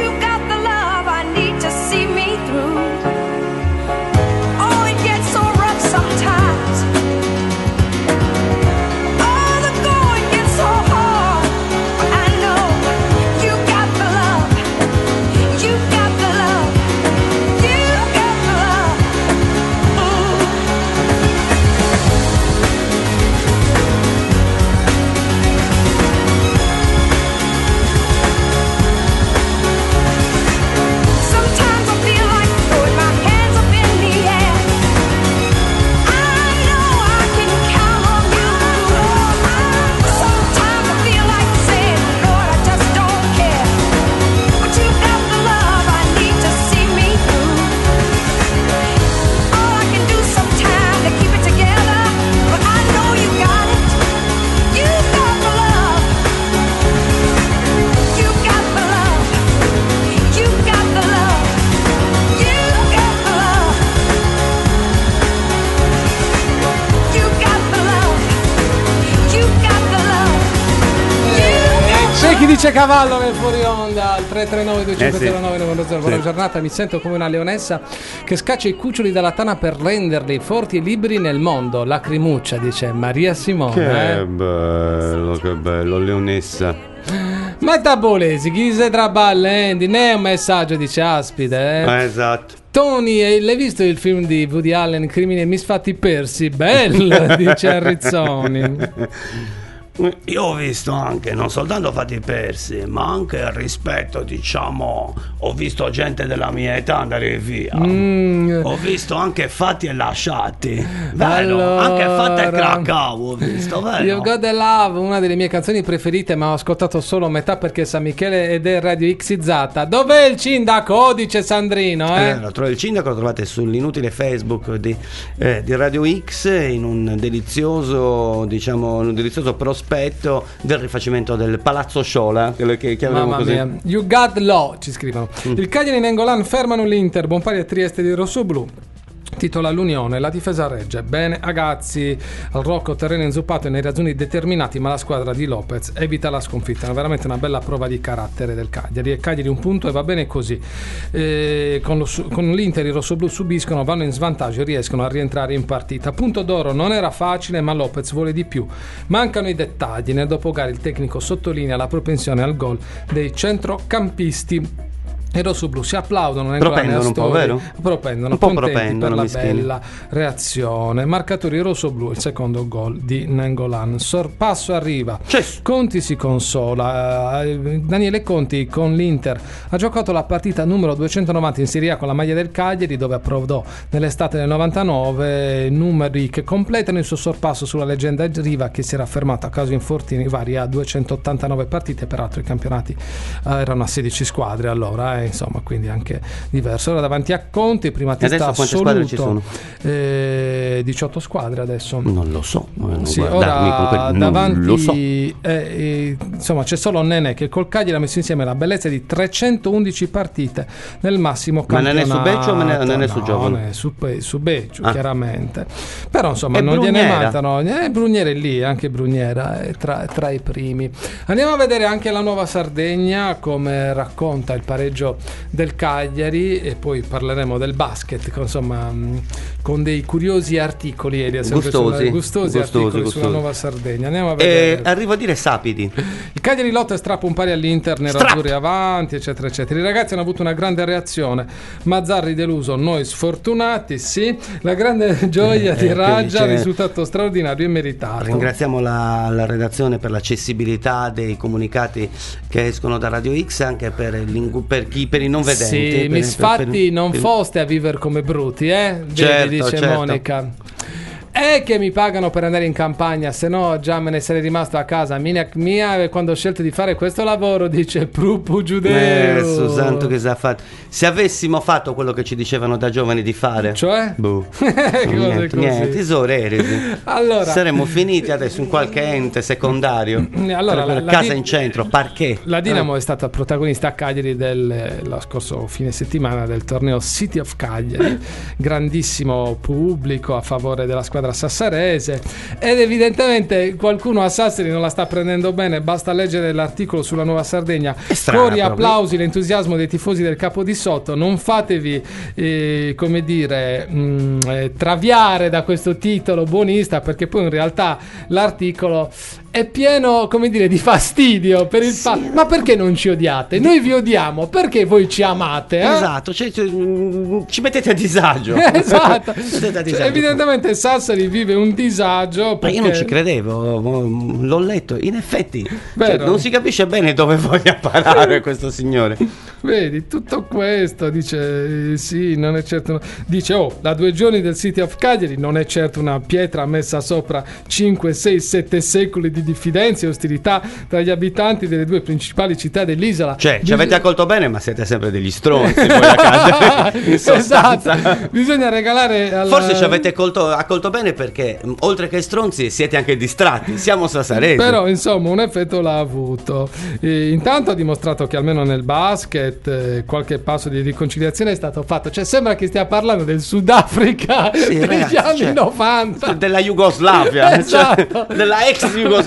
Dice Cavallo nel fuori onda al tre tre nove due cinque zero nove nove zero. Buona Sì. giornata, mi sento come una leonessa che scaccia i cuccioli dalla tana per renderli forti e liberi nel mondo. Lacrimuccia, dice Maria Simone. Che eh. bello, che bello, leonessa. Ma tabolesi, chi si traballendi? Ne è un messaggio, dice Aspide. Eh? Eh, esatto. Tony, eh, l'hai visto il film di Woody Allen, Crimini e misfatti persi? Bello, dice Arrizzoni. Io ho visto anche, non soltanto fatti persi, ma anche il rispetto, diciamo, ho visto gente della mia età andare via. Mm. Ho visto anche fatti e lasciati. Vero? Allora, Anche fatti e Cracao ho visto, vero? You Got the Love, una delle mie canzoni preferite, ma ho ascoltato solo metà perché San Michele ed è Radio Xizzata. Dov'è il sindaco? Dice Sandrino, eh? Eh, lo tro- il sindaco lo trovate sull'inutile Facebook di, eh, di Radio X in un delizioso, diciamo, un delizioso prospetto del rifacimento del Palazzo Sciola, che, che chiamiamo Mamma così. mia. You Got Law, ci scrivono. Mm. Il Cagliari e Nengolan fermano l'Inter, buon pari a Trieste di rossoblu. Titola l'Unione, la difesa regge. Bene, Agazzi al Rocco, terreno inzuppato e nei razzoni determinati, ma la squadra di Lopez evita la sconfitta. È veramente una bella prova di carattere del Cagliari. E Cagliari un punto e va bene così. E con, lo, su- con l'Inter i rossoblù subiscono, vanno in svantaggio e riescono a rientrare in partita. Punto d'oro non era facile, ma Lopez vuole di più. Mancano i dettagli. Nel dopogare il tecnico sottolinea la propensione al gol dei centrocampisti. I rossoblu si applaudono nel Propendono un po', vero? Propendono, Un po' contenti propendono, per la mischini. bella reazione. Marcatori rossoblu, il secondo gol di Nengolan. Sorpasso arriva. Conti si consola. Eh, Daniele Conti con l'Inter ha giocato la partita numero duecentonovanta in Serie A con la maglia del Cagliari, dove approdò nell'estate del novantanove, numeri che completano il suo sorpasso sulla leggenda Riva, che si era fermato a causa di infortuni vari a duecentottantanove partite. Peraltro i campionati eh, erano a sedici squadre allora, eh, insomma, quindi anche diverso. Ora davanti a Conti, primatista E adesso quante assoluto. squadre ci sono? Eh, diciotto squadre adesso. Non lo so. eh, Sì, guardarmi con ora quel- davanti non lo so. eh, eh, insomma c'è solo Nenè che col Cagliari ha messo insieme la bellezza di trecentoundici partite nel massimo Ma Nenè campionato. su Beccio o Nenè- Nenè su No, Giovane? Nenè su, Pe- su Beccio, Ah. chiaramente. Però insomma E non gliene Brugnera? mancano. Eh, Brugnera è lì, anche Brugnera è tra, tra i primi. Andiamo a vedere anche la Nuova Sardegna, come racconta il pareggio del Cagliari, e poi parleremo del basket con, insomma mh, con dei curiosi articoli, Elia, sempre Gustosi, sulla- gustosi, gustosi, articoli gustosi. sulla Nuova Sardegna. Andiamo a vedere. Eh, arrivo a dire sapidi. Il Cagliari lotta e strappa un pari all'Inter, nerazzurri avanti, eccetera, eccetera. I ragazzi hanno avuto una grande reazione. Mazzarri deluso, noi sfortunati, sì. La grande gioia Eh, di che Raggia, dice- risultato straordinario e meritato. Ringraziamo la, la redazione per l'accessibilità dei comunicati che escono da Radio X, anche per, il lingu- per chi per i non vedenti. Sì, per- misfatti per- per- non per- foste a vivere come bruti, eh? Vedi, Certo, dice certo. Monica. E che mi pagano per andare in campagna, se no già me ne sarei rimasto a casa. Mia, mia quando ho scelto di fare questo lavoro, dice Prupu Eh, Giudeo. Susanto che sa fatto. Se avessimo fatto quello che ci dicevano da giovani di fare, cioè? boh. Cose niente, così. niente, tesoreresi. Allora- saremmo finiti adesso in qualche ente secondario. Allora, Per la- la casa di- in centro, parquet. La Dinamo Eh. è stata protagonista a Cagliari del lo scorso fine settimana del torneo City of Cagliari, grandissimo pubblico a favore della squadra sassarese, ed evidentemente qualcuno a Sassari non la sta prendendo bene. Basta leggere l'articolo sulla Nuova Sardegna. strana Cori, proprio. applausi, l'entusiasmo dei tifosi del capo di sotto. Non fatevi eh, come dire mh, eh, traviare da questo titolo buonista, perché poi in realtà l'articolo è pieno, come dire, di fastidio per il fa- ma perché non ci odiate? Noi vi odiamo, perché voi ci amate? eh? Esatto, cioè, cioè, mm, ci mettete a disagio. Esatto. Mettete a disagio. Cioè, evidentemente Sassari vive un disagio Ma perché... io non ci credevo, mo- l'ho letto, in effetti cioè, Vero. non si capisce bene dove voglia parare questo signore. Vedi, tutto questo dice eh, sì, non è certo. Dice, oh, la due giorni del City of Cagliari non è certo una pietra messa sopra cinque, sei, sette secoli di diffidenza e ostilità tra gli abitanti delle due principali città dell'isola. Cioè, ci Bis- avete accolto bene, ma siete sempre degli stronzi voi a casa. In sostanza. Esatto. Bisogna regalare alla... Forse ci avete accolto, accolto bene perché mh, oltre che stronzi siete anche distratti. Siamo sassaresi. Però insomma un effetto l'ha avuto. E intanto ha dimostrato che almeno nel basket eh, qualche passo di riconciliazione è stato fatto. Cioè sembra che stia parlando del Sudafrica Sì, degli ragazzi, anni cioè, novanta. della Jugoslavia, Esatto. cioè, della ex Jugoslavia.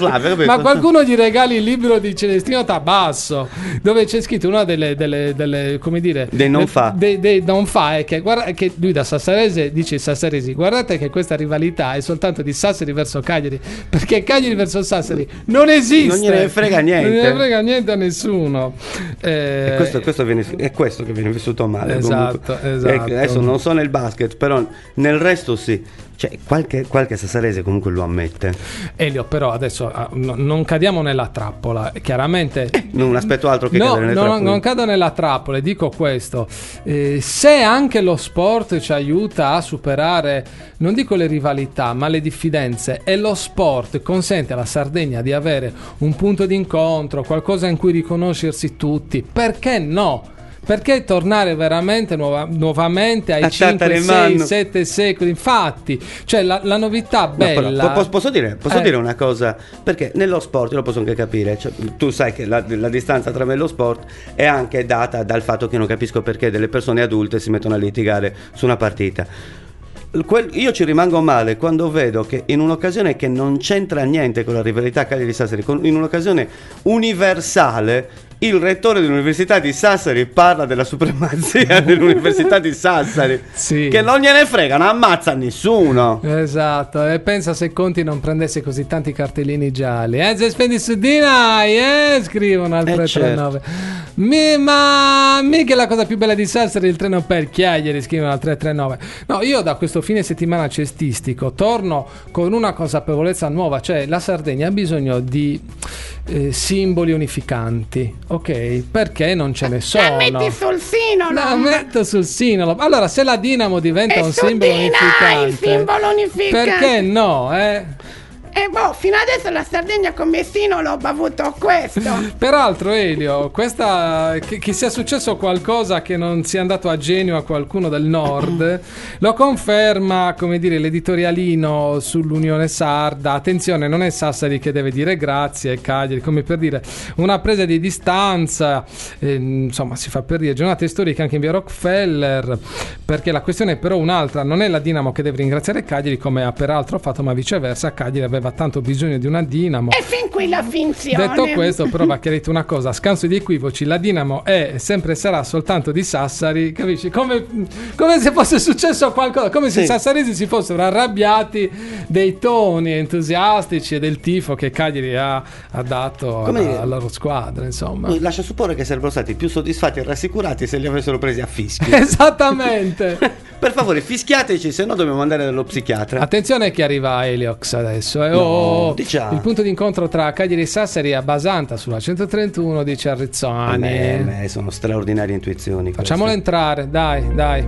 Jugoslavia, capito? Ma qualcuno gli regali il libro di Celestino Tabasso, dove c'è scritto una delle, delle, delle come dire, Dei non fa. dei, dei non fa, è che, guarda, che lui da sassarese dice ai sassaresi: guardate che questa rivalità è soltanto di Sassari verso Cagliari, perché Cagliari verso Sassari non esiste, Non gliene frega niente. non gliene frega niente a nessuno. Eh, E questo, questo viene, è questo che viene vissuto male. Esatto, comunque. esatto. E adesso non so nel basket, però nel resto sì. Cioè, qualche, qualche sassarese comunque lo ammette. Elio, però adesso ah, no- non cadiamo nella trappola. Chiaramente Non aspetto altro che no, cadere nel no, trappole. non cado nella trappola, dico questo. Eh, se anche lo sport ci aiuta a superare, non dico le rivalità, ma le diffidenze, e lo sport consente alla Sardegna di avere un punto d'incontro, qualcosa in cui riconoscersi tutti, perché no? Perché tornare veramente nuova- nuovamente ai A cinque, Tattare in sei, mano. sette secoli? Infatti, cioè la, la novità No, però, bella. po- posso dire, posso Eh. dire una cosa? Perché nello sport, io lo posso anche capire, cioè, tu sai che la, la distanza tra me e lo sport è anche data dal fatto che io non capisco perché delle persone adulte si mettono a litigare su una partita. Quel- io ci rimango male quando vedo che in un'occasione che non c'entra niente con la rivalità Cagliari-Sassari, con- in un'occasione universale, il rettore dell'Università di Sassari parla della supremazia dell'Università di Sassari, Sì. che non gliene frega, non ammazza nessuno. Esatto, e pensa se Conti non prendesse così tanti cartellini gialli. Eh, se spendi su Dinai, eh, scrivono al Eh, tre tre nove. Mi, ma mica la cosa più bella di Sassari, il treno per Chiagliari, scrivono al tre tre nove. No, io da questo fine settimana cestistico torno con una consapevolezza nuova, cioè la Sardegna ha bisogno di eh, simboli unificanti, ok? Perché non ce ne sono. La metti sul sinolo. La metto sul sinolo. Allora, se la Dinamo diventa E un su simbolo Dina, unificante, il simbolo unificante. perché no? Eh? E boh, fino adesso la Sardegna come sinolo ha avuto questo. Peraltro, Elio, questa, che, che sia successo qualcosa che non sia andato a genio a qualcuno del nord, lo conferma, come dire, l'editorialino sull'Unione Sarda. Attenzione, non è Sassari che deve dire grazie, Cagliari, come per dire una presa di distanza, eh, insomma, si fa per dire giornate storiche anche in via Rockefeller, perché la questione è però un'altra, non è la Dinamo che deve ringraziare Cagliari, come ha peraltro fatto, ma viceversa, Cagliari aveva tanto bisogno di una Dinamo. E fin qui la finzione. Detto questo, però va chiarito una cosa, a scanso di equivoci, la Dinamo è sempre sarà soltanto di Sassari, capisci? Come, come se fosse successo qualcosa, come se Sì. i sassaresi si fossero arrabbiati dei toni entusiastici e del tifo che Cagliari ha, ha dato Come alla, dire? alla loro squadra, insomma. Lui lascia supporre che sarebbero stati più soddisfatti e rassicurati se li avessero presi a fischi. Esattamente. Per favore, fischiateci, se no dobbiamo andare dallo psichiatra. Attenzione che arriva a Eliox adesso. Eh. No, Oh, diciamo. il punto d'incontro tra Cagliari e Sassari è a Basanta sulla centotrentuno, dice Arrizzoni. Eh, beh, sono straordinarie intuizioni. Facciamolo entrare, dai, dai.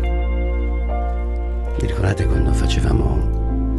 Vi ricordate quando facevamo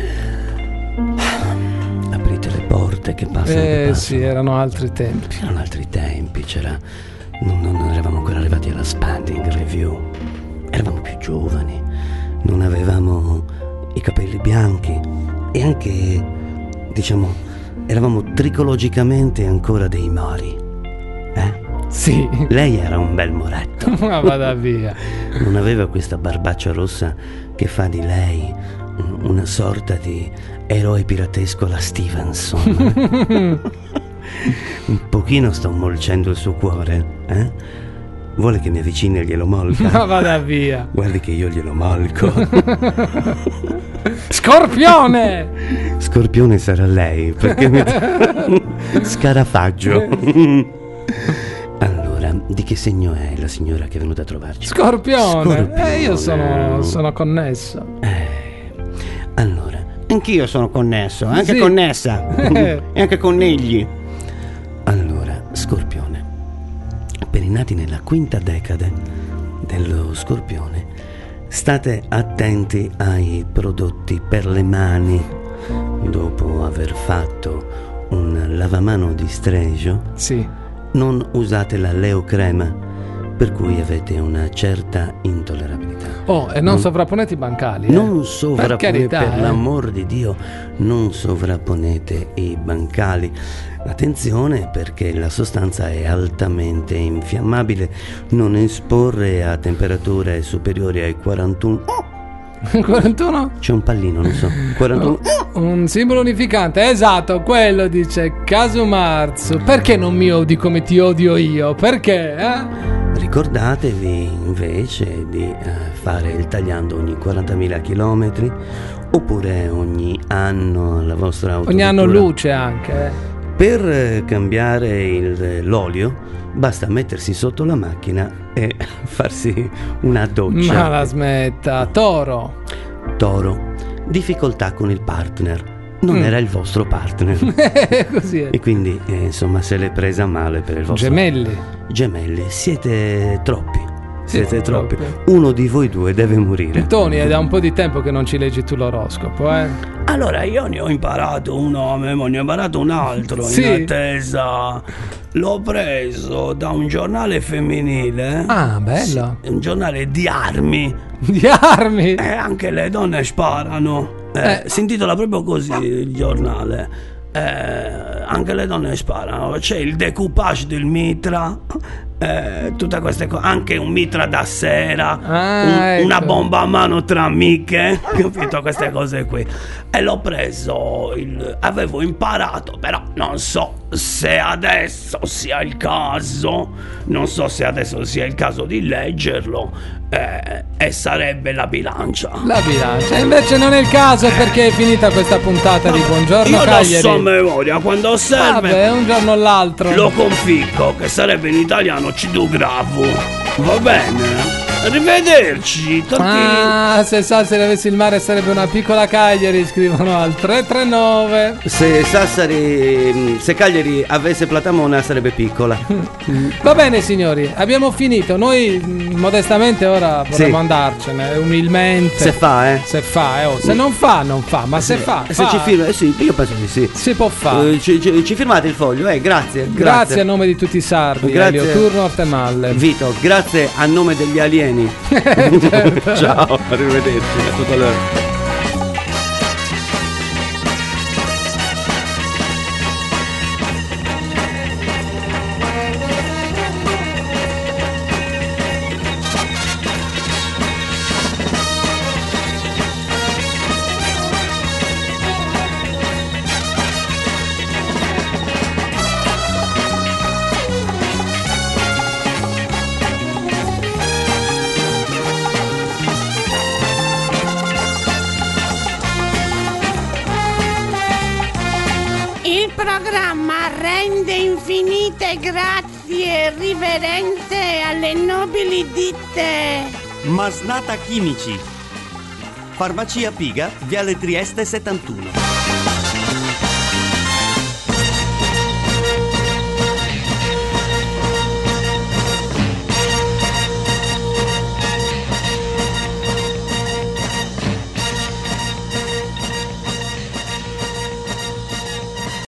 aprite le porte che passano? che Eh passano? sì, erano altri tempi. Erano altri tempi, c'era non, non eravamo ancora arrivati alla Spanding Review. Eravamo più giovani, non avevamo i capelli bianchi e anche, diciamo, eravamo tricologicamente ancora dei mori. Eh? Sì. Lei era un bel moretto. Ma vada via. Non aveva questa barbaccia rossa che fa di lei un- una sorta di eroe piratesco alla Stevenson. Un pochino sto molcendo il suo cuore, eh? Vuole che mi avvicini e glielo molca? Ma vada via. Guardi che io glielo molco. Scorpione! Scorpione sarà lei, perché mi... Scarafaggio. Allora, di che segno è la signora che è venuta a trovarci? Scorpione! Scorpione. Eh, io sono, sono connesso. Allora, Anch'io sono connesso, anche Sì. connessa. E anche conigli. allora, Scorpione. Per i nati nella quinta decade dello Scorpione, state attenti ai prodotti per le mani. Dopo aver fatto un lavamano di stregio, sì. non usate la leocrema, per cui avete una certa intollerabilità. Oh, e non Non- sovrapponete i bancali. eh. Non Per sovrapponete, carità, per eh. l'amor di Dio, non sovrapponete i bancali. Attenzione, perché la sostanza è altamente infiammabile. Non esporre a temperature superiori ai quarantuno quarantuno? C'è un pallino, non so. quarantuno. Un simbolo unificante, esatto, quello dice Casumarzu. Perché non mi odi come ti odio io? Perché, eh? Ricordatevi invece di eh, fare il tagliando ogni quarantamila chilometri, oppure ogni anno la vostra Ogni autovettura. anno luce anche, eh. Per eh, cambiare il- l'olio basta mettersi sotto la macchina e farsi una doccia. Ma la smetta, Toro. Toro, difficoltà con il partner. Non Mm. era il vostro partner. Così è. E quindi eh, insomma se l'è presa male per il vostro Gemelli. Gemelli, siete troppi. Siete Siete troppi. troppi. Uno di voi due deve morire. Tony, è da un po' di tempo che non ci leggi tu l'oroscopo, eh? Allora io ne ho imparato uno a memoria, ne ho imparato un altro Sì. in attesa. L'ho preso da un giornale femminile. Ah, bello. Sì, un giornale di armi. Di armi? E anche le donne sparano. Eh, Eh. Si intitola proprio così il giornale. Eh, anche le donne sparano. C'è il decoupage del mitra. Eh, tutte queste cose, anche un mitra da sera, Ah, un- ecco. una bomba a mano tra amiche, capito? Queste cose qui. E l'ho preso, il- avevo imparato, però non so se adesso sia il caso, non so se adesso sia il caso di leggerlo, eh, e sarebbe la bilancia. La bilancia. Invece non è il caso perché è finita questa puntata di Buongiorno Io lo Cagliari. so a memoria, quando serve Vabbè, un giorno o l'altro. lo conficco, che sarebbe in italiano cidu gravo. Va bene? Arrivederci. Tanti... Ah, se Sassari avesse il mare sarebbe una piccola Cagliari, scrivono al tre tre nove. Se Sassari, se Cagliari avesse Platamona sarebbe piccola. Va bene signori, abbiamo finito. Noi mh, modestamente ora vorremmo Sì. andarcene, umilmente. Se fa, eh. Se fa, eh. oh, se non fa, non fa, ma se fa, Se fa. ci firma, eh sì, io penso di sì. Si può fare. Eh, ci, ci- ci firmate il foglio, eh, grazie. Grazie a nome di tutti i sardi, Grazie. Elio Turno Ortemalle. Vito, grazie a nome degli alieni. Certo. Ciao, arrivederci. A tutto l'ora. Il programma rende infinite grazie riverente alle nobili ditte. Masnata Chimici. Farmacia Piga, Viale Trieste settantuno.